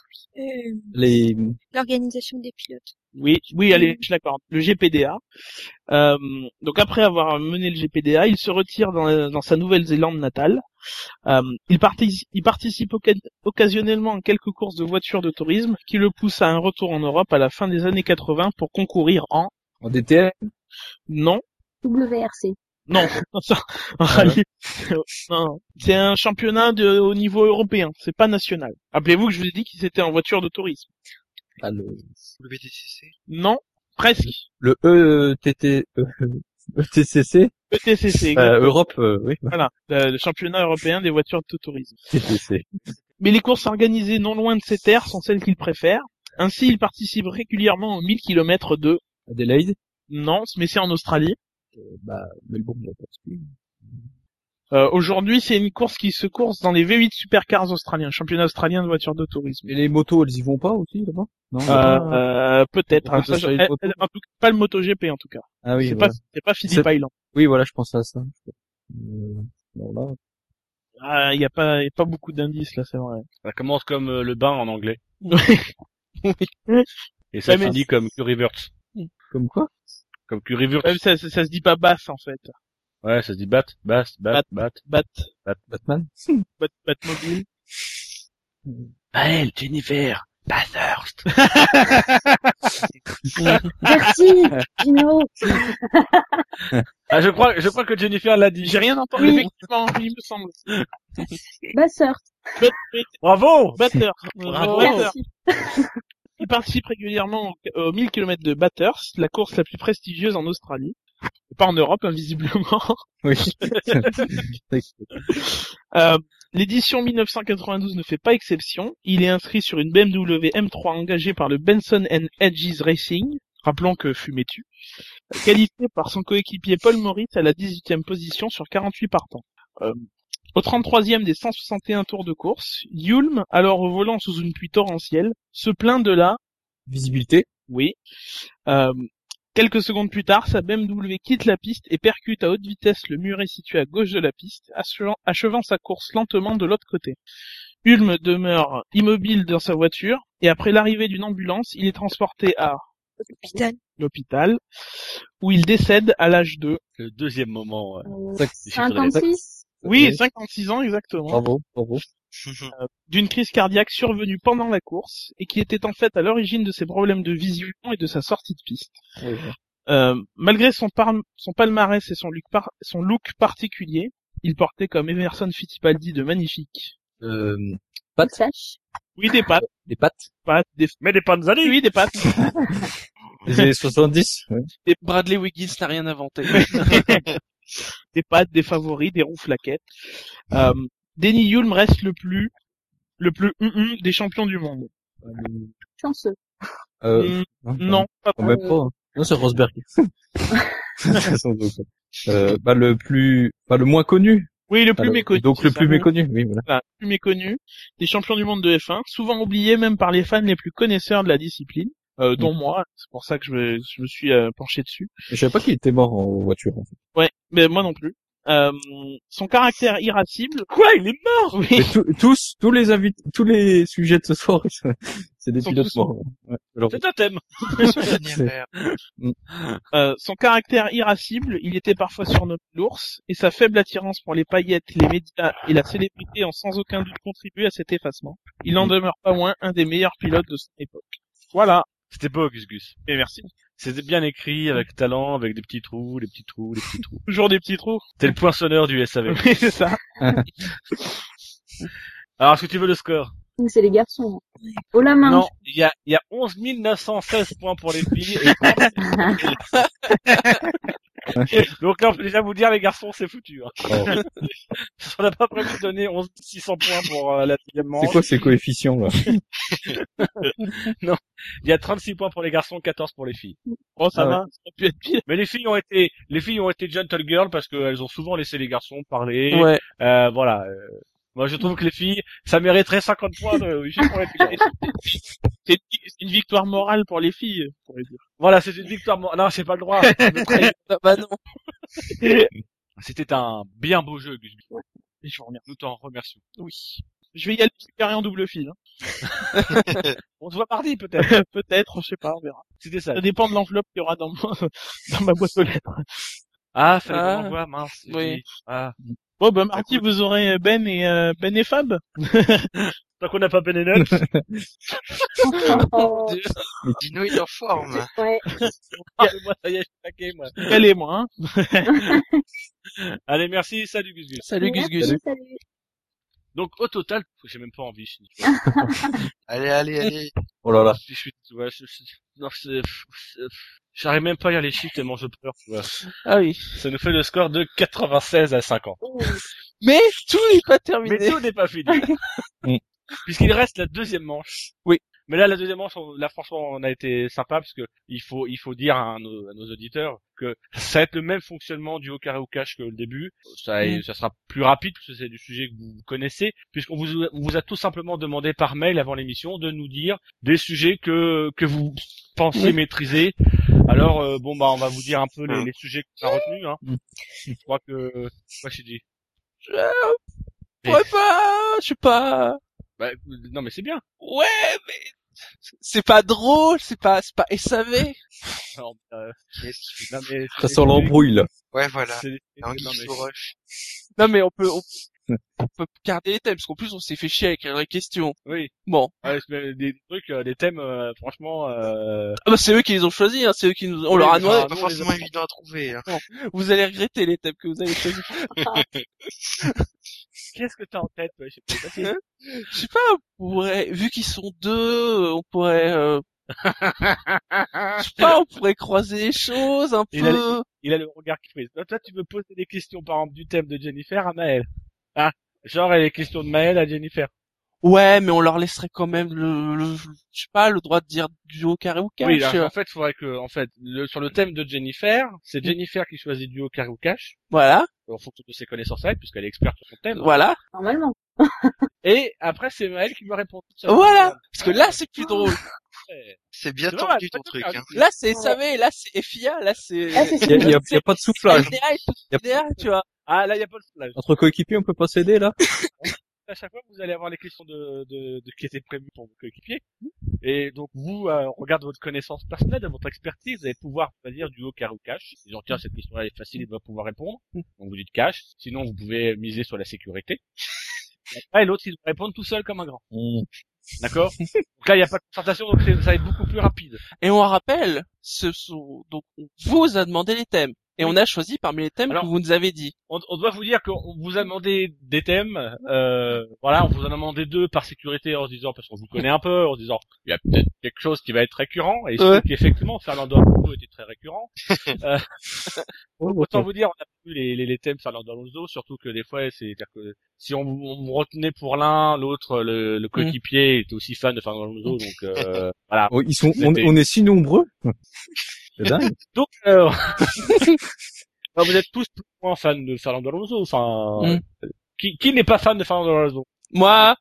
Euh, Les, L'organisation des pilotes. Oui, oui, allez, je l'accorde. Le G P D A. Euh, donc après avoir mené le G P D A, il se retire dans, la- dans sa Nouvelle-Zélande natale. Euh, il, partic- il participe oca- occasionnellement à quelques courses de voitures de tourisme qui le poussent à un retour en Europe à la fin des années quatre-vingts pour concourir en... en D T M. Non, W R C. non, ça, en rallye. Non, c'est un championnat de, au niveau européen, c'est pas national. Rappelez-vous que je vous ai dit qu'ils étaient en voiture de tourisme. Ah, le, W T C C. Non, presque. le E T T, E T C C, E T C C, euh, exactement. Europe, euh, oui, Voilà, le, le championnat européen des voitures de tourisme. T T C. Mais les courses organisées non loin de ses terres sont celles qu'il préfère. Ainsi, il participe régulièrement aux mille kilomètres de... Adelaide. Non, mais c'est en Australie. Euh, bah, Melbourne, il y a pas de souci. Euh, aujourd'hui, c'est une course qui se course dans les V huit Supercars australiens, championnat australien de voitures de tourisme. Et les motos, elles y vont pas aussi, là-bas? Non, il y a Euh, pas- euh, peut-être. On peut hein, ça, je- s'acheter une elle- moto. elle- en tout cas, pas le MotoGP en tout cas. Ah oui, c'est voilà. pas, c'est pas Phillip C'est- Island. Oui, voilà, je pensais à ça. Euh, non, là. Ah, il y a pas, y a pas beaucoup d'indices là, c'est vrai. Ça commence comme euh, le bain en anglais. Oui. Et ça Ouais, mais- finit comme Curry Wurtz. Comme quoi? Comme Curry Wurtz. Même ça, ça, ça se dit pas basse en fait. Ouais, ça se dit bat, bat, bat, bat. Bat, Batman? bat, Batmobile. Maël, Jennifer, Bathurst. Merci, Gino. Ah, je crois, je crois que Jennifer l'a dit. J'ai rien entendu. Oui. Effectivement, il me semble. Basseur. Bat, oui, Bravo! batteur. Bravo. Batteur. Merci. Il participe régulièrement aux, aux mille kilomètres de Bathurst, la course la plus prestigieuse en Australie. Et pas en Europe, invisiblement. Oui. Euh, L'édition mille neuf cent quatre-vingt-douze ne fait pas exception. Il est inscrit sur une B M W M trois engagée par le Benson and Hedges Racing. Rappelons que fumais-tu. Qualifié par son coéquipier Paul Morris à la dix-huitième position sur quarante-huit partants. Euh, au trente-troisième des cent soixante et un tours de course, Hulme, alors au volant sous une pluie torrentielle, se plaint de la... Visibilité. Oui. Euh, quelques secondes plus tard, sa B M W quitte la piste et percute à haute vitesse le muret situé à gauche de la piste, achevant, achevant sa course lentement de l'autre côté. Hulme demeure immobile dans sa voiture et après l'arrivée d'une ambulance, il est transporté à Hôpital. l'hôpital où il décède à l'âge de... Le deuxième moment. euh, Euh, des chiffres de la- cinquante-six. Oui, Oui. cinquante-six ans exactement. Bravo, bravo. D'une crise cardiaque survenue pendant la course et qui était en fait à l'origine de ses problèmes de vision et de sa sortie de piste. Oui, oui. Euh, malgré son, par- son palmarès et son look, par- son look particulier, il portait comme Emerson Fittipaldi de magnifiques. Euh, Pas de sèche. Oui, des pattes, les pattes. pattes, des... Mais des panzani! Oui, des pattes. Les années soixante-dix. Ouais. Et Bradley Wiggins n'a rien inventé. des pattes, des favoris, des roues flaquettes. Euh, Denny Hulme reste le plus, le plus hum des champions du monde. Chanceux. Euh, Hum, non, pas quand même pas. hein. Non, c'est Rosberg. Sans doute. Euh, bah, le plus, bah, le moins connu. Oui, le plus Alors, méconnu. Donc, c'est le ça. plus méconnu, oui, voilà. Voilà, le plus méconnu, des champions du monde de F un, souvent oubliés même par les fans les plus connaisseurs de la discipline, euh, dont moi, c'est pour ça que je me, je me suis euh, penché dessus. Je savais pas qu'il était mort en voiture, en fait. Ouais, mais moi non plus. Euh, son caractère irascible, Quoi, il est mort? oui, Mais tous, tous, tous les invités, tous les sujets de ce soir, ils sont- c'est des Sont pilotes tous morts. Ouais. Alors, C'est un thème. Anniversaire. euh, son caractère irascible, il était parfois surnommé l'ours, et sa faible attirance pour les paillettes, les médias et la célébrité ont sans aucun doute contribué à cet effacement. Il en demeure pas moins un des meilleurs pilotes de son époque. Voilà. C'était beau, Gus Gus. Et merci. C'était bien écrit, avec talent, avec des petits trous, des petits trous, des petits trous. Toujours des petits trous. T'es le poinçonneur du S A V. Oui, c'est ça. Alors, est-ce que tu veux le score? C'est les garçons. Au la main. Non, il y a, il y a onze mille neuf cent seize points pour les filles et donc là, on peut déjà vous dire, les garçons, c'est foutu. Hein. oh. On n'a pas prévu de donner onze mille six cents points pour euh, la deuxième manche. C'est quoi ces coefficients, là? Il y a trente-six points pour les garçons, quatorze pour les filles. Oh, ça Ah ouais. va. Ça aurait pu être pire. Mais les filles ont été, les filles ont été gentle girls parce qu'elles ont souvent laissé les garçons parler. Ouais. Euh, voilà. euh, Moi, je trouve que les filles, ça mériterait cinquante points de, juste pour les filles. C'est c'est une victoire morale pour les filles, on pourrait dire. Voilà, c'est une victoire. mo- Non, c'est pas le droit. Ah bah non. C'était un bien beau jeu, Gus. Et je vous remercie. Nous t'en remercions. Oui. Je vais y aller carré en double fil. Hein. On se voit mardi, peut-être. Peut-être, je sais pas, on verra. C'était ça. Ça dépend de l'enveloppe qu'il y aura dans, mon- dans ma boîte aux lettres. Ah, fallait Ah. qu'on l'envoie, mince. Oui. Ah. Bon, bah, mardi, vous aurez Ben et, euh, Ben et Fab. Tant qu'on n'a pas Penelope. Oh, Dieu. Dino il est en forme. ouais. Ah, moi, ça y est, je suis taqué, moi. Elle et moi, hein. Allez, merci, salut Gus Gus. Salut Gus Gus. Salut, salut. Donc, au total, j'ai même pas envie. Je, Allez, allez, allez. Oh là là. je suis, ouais, je, je, non, c'est, c'est- j'arrive même pas à lire les chiffres tellement je pleure, tu vois. Ah oui. Ça nous fait le score de quatre-vingt-seize à cinquante. Ouh. Mais tout n'est pas Mais terminé. tout n'est pas fini. Mm. Puisqu'il reste la deuxième manche. Oui. Mais là, la deuxième manche, on- là, franchement, on a été sympa parce que il faut, il faut dire à nos, à nos auditeurs que ça va être le même fonctionnement du haut carré ou cache que le début. Ça, Mm. ça sera plus rapide parce que c'est du sujet que vous connaissez, puisqu'on vous, on vous a tout simplement demandé par mail avant l'émission de nous dire des sujets que, que vous pensez Oui. maîtriser. Alors, euh, bon, bah, on va vous dire un peu les, les sujets qu'on a retenus, hein. Mm. Je crois que, moi, j'ai dit. Je pourrais pas, je sais pas. Bah, non, mais c'est bien. Ouais, mais c'est pas drôle, c'est pas, c'est pas S A V. Non, euh, non, mais Ça sent l'embrouille, là. Ouais, voilà. c'est- Anguille non, mais- sous roche. Non mais on peut, on, on peut garder les thèmes parce qu'en plus on s'est fait chier à écrire les questions. Oui. Bon, Ouais, c'est des trucs, euh, des thèmes, euh, franchement, euh... ah bah c'est eux qui les ont choisis, hein, c'est eux qui nous, on Oui, leur a mais demandé. enfin, Pas nous, on les forcément a- évident à trouver. Hein. Vous allez regretter les thèmes que vous avez choisis. Qu'est-ce que t'as en tête, ouais, je sais pas. Vas-y. Je sais pas, on pourrait, vu qu'ils sont deux, on pourrait, euh, je sais pas, on pourrait croiser les choses un Il a peu. Il a le regard qui fait. Toi, toi, tu veux poser des questions, par exemple, du thème de Jennifer à Maël. Ah, genre les questions de Maël à Jennifer. Ouais, mais on leur laisserait quand même le, le je sais pas, le droit de dire duo carré ou cash. Oui, là, en fait, il faudrait que, en fait, le, sur le thème de Jennifer, c'est Jennifer qui choisit duo carré ou cash, Voilà, en fonction de ses connaissances à elle, puisqu'elle est experte sur son thème. voilà, Normalement. Et après, c'est Maël qui me répond tout seul. voilà. Parce que là, c'est plus drôle. Ouais. C'est bien C'est tendu dommage, ton pas truc. tout Hein. Là, c'est S A V, là, c'est F I A, là, c'est... Là, c'est Il y a, il y a- il y a pas de soufflage. F D A et Y a- F D A, tu vois. Ah, là, il y a pas le soulage. Entre coéquipiers, on peut pas s'aider, là? À chaque fois, vous allez avoir les questions de, de, de qui étaient prévues pour vos coéquipiers. Et donc, vous, euh, on regarde votre connaissance personnelle, de votre expertise, vous allez pouvoir choisir duo carré ou cash. Disant, tiens, cette question-là est facile, il doit pouvoir répondre. Donc, vous dites cash. Sinon, vous pouvez miser sur la sécurité. Et après, l'autre, il doit répondre tout seul comme un grand. Mm. D'accord? Donc là, il n'y a pas de concertation, donc c'est- ça va être beaucoup plus rapide. Et on rappelle, ce sont, donc, on vous a demandé les thèmes. Et on a choisi parmi les thèmes Alors- que vous nous avez dit. On, on doit vous dire qu'on vous a demandé des thèmes, euh, voilà, on vous en a demandé deux par sécurité en se disant, parce qu'on vous connaît un peu, en se disant, il y a peut-être quelque chose qui va être récurrent, et il se Ouais. trouve qu'effectivement, Fernando Alonso était très récurrent. Euh, Oh, autant vous dire, on a vu les, les, les thèmes Fernando Alonso, surtout que des fois, c'est-à-dire que si on, on vous retenait pour l'un, l'autre, le, le coéquipier était aussi fan de Fernando Alonso, donc euh, voilà. Oh, ils sont, Vous on, êtes- on est si nombreux. C'est dingue. Donc, euh, bah, vous êtes tous plus ou moins fans de Fernando Alonso, enfin, Mm. euh, qui, qui n'est pas fan de Fernando Alonso? Moi!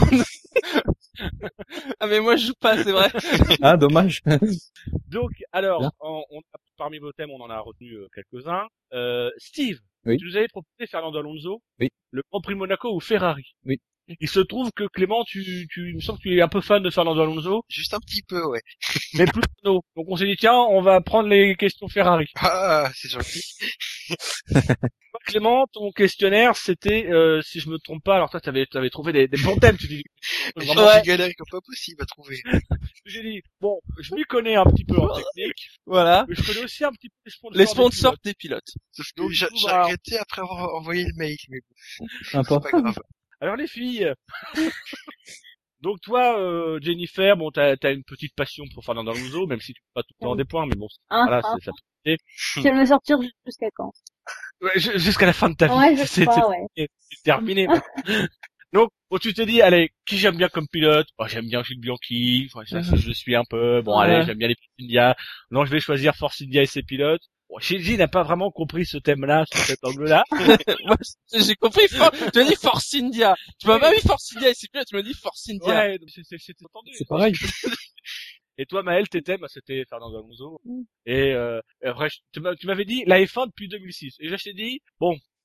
Ah, mais moi, je joue pas, c'est vrai. Ah, dommage. Donc, alors, Bien. on, on a- parmi vos thèmes, on en a retenu euh, quelques-uns. Euh, Steve, Oui. tu nous avais proposé Fernando Alonso, Oui. le Grand Prix Monaco ou Ferrari. Oui. Il se trouve que Clément, tu, tu, il me semble que tu es un peu fan de Fernando Alonso, Juste un petit peu, ouais. mais plus Renault. Donc on s'est dit, tiens, on va prendre les questions Ferrari. Ah, c'est gentil. Toi, Clément, ton questionnaire, c'était, euh, si je me trompe pas, alors toi, t'avais, t'avais trouvé des, des bons thèmes, tu dis. J'ai Vraiment, Ouais. galéré comme pas possible à trouver. j'ai dit, bon, je m'y connais un petit peu en technique, Voilà. mais je connais aussi un petit peu les sponsors. Les des sponsors des pilotes. Sauf que Donc, j'ai du coup, j'ai bah, regretté après avoir envoyé le mail, mais bon, c'est Sympa. pas grave. Alors les filles, donc toi, euh, Jennifer, bon, t'as as une petite passion pour Fernando Alonso, même si tu peux pas tout le temps des points, mais bon, Hein, voilà, hein. c'est ça. Tu vas me sortir jusqu'à quand? Ouais, ju- jusqu'à la fin de ta vie, Ouais, je c'est crois, ouais. c'est- c'est terminé. Donc, bon, tu te dis, allez, qui j'aime bien comme pilote? Oh, j'aime bien Gilles Bianchi, enfin, ça, ça, je le suis un peu. Bon, Ouais. allez, j'aime bien les Force India. Non, je vais choisir Force India et ses pilotes. Bon, Shinji n'a pas vraiment compris ce thème-là, sur cet angle-là. Moi, j'ai compris, For- tu m'as dit Force India. Tu m'as pas mis Force India et c'est plus, tu m'as dit Force India. Ouais, donc c'est- c'est- c'était entendu. C'est pareil. Et toi, Maël, tes thèmes, bah, c'était Fernando Alonso. Et, euh, et après, je- tu m'as- tu m'avais dit la F un depuis deux mille six. Et je t'ai dit, bon,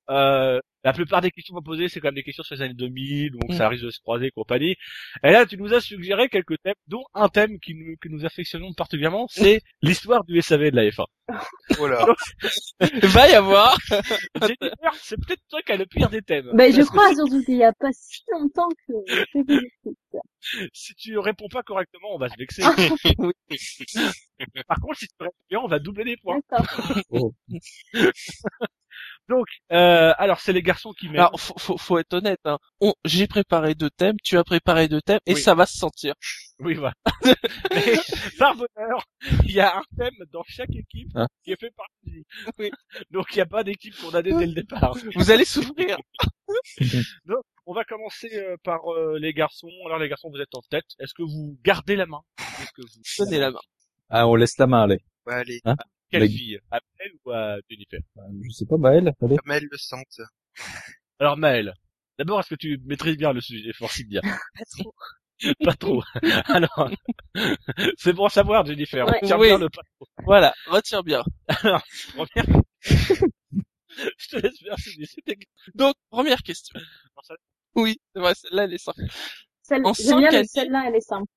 euh, la plupart des questions proposées, c'est quand même des questions sur les années deux mille, donc Mm. ça risque de se croiser et compagnie. Et là, tu nous as suggéré quelques thèmes, dont un thème qui nous, que nous affectionnons particulièrement, c'est l'histoire du S A V de la F un. Voilà. Va y avoir. Jennifer, c'est peut-être toi qui as le pire des thèmes. Ben, je Parce que crois si- surtout qu'il y a pas si longtemps que je fais des études. Si tu réponds pas correctement, on va se vexer. Oui. Par contre, si tu réponds bien, on va doubler les points. D'accord. Oh. Donc, euh, alors c'est les garçons qui mènent. Alors, faut, faut, faut être honnête, hein. On, j'ai préparé deux thèmes, tu as préparé deux thèmes, et Oui. ça va se sentir. Oui, voilà. Mais, par bonheur, il y a un thème dans chaque équipe Hein qui est fait par Gigi. Oui. Donc, il n'y a pas d'équipe condamnée dès le départ. Vous allez souffrir. Donc, on va commencer euh, par euh, les garçons. Alors, les garçons, vous êtes en tête. Est-ce que vous gardez la main? Est-ce que vous... Donnez la main. Ah, on laisse la main, allez. Ouais, allez, Quelle Mais- fille? À Maëlle ou à Jennifer? Euh, Je sais pas, Maël, allez. comme elle le sente. Alors, Maëlle. D'abord, est-ce que tu maîtrises bien le sujet? Force bien. Pas trop. Pas trop. Alors, c'est pour savoir, Jennifer. Ouais. Tiens Oui. bien le pas trop. Voilà, retiens bien. Alors, première... Je te laisse faire celui c'était... Donc, première question. Oui, c'est vrai, celle-là, elle est simple. Celle, En j'aime cinq bien, mais années- celle-là, elle est simple.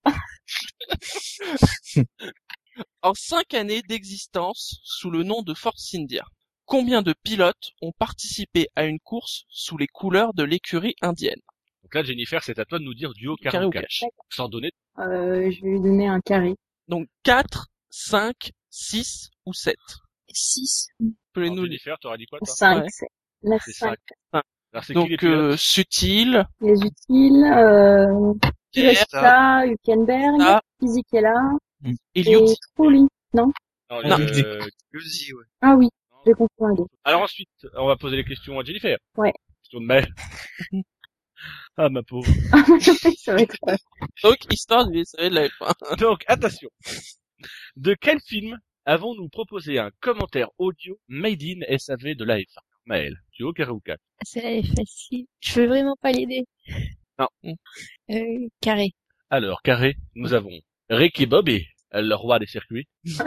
En cinq années d'existence sous le nom de Force India, combien de pilotes ont participé à une course sous les couleurs de l'écurie indienne? Donc là, Jennifer, c'est à toi de nous dire duo Carré carré ou ou cash. cash? Sans donner. Euh, je vais lui donner un carré. Donc, quatre, cinq, six ou sept? six. Pouvez Alors, nous Jennifer, t'aurais dit quoi, toi? cinq, Ouais. c'est, la C'est cinq. Alors, c'est qui les Donc, pilotes? euh, Sutil, Les utiles, euh, Cuesta, Hülkenberg, Ah. Fisichella et et Liuzzi. Trulli. Non, non. euh, Luzi, ouais. Ah oui, j'ai compris un deux. Alors ensuite, on va poser les questions à Jennifer. Ouais. Question de Maëlle. Ah, ma pauvre. Ça va être, euh, Donc, histoire du S A V de la F un. Donc, attention. De quel film avons-nous proposé un commentaire audio made in S A V de l'A F un? Maëlle, duo carré ou cash? Celle-là elle est facile. Je veux vraiment pas l'aider. Non. Euh, carré. Alors, carré, nous avons Ricky Bobby, le roi des circuits.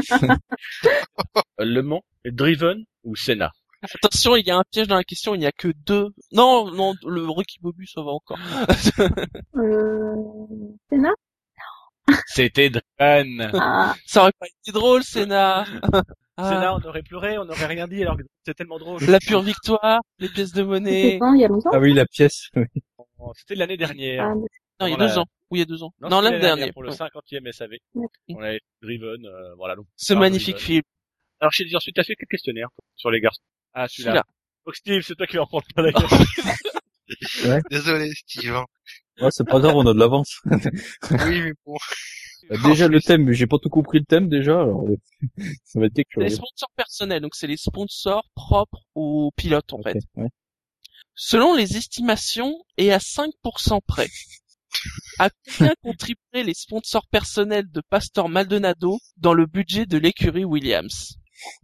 Le Mans, Driven ou Senna? Attention, il y a un piège dans la question, il n'y a que deux. Non, non, le Ricky Bobby, ça va encore. euh, Senna? C'était Driven. Ah, Ça aurait pas été drôle, Senna. Ah, Senna, on aurait pleuré, on n'aurait rien dit alors que c'est tellement drôle. la pure victoire, les pièces de c'était monnaie. quand, il y a longtemps? Ah oui, la pièce. oui. C'était l'année dernière. Ah, Non, il y a Pendant deux la- ans. Oui, il y a deux ans. Non, Non, c'était l'année dernière. pour le cinquantième S A V. D'accord. On avait Driven, euh, voilà. Donc, Ce ah, magnifique Driven. film. Alors, je t'ai dit ensuite, t'as fait quel questionnaire sur les garçons? Ah, celui-là. Celui-là. Donc, Steve, c'est toi qui vas en prendre plein la gueule. Désolé, Steve. hein. Ouais, c'est pas grave, on a de l'avance. Oui, mais bon. Euh, déjà, le thème, j'ai pas tout compris le thème, déjà, alors, euh, ça va être quelque C'est les chose. sponsors personnels, donc c'est les sponsors propres aux pilotes, en fait. Ok, ouais. Selon les estimations, et à cinq pour cent près, à combien contribueraient les sponsors personnels de Pastor Maldonado dans le budget de l'écurie Williams?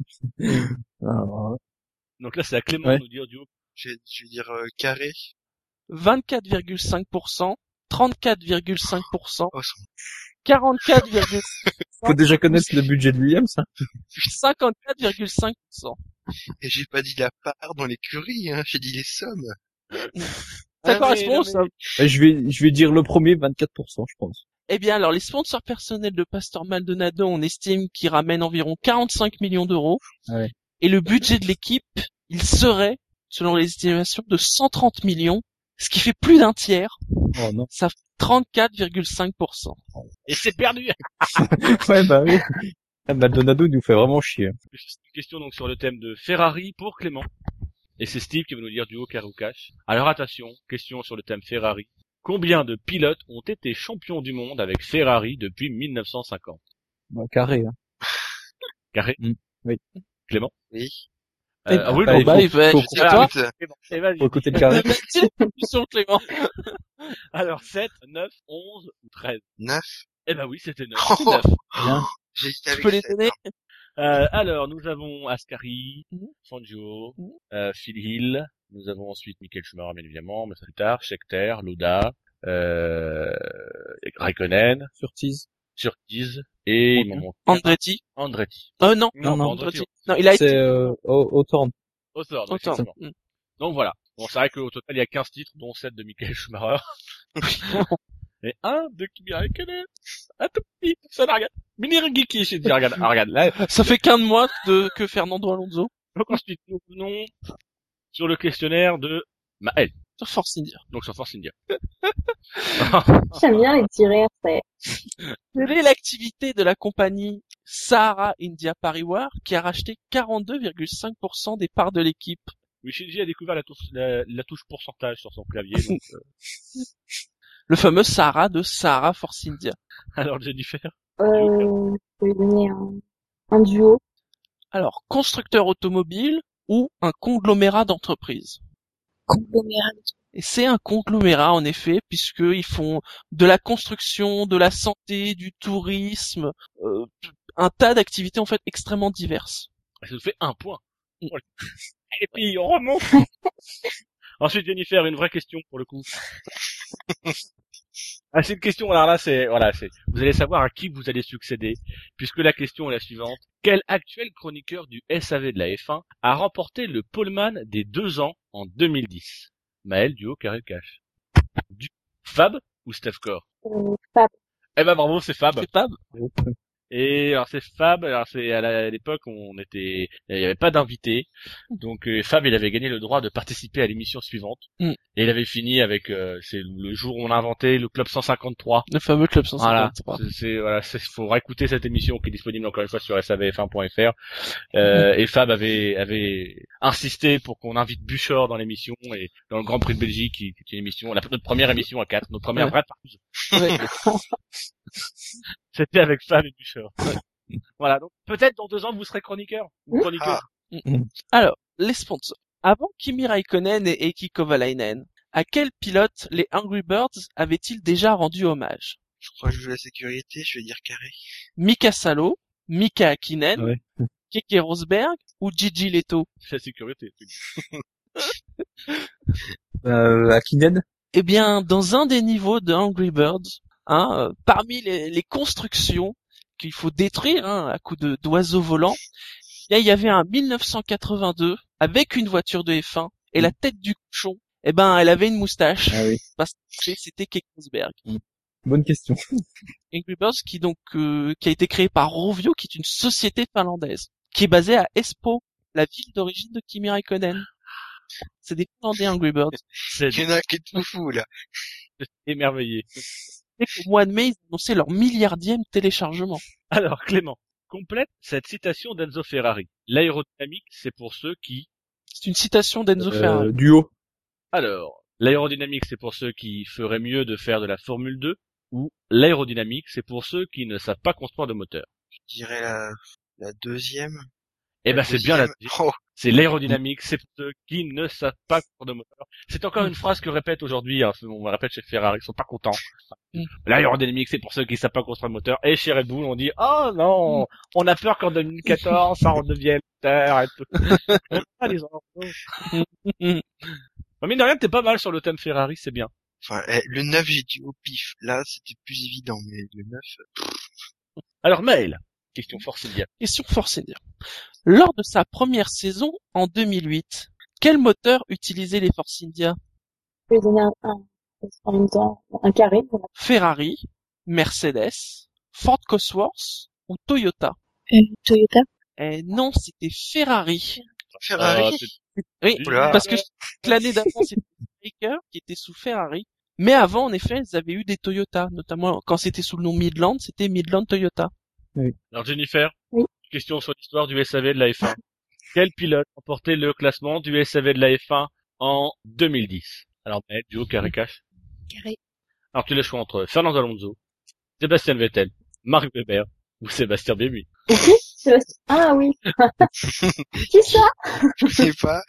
Alors, Donc là, c'est à Clément Ouais. de nous dire duo. Je vais, je vais dire euh, carré. vingt-quatre virgule cinq pour cent, trente-quatre virgule cinq pour cent, Oh, son- quarante-quatre virgule faut déjà connaître le budget de Williams, hein. cinquante-quatre virgule cinq pour cent. Et j'ai pas dit la part dans l'écurie, hein. J'ai dit les sommes. Ça Ah, correspond, mais- ça. Euh, Je vais, je vais dire le premier, vingt-quatre pour cent, je pense. Eh bien, alors, les sponsors personnels de Pastor Maldonado, on estime qu'ils ramènent environ quarante-cinq millions d'euros. Ouais. Et le budget de l'équipe, il serait, selon les estimations, de cent trente millions, ce qui fait plus d'un tiers. Oh non. Ça fait trente-quatre virgule cinq pour cent. Et c'est perdu. Ouais, bah oui. Ah, Maldonado, il nous fait vraiment chier. Juste une question donc sur le thème de Ferrari pour Clément. Et c'est Steve qui va nous dire duo carré ou cash. Alors attention, question sur le thème Ferrari. Combien de pilotes ont été champions du monde avec Ferrari depuis mille neuf cent cinquante? Bah, carré, hein. Carré? Mm, oui. Clément? Oui. Euh, ah oui, bah, bon, il bah, faut- il va- faut- je sais faut- pas. Écoute, Clément. Et vas-y. Faut écouter le carré. C'est la question, Clément. Alors sept, neuf, onze ou treize? neuf. Eh ben oui, c'était neuf. C'est neuf. Bien. J'ai hésité Tu avec peux les sept, donner? hein. Euh, alors, nous avons Ascari, Mhm. Fangio, Mhm. euh, Phil Hill. Nous avons ensuite Michael Schumacher, bien évidemment, mais ça plus tard. Scheckter, Lauda, euh, Raikkonen, Surtees. Surtees et Ok. il m'en manque un. Andretti. Andretti. Euh, non. Non, non, pas Andretti. Andretti. Non, il a C'est, été euh, au, au Thorn. Hawthorne, autant. effectivement. Mm. Donc voilà. Bon, c'est vrai qu'au total, il y a quinze titres, dont sept de Michael Schumacher. Et un de Kimi Raikkonen. Un tout petit, ça n'a regarde. Mini Geeky, j'ai dit, regarde, ah, regarde, là. Ça fait qu'un de moins de que Fernando Alonso. Donc ensuite, nous venons sur le questionnaire de Maël. Sur Force India. Donc sur Force India. J'aime bien les petits rires, c'est... Quelle est l'activité de la compagnie Sahara India Pariwar qui a racheté quarante-deux virgule cinq pour cent des parts de l'équipe? Oui, Shinji a découvert la touche, la, la touche pourcentage sur son clavier. Donc, euh... Le fameux Sahara de Sahara Force India. Alors Jennifer. Euh, je peux lui donner un, un duo. Alors, constructeur automobile ou un conglomérat d'entreprises? Conglomérat. Et c'est un conglomérat, en effet, puisqu'ils font de la construction, de la santé, du tourisme, euh, un tas d'activités, en fait, extrêmement diverses. Ça nous fait un point. Et puis, on remonte. Ensuite, Jennifer, une vraie question, pour le coup. Ah, c'est une question, alors là, c'est, voilà, c'est, vous allez savoir à qui vous allez succéder, puisque la question est la suivante. Quel actuel chroniqueur du S A V de la F un a remporté le poleman des deux ans en deux mille dix? Maël, duo, carré, cash. Du Fab ou Steph Core? Euh, Fab. Eh ben, bravo, c'est Fab. C'est pas... Et alors c'est Fab, alors c'est à la- à l'époque on était, il n'y avait pas d'invité, donc euh, Fab il avait gagné le droit de participer à l'émission suivante, Mm. et il avait fini avec, euh, c'est le jour où on a inventé le club cent cinquante-trois. Le fameux club Voilà, cent cinquante-trois. c'est, c'est- voilà, c'est, faut écouter cette émission qui est disponible encore une fois sur S A V F un point F R. Euh, et Fab avait avait insisté pour qu'on invite Buchor dans l'émission et dans le Grand Prix de Belgique, qui, qui est une émission, la, notre première émission à quatre, notre première Ouais. vraie partouze. Ouais. C'était avec Fab et Buchor. Voilà, donc peut-être dans deux ans vous serez chroniqueur ou chroniqueur. Alors, les sponsors. Avant Kimi Raikkonen et Heikki Kovalainen, à quel pilote les Angry Birds avaient-ils déjà rendu hommage? Je crois que je joue la sécurité, je vais dire carré. Mika Salo, Mika Hakkinen, Ouais. Keke Rosberg ou Gigi Leto? C'est la sécurité. Euh, Hakkinen. Eh bien, dans un des niveaux de Angry Birds, hein, euh, parmi les, les constructions qu'il faut détruire hein, à coups de d'oiseaux volants, là, il y avait un mille neuf cent quatre-vingt-deux avec une voiture de F un et la tête du cochon, eh ben, elle avait une moustache Ah oui. parce que c'était Keke Rosberg. Bonne question. Angry Birds qui donc euh, qui a été créé par Rovio, qui est une société finlandaise, qui est basée à Espoo, la ville d'origine de Kimi Raikkonen. C'est des Finlandais Angry Birds. C'est Il y en a qui est tout fou, là. émerveillé. Et qu'au mois de mai, ils ont annoncé leur milliardième téléchargement. Alors Clément, complète cette citation d'Enzo Ferrari. L'aérodynamique, c'est pour ceux qui... C'est une citation d'Enzo Ferrari. Euh, duo. Alors, l'aérodynamique, c'est pour ceux qui feraient mieux de faire de la Formule deux, ou l'aérodynamique, c'est pour ceux qui ne savent pas construire de moteur. Je dirais la, la deuxième. Eh ben, c'est bien la deuxième. Oh, C'est l'aérodynamique, c'est pour ceux qui ne savent pas construire de moteur. C'est encore une phrase que répète aujourd'hui, hein, on répète chez Ferrari, ils sont pas contents. Mm. L'aérodynamique, c'est pour ceux qui savent pas construire de moteur. Et chez Red Bull, on dit, oh non, on a peur qu'en deux mille quatorze, ça redevienne moteur et tout. Ah, les enfants. Mais mine de rien, t'es pas mal sur le thème Ferrari, c'est bien. enfin, eh, le neuf, j'ai dit au pif. Là, c'était plus évident, mais le neuf, Alors, Maël, question Force India. Question Force India. Lors de sa première saison, en deux mille huit, quel moteur utilisaient les Force India? Je vais donner un, un, en même temps, un carré. Voilà. Ferrari, Mercedes, Ford Cosworth ou Toyota? Euh, Toyota. Eh non, c'était Ferrari. Ferrari. Euh, c'est- Oui, Oula. parce que l'année d'avant, c'était Baker qui était sous Ferrari. Mais avant, en effet, ils avaient eu des Toyota, notamment quand c'était sous le nom Midland, c'était Midland Toyota. Alors Jennifer, Oui. question sur l'histoire du S A V de la F un. Quel pilote remportait le classement du S A V de la F un en deux mille dix? Alors Maël, duo, carré, cash. Carré. Alors tu as le choix entre Fernando Alonso, Sébastien Vettel, Marc Webber ou Sébastien Buemi. Et qui Sébastien. Ah oui. Qui ça? Je sais pas.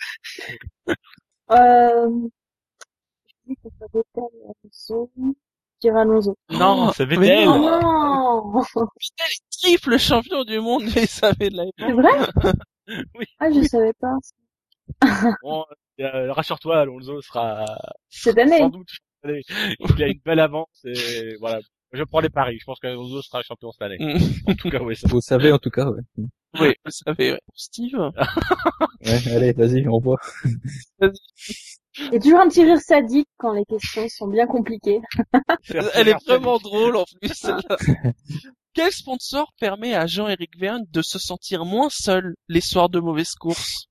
Euh, je dis que ça Vettel et Alonso. Je dirais Alonso. Non, Oh, c'est mais Vettel. Oh non. non! Putain, les triple champion du monde du S A V de la F un. C'est vrai? Oui. Ah, je savais pas. Bon, euh, rassure-toi, Alonso sera Cette année. sans doute. Allez, il a une belle avance et voilà. Je prends les paris. Je pense qu'Alonso sera champion cette année. Mm. En tout cas, oui. Ça. Vous savez en tout cas, ouais. Oui, vous savez, ouais. Steve. Ouais, allez, vas-y, on voit. Il y a toujours un petit rire sadique quand les questions sont bien compliquées. Faire Elle plaisir, est vraiment salut. drôle en plus. Celle-là. Quel sponsor permet à Jean-Éric Verne de se sentir moins seul les soirs de mauvaises courses?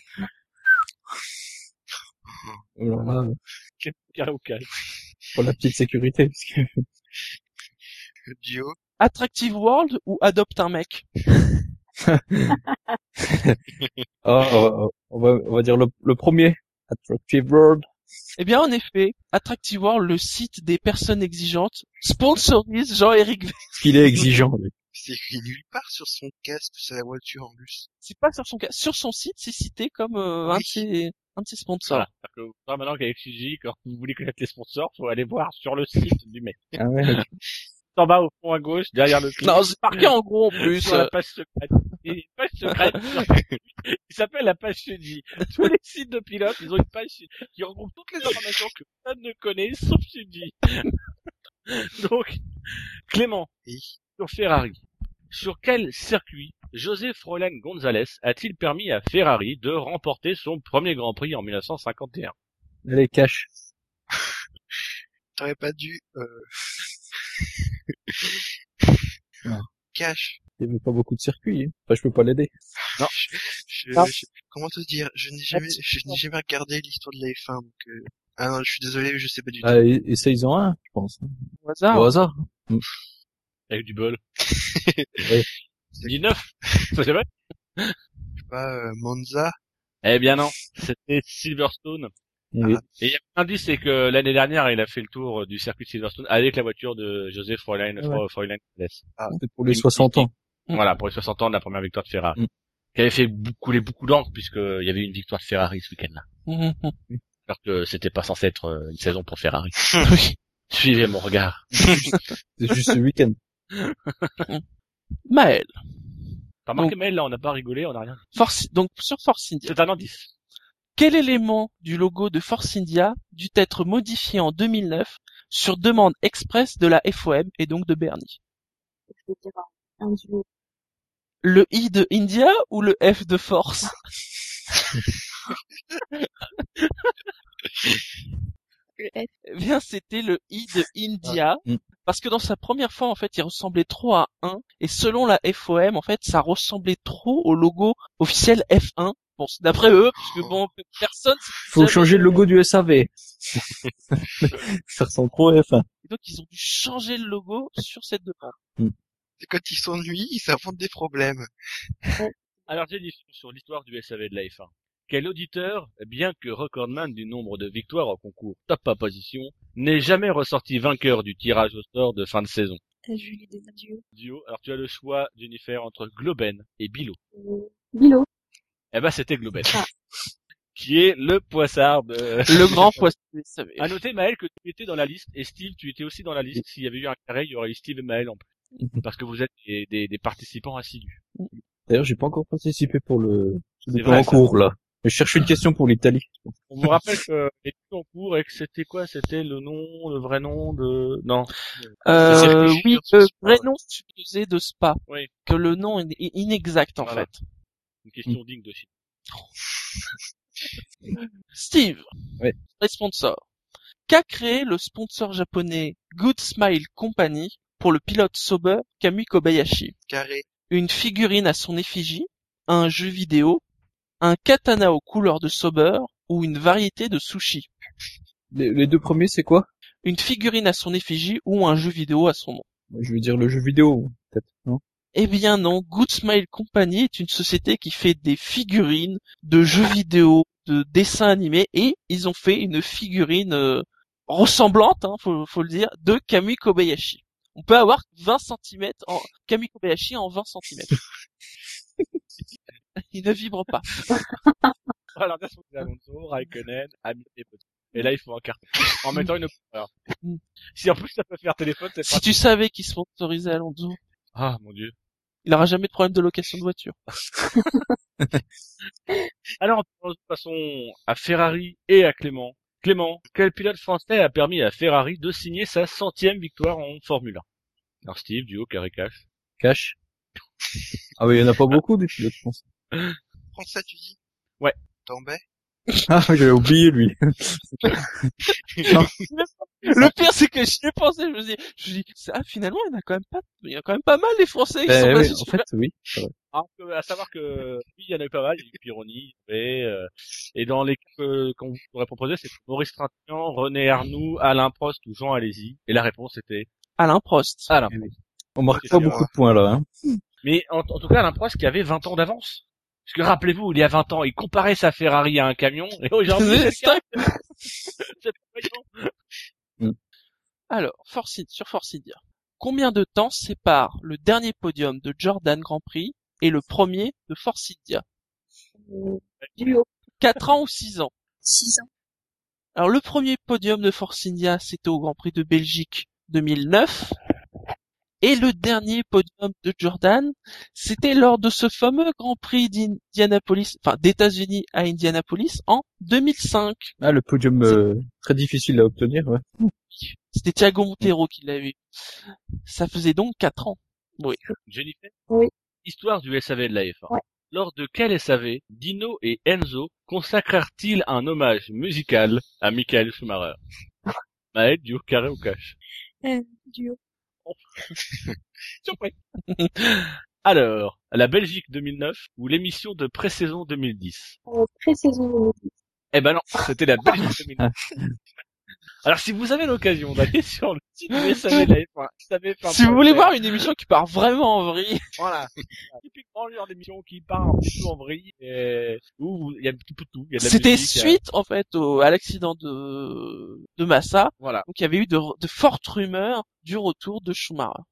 Alors là, Carré au calme. pour la petite sécurité, parce que Duo. Attractive World ou Adopte un mec? ah, on, va, on va on va dire le, le premier, Attractive World. Eh bien, en effet, Attractive World, le site des personnes exigeantes, sponsorise Jean-Éric Verne. Parce qu'il est exigeant, lui. C'est écrit nulle part sur son casque, sur la voiture en plus. C'est pas sur son cas, sur son site, c'est cité comme euh, un de Oui. ses, un de ses sponsors. Voilà. C'est-à-dire que vous savez maintenant qu'avec C J, quand vous voulez connaître les sponsors, faut aller voir sur le site du mec. Ah ouais. En bas au fond à gauche, derrière le clip. Non, c'est marqué en gros en plus. Sur la page secrète. Il y a une page secrète qui s'appelle la page C J. Tous les sites de pilotes, ils ont une page qui regroupe toutes les informations que personne ne connaît, sauf C J. Donc, Clément, Oui. sur Ferrari. Sur quel circuit José Froilán González a-t-il permis à Ferrari de remporter son premier Grand Prix en mille neuf cent cinquante et un? Allez, cash. T'aurais pas dû, euh... Non. Cash. Il n'y avait pas beaucoup de circuits, hein. Enfin, je peux pas l'aider. Non. Je, Non. je- comment te dire, je n'ai jamais, je n'ai jamais regardé l'histoire de la F un, donc, euh... ah non, je suis désolé, je sais pas du tout. Ah, et, et ça, ils ont un, je pense. Au hasard. Au hasard. Avec du bol. Oui. dix-neuf. Ça c'est vrai? Je sais pas, euh, Monza. Eh bien non. C'était Silverstone. Oui. Et il y a un indice, c'est que l'année dernière, il a fait le tour du circuit de Silverstone avec la voiture de José Froilán, Ouais. Fro- Froilán González. C'est pour les soixante ans. Voilà, pour les soixante ans de la première victoire de Ferrari. Mm. Qui avait fait bou- couler beaucoup d'encre puisqu'il y avait une victoire de Ferrari ce week-end-là. Mhm. Alors que c'était pas censé être euh, une saison pour Ferrari. Oui. Suivez mon regard. C'est juste ce week-end. Maël. T'as remarqué, Maël, là, on n'a pas rigolé, on n'a rien. Force, donc, sur Force India. C'est un indice. Quel élément du logo de Force India dut être modifié en deux mille neuf sur demande express de la F O M et donc de Bernie? Je vais dire un duo. Le I de India ou le F de Force? Le F. Eh bien, c'était le I de India. Mm. Parce que dans sa première fois, en fait, il ressemblait trop à un. Et selon la F O M, en fait, ça ressemblait trop au logo officiel F un. Bon, c'est d'après eux, parce que bon, personne... Faut changer le logo du S A V. Ça ressemble trop à F un. Et donc, ils ont dû changer le logo sur cette demande. C'est quand ils s'ennuient, ils s'inventent des problèmes. Alors, j'ai dit sur l'histoire du S A V de la F un. Quel auditeur, bien que recordman du nombre de victoires au concours top à position, n'est jamais ressorti vainqueur du tirage au sort de fin de saison? T'as Julie Desadieu. Duo. Alors, tu as le choix, Jennifer, entre Globen et Bilo. Euh, Bilo. Eh ben, c'était Globen. Ah. Qui est le poissard de... Le grand poisson du S A V. À noter, Maël, que tu étais dans la liste, et Steve, tu étais aussi dans la liste. S'il y avait eu un carré, il y aurait eu Steve et Maël en plus. Parce que vous êtes des, des, des participants assidus. D'ailleurs, j'ai pas encore participé pour le, C'est le vrai, en ça. cours, là. Je cherche une question pour l'Italie. On vous rappelle que les en cours et que c'était quoi? C'était le nom, le vrai nom de... Non. Euh, circuit oui, junior de le Spa, vrai ouais. nom utilisé de Spa. Oui. Que le nom est est inexact, en Voilà. fait. Une question digne de site. Steve. Oui. Les sponsors. Qu'a créé le sponsor japonais Good Smile Company pour le pilote Sauber Kamui Kobayashi? Carré. Une figurine à son effigie, un jeu vidéo, un katana aux couleurs de Sauber ou une variété de sushi? Les, les deux premiers, c'est quoi? Une figurine à son effigie ou un jeu vidéo à son nom? Moi, je veux dire le jeu vidéo, peut-être, non? Eh bien non, Good Smile Company est une société qui fait des figurines de jeux vidéo, de dessins animés, et ils ont fait une figurine euh, ressemblante, hein, faut, faut le dire, de Kamui Kobayashi. On peut avoir vingt centimètres en Kamui Kobayashi en vingt centimètres. Il ne vibre pas. Alors, là, c'est Alonso, Raikkonen, Hamilton et Bottas. Et là, il faut un carton. En mettant une couleur. Mm. Si en plus ça peut faire téléphone, c'est Si pratique. tu savais qui sponsorisait Alonso, Ah, mon dieu. il aura jamais de problème de location de voiture. Alors, passons à Ferrari et à Clément. Clément, quel pilote français a permis à Ferrari de signer sa centième victoire en Formule un? Alors Steve, duo, carré cash. Cash. Ah oui, il y en a pas beaucoup des pilotes français. Français, tu dis? Ouais. Tombé? Ah, j'avais oublié lui. Le pire, c'est que j'y ai pensé, je me dis, je me dis, ah, finalement, il y en a quand même pas, il y a quand même pas mal les Français qui Eh sont oui, basés en sur fait, oui. c'est vrai. Alors que, à savoir que, oui, il y en a eu pas mal, il y a eu Pironi, et, euh, et dans l'équipe euh, qu'on vous aurait proposé, c'est Maurice Trintignant, René Arnoux, Alain Prost ou Jean Alési. Et la réponse était Alain Prost. Alain. Eh oui. On marque C'est pas sûr, beaucoup hein. de points là. Hein. Mais en, en tout cas, Alain Prost qui avait vingt ans d'avance. Parce que rappelez-vous, il y a vingt ans, il comparait sa Ferrari à un camion, et aujourd'hui, C'est c'est le cas. C'est pas étonnant. Alors, Force In- sur Force India. Combien de temps sépare le dernier podium de Jordan Grand Prix et le premier de Force India? Euh, duo. Quatre ans ou six ans? Six ans. Alors, le premier podium de Force India, c'était au Grand Prix de Belgique deux mille neuf. Et le dernier podium de Jordan, c'était lors de ce fameux Grand Prix d'Indianapolis, enfin, d'États-Unis à Indianapolis en deux mille cinq. Ah, le podium euh, très difficile à obtenir, ouais. C'était Thiago Montero qui l'avait eu. Ça faisait donc quatre ans. Oui. Jennifer? Oui. Histoire du S A V de la F un. Ouais. Lors de quel S A V Dino et Enzo consacrèrent-ils un hommage musical à Michael Schumacher? Maël, duo, carré ou cash? Euh, duo. Surpris. Alors, la Belgique deux mille neuf ou l'émission de pré-saison deux mille dix? Euh, pré-saison deux mille dix. Eh ben non, c'était la Belgique deux mille neuf. Alors si vous avez l'occasion d'aller sur le site du S A V de la F un, S A V F un. Si vous voulez voir une émission qui part vraiment en vrille, Voilà. Typiquement le genre d'émission qui part un petit peu en vrille et où il y a un petit peu de tout. Il y a de la c'était musique, il y a- suite, en fait, au, à l'accident de, de Massa. Voilà. Donc, il y avait eu de, de fortes rumeurs du retour de Schumacher.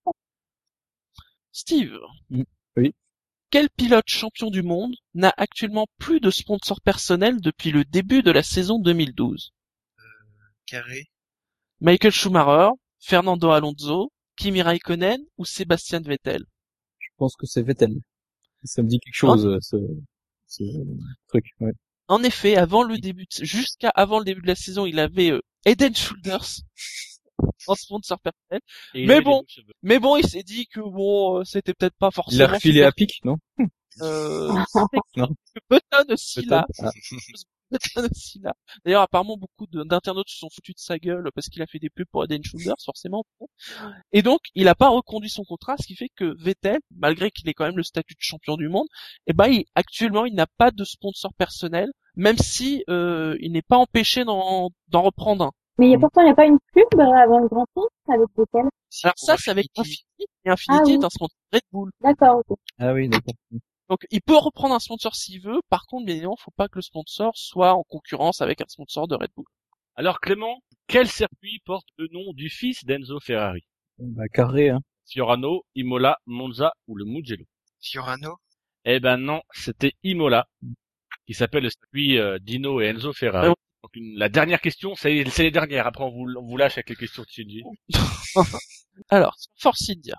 Steve. Mm. Oui. Quel pilote champion du monde n'a actuellement plus de sponsor personnel depuis le début de la saison deux mille douze? Carré. Michael Schumacher, Fernando Alonso, Kimi Raikkonen ou Sébastien Vettel? Je pense que c'est Vettel. Ça me dit quelque chose, euh, ce, ce truc, ouais. En effet, avant le début, de- jusqu'à avant le début de la saison, il avait euh, Eden Shoulders en sponsor personnel. Et il Mais avait des bon. beaux cheveux. Mais bon, il s'est dit que bon, euh, c'était peut-être pas Il forcément. a refilé super- à pic, non? Euh, Non. Button aussi là. Peut-être. Ah. Button aussi là. D'ailleurs, apparemment, beaucoup de- d'internautes se sont foutus de sa gueule parce qu'il a fait des pubs pour Eden Shoulders, forcément. Et donc, il a pas reconduit son contrat, ce qui fait que Vettel, malgré qu'il ait quand même le statut de champion du monde, eh ben, il- actuellement, il n'a pas de sponsor personnel, même si euh, il n'est pas empêché d'en d'en reprendre un. Mais il y a pourtant, il n'y a pas une pub euh, avant le Grand Prix avec Vettel. Alors Pour ça, c'est avec Infinity. Infinity, et Infinity Ah oui. est un sponsor Red Bull. D'accord, ok. Ah oui, d'accord. Donc, il peut reprendre un sponsor s'il veut. Par contre, bien évidemment, faut pas que le sponsor soit en concurrence avec un sponsor de Red Bull. Alors Clément, quel circuit porte le nom du fils d'Enzo Ferrari? Bah, carré, hein. Fiorano, Imola, Monza ou le Mugello? Fiorano. Eh ben non, c'était Imola, qui s'appelle le circuit euh, Dino et Enzo Ferrari. Ah ouais. Donc une- la dernière question, c'est c'est les dernières. Après on vous, on vous lâche avec les questions de Shinji. Alors, Force India.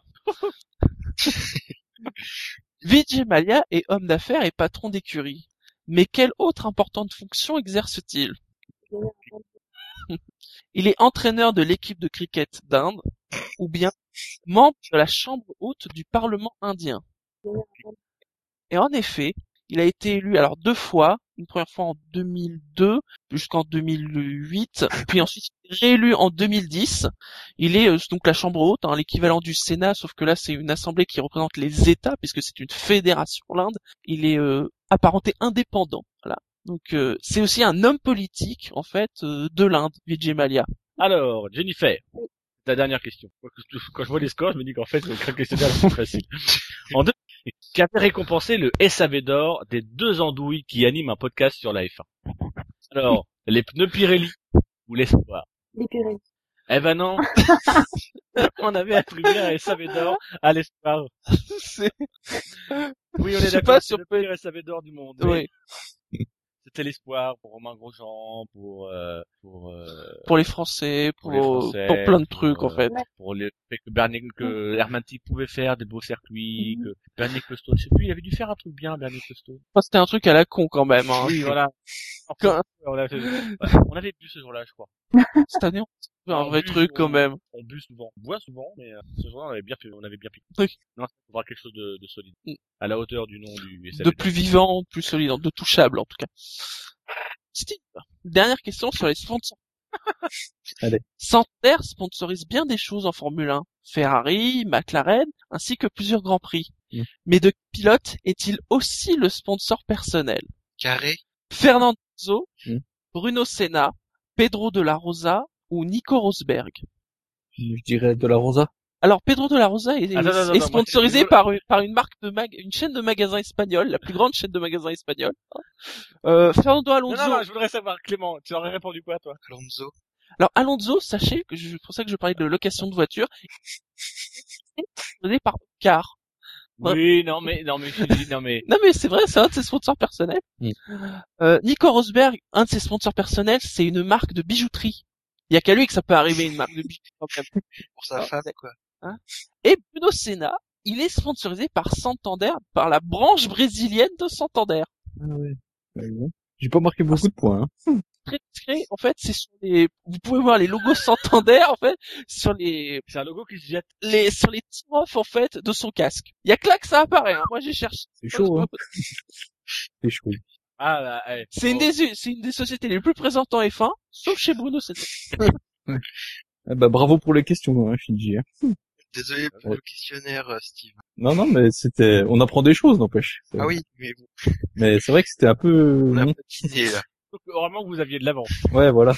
Vijay Mallya est homme d'affaires et patron d'écurie. Mais quelle autre importante fonction exerce-t-il? Il est entraîneur de l'équipe de cricket d'Inde, ou bien membre de la chambre haute du Parlement indien. Et en effet, il a été élu alors deux fois, une première fois en deux mille deux jusqu'en deux mille huit, puis ensuite il est réélu en deux mille dix. Il est euh, donc la chambre haute, hein, l'équivalent du Sénat, sauf que là c'est une assemblée qui représente les États, puisque c'est une fédération l'Inde. Il est euh, apparenté indépendant. Voilà. Donc euh, c'est aussi un homme politique en fait euh, de l'Inde, Vijay Mallya. Alors Jennifer, ta dernière question. Quand je vois les scores, je me dis qu'en fait le questionnaire c'est facile. En deux, qui avait récompensé le S A V d'or des deux andouilles qui animent un podcast sur la F un. Alors, les pneus Pirelli ou l'Espoir? Les Pirelli. Eh ben non. On avait attribué un S A V d'or à l'Espoir. C'est- Oui, on Je est sais d'accord, pas c'est si on le peut- pire S A V d'or du monde. Oui. C'était l'Espoir pour Romain Grosjean, pour euh, pour euh, Pour les Français, pour, pour les Français, pour plein de pour, trucs en euh, fait. pour le fait que Bernie, que Hermanti pouvait faire des beaux circuits, que Bernie Costone, je sais plus, il avait dû faire un truc bien, Bernie Costone. Enfin, c'était un truc à la con quand même. Hein. Oui, voilà. Quand- On, a fait- ouais, on avait bu ce jour-là, je crois. Cette année, on fait un On vrai bu, truc on- quand même. On bu souvent. On boit souvent, mais euh, ce jour-là, on avait bien, on avait bien piqué. Truc. Non, il faudra quelque chose de, de solide. Mm. À la hauteur du nom du S F De D. plus vivant, plus solide, de touchable en tout cas. Steve, dernière question sur les sponsors. Allez. Santander sponsorise bien des choses en Formule un. Ferrari, McLaren, ainsi que plusieurs grands prix. Mm. Mais de pilote est-il aussi le sponsor personnel? Carré. Fernando Alonso, Mm. Bruno Senna, Pedro de la Rosa ou Nico Rosberg? Je dirais de la Rosa. Alors Pedro de la Rosa est, Attends, attends, est attends, sponsorisé moi, c'est- par une, par une marque de mag, une chaîne de magasins espagnole, la plus grande chaîne de magasins espagnole. Euh, Fernando Non, Alonso. non, non, je voudrais savoir, Clément, tu aurais répondu quoi, toi? Alonso. Alors Alonso, sachez que je- c'est pour ça que je parlais de location de voiture. Sponsorisé par Car. Ouais. Oui, non, mais, non, mais, je dis, non, mais, Non mais c'est vrai, c'est un de ses sponsors personnels. Mm. Euh, Nico Rosberg, un de ses sponsors personnels, c'est une marque de bijouterie. Il y a qu'à lui que ça peut arriver une marque de bijouterie quand même. Pour sa Ah, femme, quoi. Et Bruno Senna, il est sponsorisé par Santander, par la branche brésilienne de Santander. Ah ouais. Ouais, bon. J'ai pas marqué beaucoup de points. Hein. Très discret, en fait, c'est sur les, vous pouvez voir les logos Santander, en fait, sur les, c'est un logo qui se jette. les, sur les tir-off, en fait, de son casque. Il y a que là que ça apparaît, hein. Moi, j'ai cherché. C'est chaud, hein. C'est chaud. Ah, là, eh, C'est une oh. des, c'est une des sociétés les plus présentes en F un, sauf chez Bruno Senna. Ah bah bravo pour les questions, hein, Shinji. Hein. Désolé pour Ouais. le questionnaire, euh, Steve. Non, non, mais c'était, on apprend des choses, n'empêche. C'est- Ah oui, mais bon, Mais c'est vrai que c'était un peu, on a non. patiné, là. Donc, heureusement que vous aviez de l'avance. Ouais, voilà.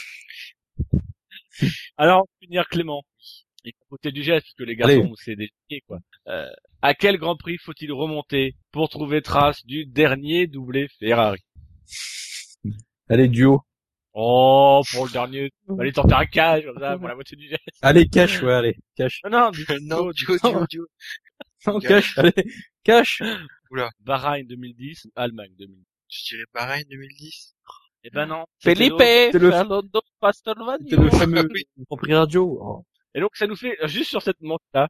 Alors, pour finir, Clément. Il faut côté du geste, parce que les garçons, Allez. c'est des pieds, quoi. Euh, à quel Grand Prix faut-il remonter pour trouver trace du dernier doublé Ferrari? Allez, duo. Oh, pour le dernier, allez tenter un cash, comme ça, pour la moitié du geste. Allez, cash, ouais, allez, cash. Non, non, du Non, du- duo, duo, duo. Non, cash, allez, cash. Bahreïn deux mille dix ou Allemagne deux mille dix. Je dirais pareil, deux mille dix. Eh ben non. c'était Felipe, l'autre. C'est le- Fernando Castelvano. C'était le fameux Oui. Grand Prix radio. Oh. Et donc, ça nous fait, juste sur cette manche-là,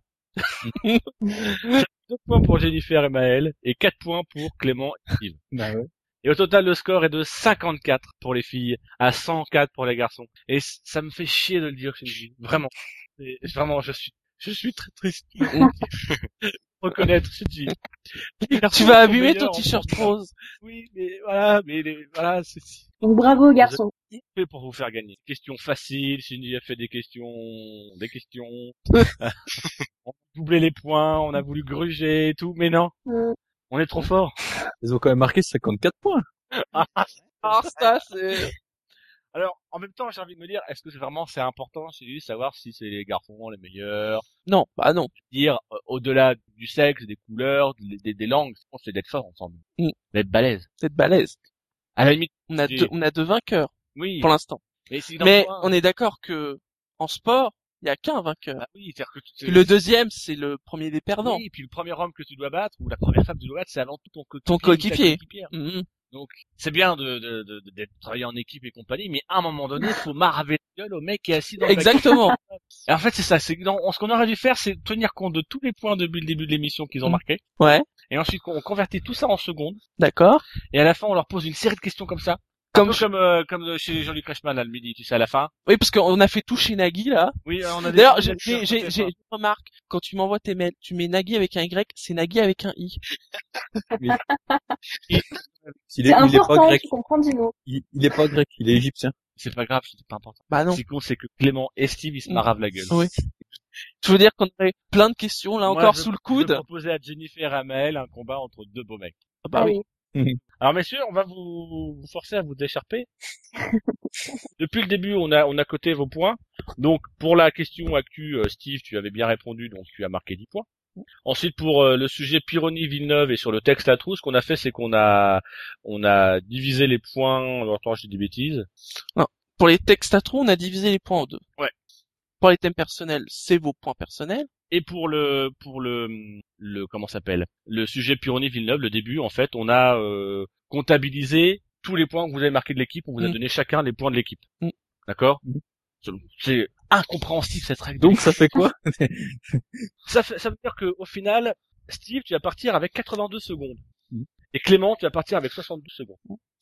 deux points pour Jennifer et Maël, et quatre points pour Clément et Steve. Bah ouais. Et au total, le score est de cinquante-quatre pour les filles, à cent quatre pour les garçons. Et c- ça me fait chier de le dire, Shinji. Vraiment. Et vraiment, je suis, je suis très triste. Reconnaître, Shinji. Les garçons Tu vas sont abîmer ton meilleurs en t-shirt sport. rose. Oui, mais voilà, mais les, voilà, c'est Donc bravo garçon. c'est fait pour vous faire gagner. Questions faciles, Shinji a fait des questions, des questions. On a doublé les points, on a voulu gruger et tout, mais non, Euh, on est trop fort. Ils ont quand même marqué cinquante-quatre points. Ah, ça, c'est... Alors, en même temps, j'ai envie de me dire, est-ce que c'est vraiment c'est important chez lui de savoir si c'est les garçons les meilleurs, Non, bah non. dire euh, au-delà du sexe, des couleurs, des, des, des langues, je pense que c'est d'être fort ensemble, Mm. d'être balèze. C'est balèze. À la limite, On a j'ai- deux, on a deux vainqueurs, oui, pour l'instant. mais, si dans Mais le point- on est d'accord que, en sport, il y a qu'un vainqueur. bah oui, c'est-à-dire que tu- Le deuxième, c'est le premier des perdants. oui, puis le premier homme que tu dois battre ou la première femme que tu dois battre, c'est avant tout ton coéquipier. Ton ou ta coéquipier. coéquipière. Mhm. Donc, c'est bien de, de, de, de, d'être travailler en équipe et compagnie, mais à un moment donné, il faut maraver la gueule au mec qui est assis dans le Exactement. Et en fait, c'est ça. C'est que dans- ce qu'on aurait dû faire, c'est tenir compte de tous les points depuis le début de l'émission qu'ils ont Mm. marqués. Ouais, Et ensuite, on convertit tout ça en secondes. d'accord. Et à la fin, on leur pose une série de questions comme ça. Comme, Comme comme, euh, comme chez Jean-Luc Reichmann, là, le midi, tu sais, à la fin. oui, parce qu'on a fait tout chez Nagui, là. Oui, euh, on a des... D'ailleurs, des- j'ai, des- j'ai, des- j'ai, j'ai remarque, quand tu m'envoies tes mails, tu mets Nagui avec un Y, c'est Nagui avec un I. Il est, C'est il est pas important, grec. tu comprends Dino. Il, il est pas grec, il est égyptien. C'est pas grave, c'est pas important. Bah non. Ce qui compte, c'est que Clément et Steve, ils se Mm. maravent la gueule. Oui. Je veux dire qu'on aurait plein de questions, là, Moi, encore je- sous le Je coude. proposais à Jennifer et à Maël un combat entre deux beaux mecs. Ah bah oui. Allez. Alors messieurs, on va vous, vous forcer à vous décharper. Depuis le début, on a on a coté vos points. Donc pour la question actu, euh, Steve, tu avais bien répondu, donc tu as marqué dix points. Ensuite pour euh, le sujet Pironi Villeneuve et sur le texte à trous, ce qu'on a fait, c'est qu'on a on a divisé les points. Alors attends, je dis des bêtises. Pour les textes à trous, on a divisé les points en deux. Ouais. Pour les thèmes personnels, c'est vos points personnels. Et pour le pour le le comment ça s'appelle le sujet Pironi Villeneuve, le début, en fait, on a euh, comptabilisé tous les points que vous avez marqués de l'équipe. On vous a Mm. donné chacun les points de l'équipe. Mm. D'accord. Mm. C'est incompréhensible cette règle. Donc ça fait quoi? Ça, fait, ça veut dire que au final, Steve, tu vas partir avec quatre-vingt-deux secondes. Mm. Et Clément, tu vas partir avec soixante-douze secondes.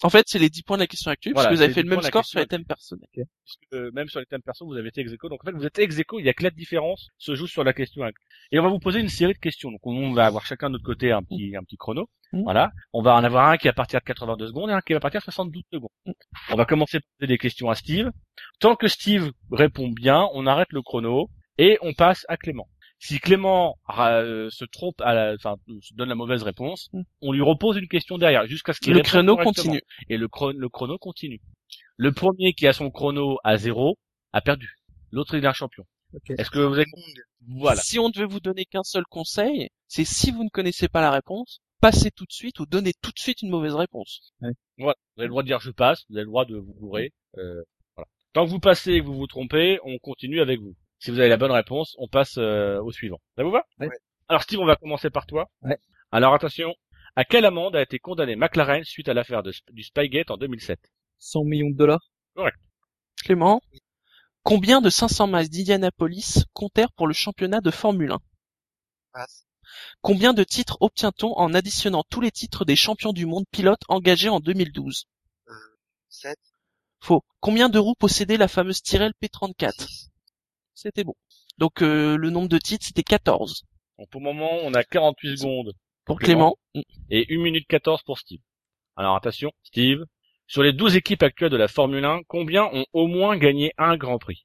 En fait, c'est les dix points de la question actuelle, Voilà, puisque vous avez c'est fait les le même dix points de la score sur les question thèmes personnels. Puisque euh, même sur les thèmes perso, vous avez été ex aequo. Donc en fait, vous êtes ex aequo, il y a que la différence se joue sur la question. Et on va vous poser une série de questions. Donc on va avoir chacun de notre côté un petit un petit chrono. Mm. Voilà. On va en avoir un qui va partir de quatre-vingt-deux secondes et un qui va partir de soixante-douze secondes. Mm. On va commencer par poser des questions à Steve. Tant que Steve répond bien, on arrête le chrono et on passe à Clément. Si Clément euh, se trompe, à la, enfin, se donne la mauvaise réponse, Mm. on lui repose une question derrière, jusqu'à ce qu'il Le réponde chrono correctement. continue. Et le, chrono, le chrono continue. Le premier qui a son chrono à zéro a perdu. L'autre il est un champion. Okay. Est-ce que vous êtes voilà. Si on devait vous donner qu'un seul conseil, c'est si vous ne connaissez pas la réponse, passez tout de suite ou donnez tout de suite une mauvaise réponse. Ouais. Voilà. Vous avez le droit de dire je passe, vous avez le droit de vous bourrer. Euh, voilà. Tant que vous passez et que vous vous trompez, on continue avec vous. Si vous avez la bonne réponse, on passe euh, au suivant. Ça vous va? Ouais. Alors Steve, on va commencer par toi. Ouais. Alors attention, à quelle amende a été condamné McLaren suite à l'affaire de, du Spygate en deux mille sept? cent millions de dollars. Correct. Clément, combien de cinq cents miles d'Indianapolis comptèrent pour le championnat de Formule un? Passe. Combien de titres obtient-on en additionnant tous les titres des champions du monde pilotes engagés en deux mille douze? Euh, sept. Faux. Combien de roues possédait la fameuse Tyrrell P trente-quatre? C'était bon. Donc euh, le nombre de titres, c'était quatorze. Donc pour le moment, on a quarante-huit secondes Pour Clément. et une minute quatorze pour Steve. Alors attention, Steve, sur les douze équipes actuelles de la Formule un, combien ont au moins gagné un Grand Prix?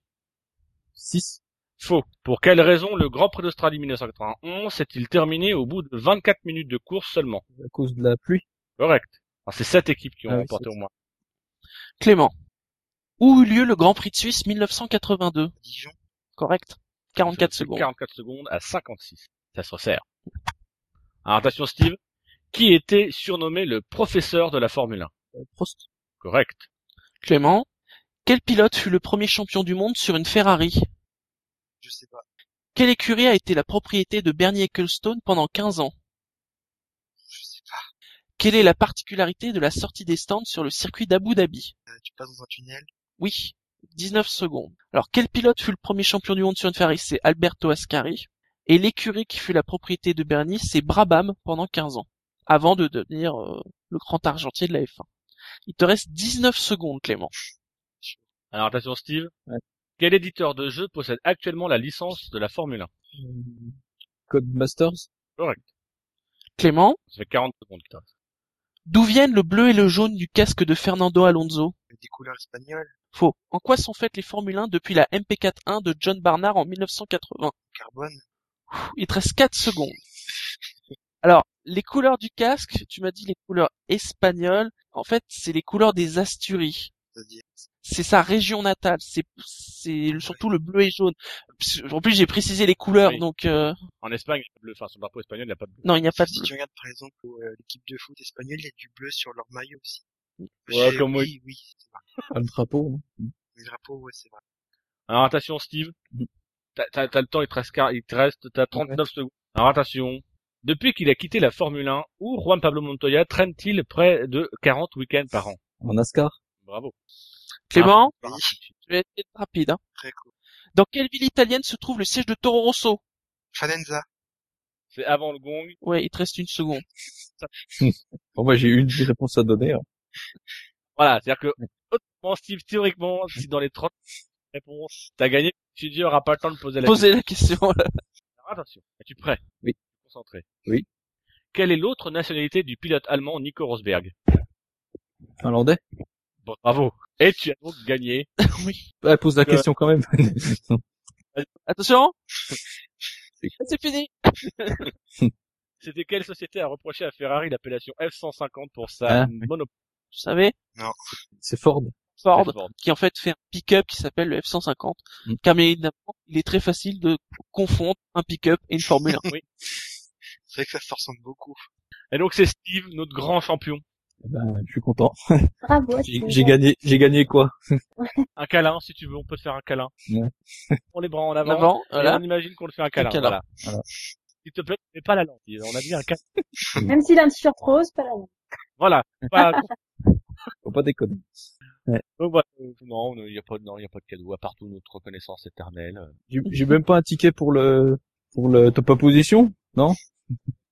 six. Faux. Pour quelle raison le Grand Prix d'Australie mille neuf cent quatre-vingt-onze s'est-il terminé au bout de vingt-quatre minutes de course seulement? À cause de la pluie. Correct. Alors, c'est sept équipes qui ont Ah oui, remporté c'est au moins. Clément. Où eut lieu le Grand Prix de Suisse mille neuf cent quatre-vingt-deux? Dijon. Correct. quarante-quatre C'est secondes. quarante-quatre secondes à cinquante-six. Ça se resserre. Alors attention Steve, qui était surnommé le professeur de la Formule un? Euh, Prost. Correct. Clément. Quel pilote fut le premier champion du monde sur une Ferrari? Je sais pas. Quelle écurie a été la propriété de Bernie Ecclestone pendant quinze ans? Je sais pas. Quelle est la particularité de la sortie des stands sur le circuit d'Abu Dhabi? Euh, tu passes dans un tunnel. Oui, dix-neuf secondes. Alors, quel pilote fut le premier champion du monde sur une Ferrari? C'est Alberto Ascari. Et l'écurie qui fut la propriété de Bernie, c'est Brabham pendant quinze ans, avant de devenir euh, le grand argentier de la F un. Il te reste dix-neuf secondes, Clément. Alors attention Steve, Ouais. quel éditeur de jeu possède actuellement la licence de la Formule un? Euh, Codemasters. Correct. Clément, Ça fait quarante secondes qui te restent. d'où viennent le bleu et le jaune du casque de Fernando Alonso? Des couleurs espagnoles. Faux. En quoi sont faites les Formule un depuis la M P quatre un de John Barnard en mille neuf cent quatre-vingts? Carbone. Il te reste quatre secondes. Alors, les couleurs du casque, tu m'as dit les couleurs espagnoles. En fait, c'est les couleurs des Asturies. C'est-à-dire. C'est sa région natale. C'est, c'est surtout le bleu et jaune. En plus, j'ai précisé les couleurs, Oui. donc euh... En Espagne, il y a pas de bleu. Enfin, sur le drapeau espagnol, il n'y a pas de bleu. non, il n'y a pas de Si bleu. tu regardes par exemple euh, l'équipe de foot espagnole, il y a du bleu sur leur maillot aussi. Ouais, J'ai- comme moi. oui, oui, c'est vrai. Un drapeau. Hein. Les drapeaux, ouais, c'est vrai. Alors attention Steve, Mm. t'as, t'as, t'as le temps, il te reste, quar- il te reste, t'as trente-neuf secondes. Alors attention, depuis qu'il a quitté la Formule un, où Juan Pablo Montoya traîne-t-il près de quarante week-ends par an? En NASCAR. Bravo. Clément, Ah, Oui. je vais être rapide. Hein. Très cool. Dans quelle ville italienne se trouve le siège de Toro Rosso? Fadenza. C'est avant le gong. Ouais, il te reste une seconde. Bon, moi, j'ai une réponse à donner. Hein. Voilà, c'est-à-dire que, autrement, Steve, théoriquement, si dans les trente réponses, t'as gagné, tu dis, aura pas le temps de poser la Posez la question. Là. question. Alors, attention, es-tu prêt? Oui. Concentré. Oui. Quelle est l'autre nationalité du pilote allemand Nico Rosberg? Finlandais. Bon, bravo. Et tu as donc gagné. Oui. Ouais, pose la Euh, question quand même. Attention. C'est fini. C'était quelle société a reproché à Ferrari l'appellation F cent cinquante pour sa Ah, oui. monopole? Tu savais? C'est Ford. Ford, C'est Ford. qui en fait fait un pick-up qui s'appelle le F cent cinquante. Mm. Car bien évidemment, il est très facile de confondre un pick-up et une Formule un. Oui. C'est vrai que ça se ressemble beaucoup. Et donc c'est Steve, notre grand champion. Eh Ben, je suis content. Bravo. J'ai Steve. j'ai gagné. J'ai gagné quoi? Un câlin, si tu veux, on peut te faire un câlin. Ouais. On les bras en En avant. avant, Et voilà. on imagine qu'on te fait un câlin. câlin. Voilà. Voilà. S'il te plaît, mais pas la lentille. On a dit un câlin. Même s'il a un t-shirt rose, pas la même. Voilà. Pas- Faut pas déconner. Donc voilà. Euh, Non, il y a pas, non, il y a pas de cadeau. À part toute notre reconnaissance éternelle. J'ai j'ai même pas un ticket pour le pour le top position, non?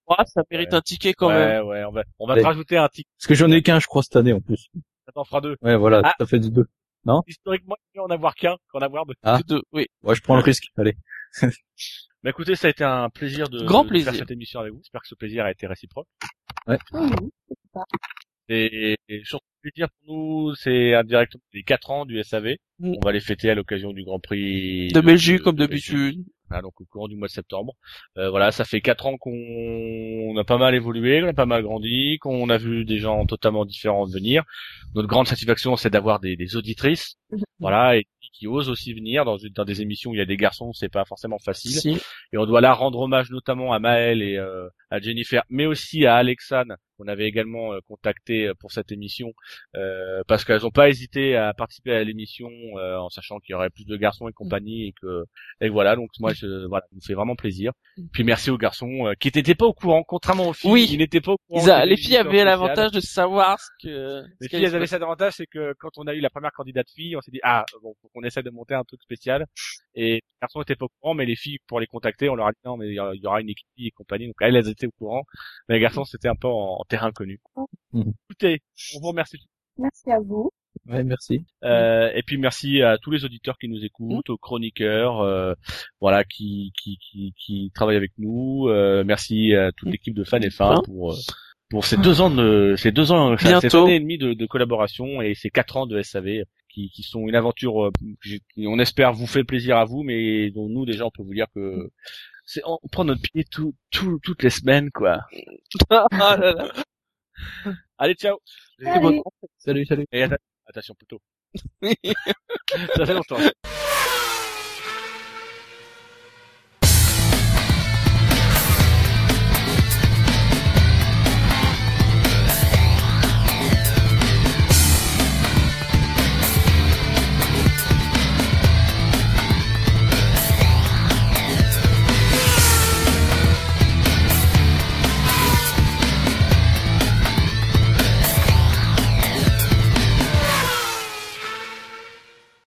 Ouais, ça mérite Ouais. un ticket quand ouais, même. ouais, on va, on va Allez. te rajouter un ticket. Parce que j'en ai qu'un, je crois, cette année en plus. Ça t'en fera deux. Ouais, voilà, Ah. ça fait du deux. Historiquement, il mieux en avoir qu'un qu'en avoir deux. Ah. Que deux, oui. Ouais, je prends le risque. Allez. Mais écoutez, ça a été un plaisir de, Grand de plaisir. faire cette émission avec vous. J'espère que ce plaisir a été réciproque. Oui, oui, c'est ça. Et, et surtout, je veux dire, pour nous, c'est indirectement les quatre ans du S A V. Mm. On va les fêter à l'occasion du Grand Prix De Belgique, comme de Belgique. d'habitude. Voilà, donc au courant du mois de septembre. Euh, voilà, ça fait quatre ans qu'on a pas mal évolué, qu'on a pas mal grandi, qu'on a vu des gens totalement différents venir. Notre grande satisfaction, c'est d'avoir des, des auditrices, voilà, et qui osent aussi venir dans, une- dans des émissions où il y a des garçons, c'est pas forcément facile. Si. Et on doit là rendre hommage notamment à Maëlle et euh, à Jennifer, mais aussi à Alexane, qu'on avait également euh, contacté pour cette émission, euh, parce qu'elles n'ont pas hésité à participer à l'émission euh, en sachant qu'il y aurait plus de garçons et compagnie, et que et voilà, donc moi je voilà, ça me fait vraiment plaisir. Puis merci aux garçons euh, qui n'étaient pas au courant, contrairement aux filles, Oui. ils n'étaient pas au courant. Ils a- qu'il y avait les une filles émission avaient spéciale. l'avantage de savoir ce que... ce Les qu'elle filles, elles avaient faisait. cet avantage, c'est que quand on a eu la première candidate fille, on s'est dit ah bon, faut qu'on essaie de monter un truc spécial. Et les garçons étaient pas au courant, mais les filles, pour les contacter, on leur a dit non, mais il y aura- il y aura une équipe et compagnie. Donc elles, elles étaient au courant, mais les garçons, c'était un peu en, en terrain connu. Mhm. Écoutez, on vous remercie. Merci à vous. Ouais, merci. Euh, et puis merci à tous les auditeurs qui nous écoutent, aux chroniqueurs, euh, voilà, qui, qui qui qui travaillent avec nous. Euh, merci à toute l'équipe de Fan F un pour euh, pour ces deux ans de ces deux ans, enfin, cette Bientôt. année et demie de, de collaboration et ces quatre ans de S A V qui qui sont une aventure euh, qui, on espère vous fait plaisir à vous, mais dont nous déjà on peut vous dire que c'est on prend notre pied tout, tout toutes les semaines quoi. Ah là là. Allez ciao. Allez. Salut, salut. Et atta- attention plutôt. Ça fait longtemps.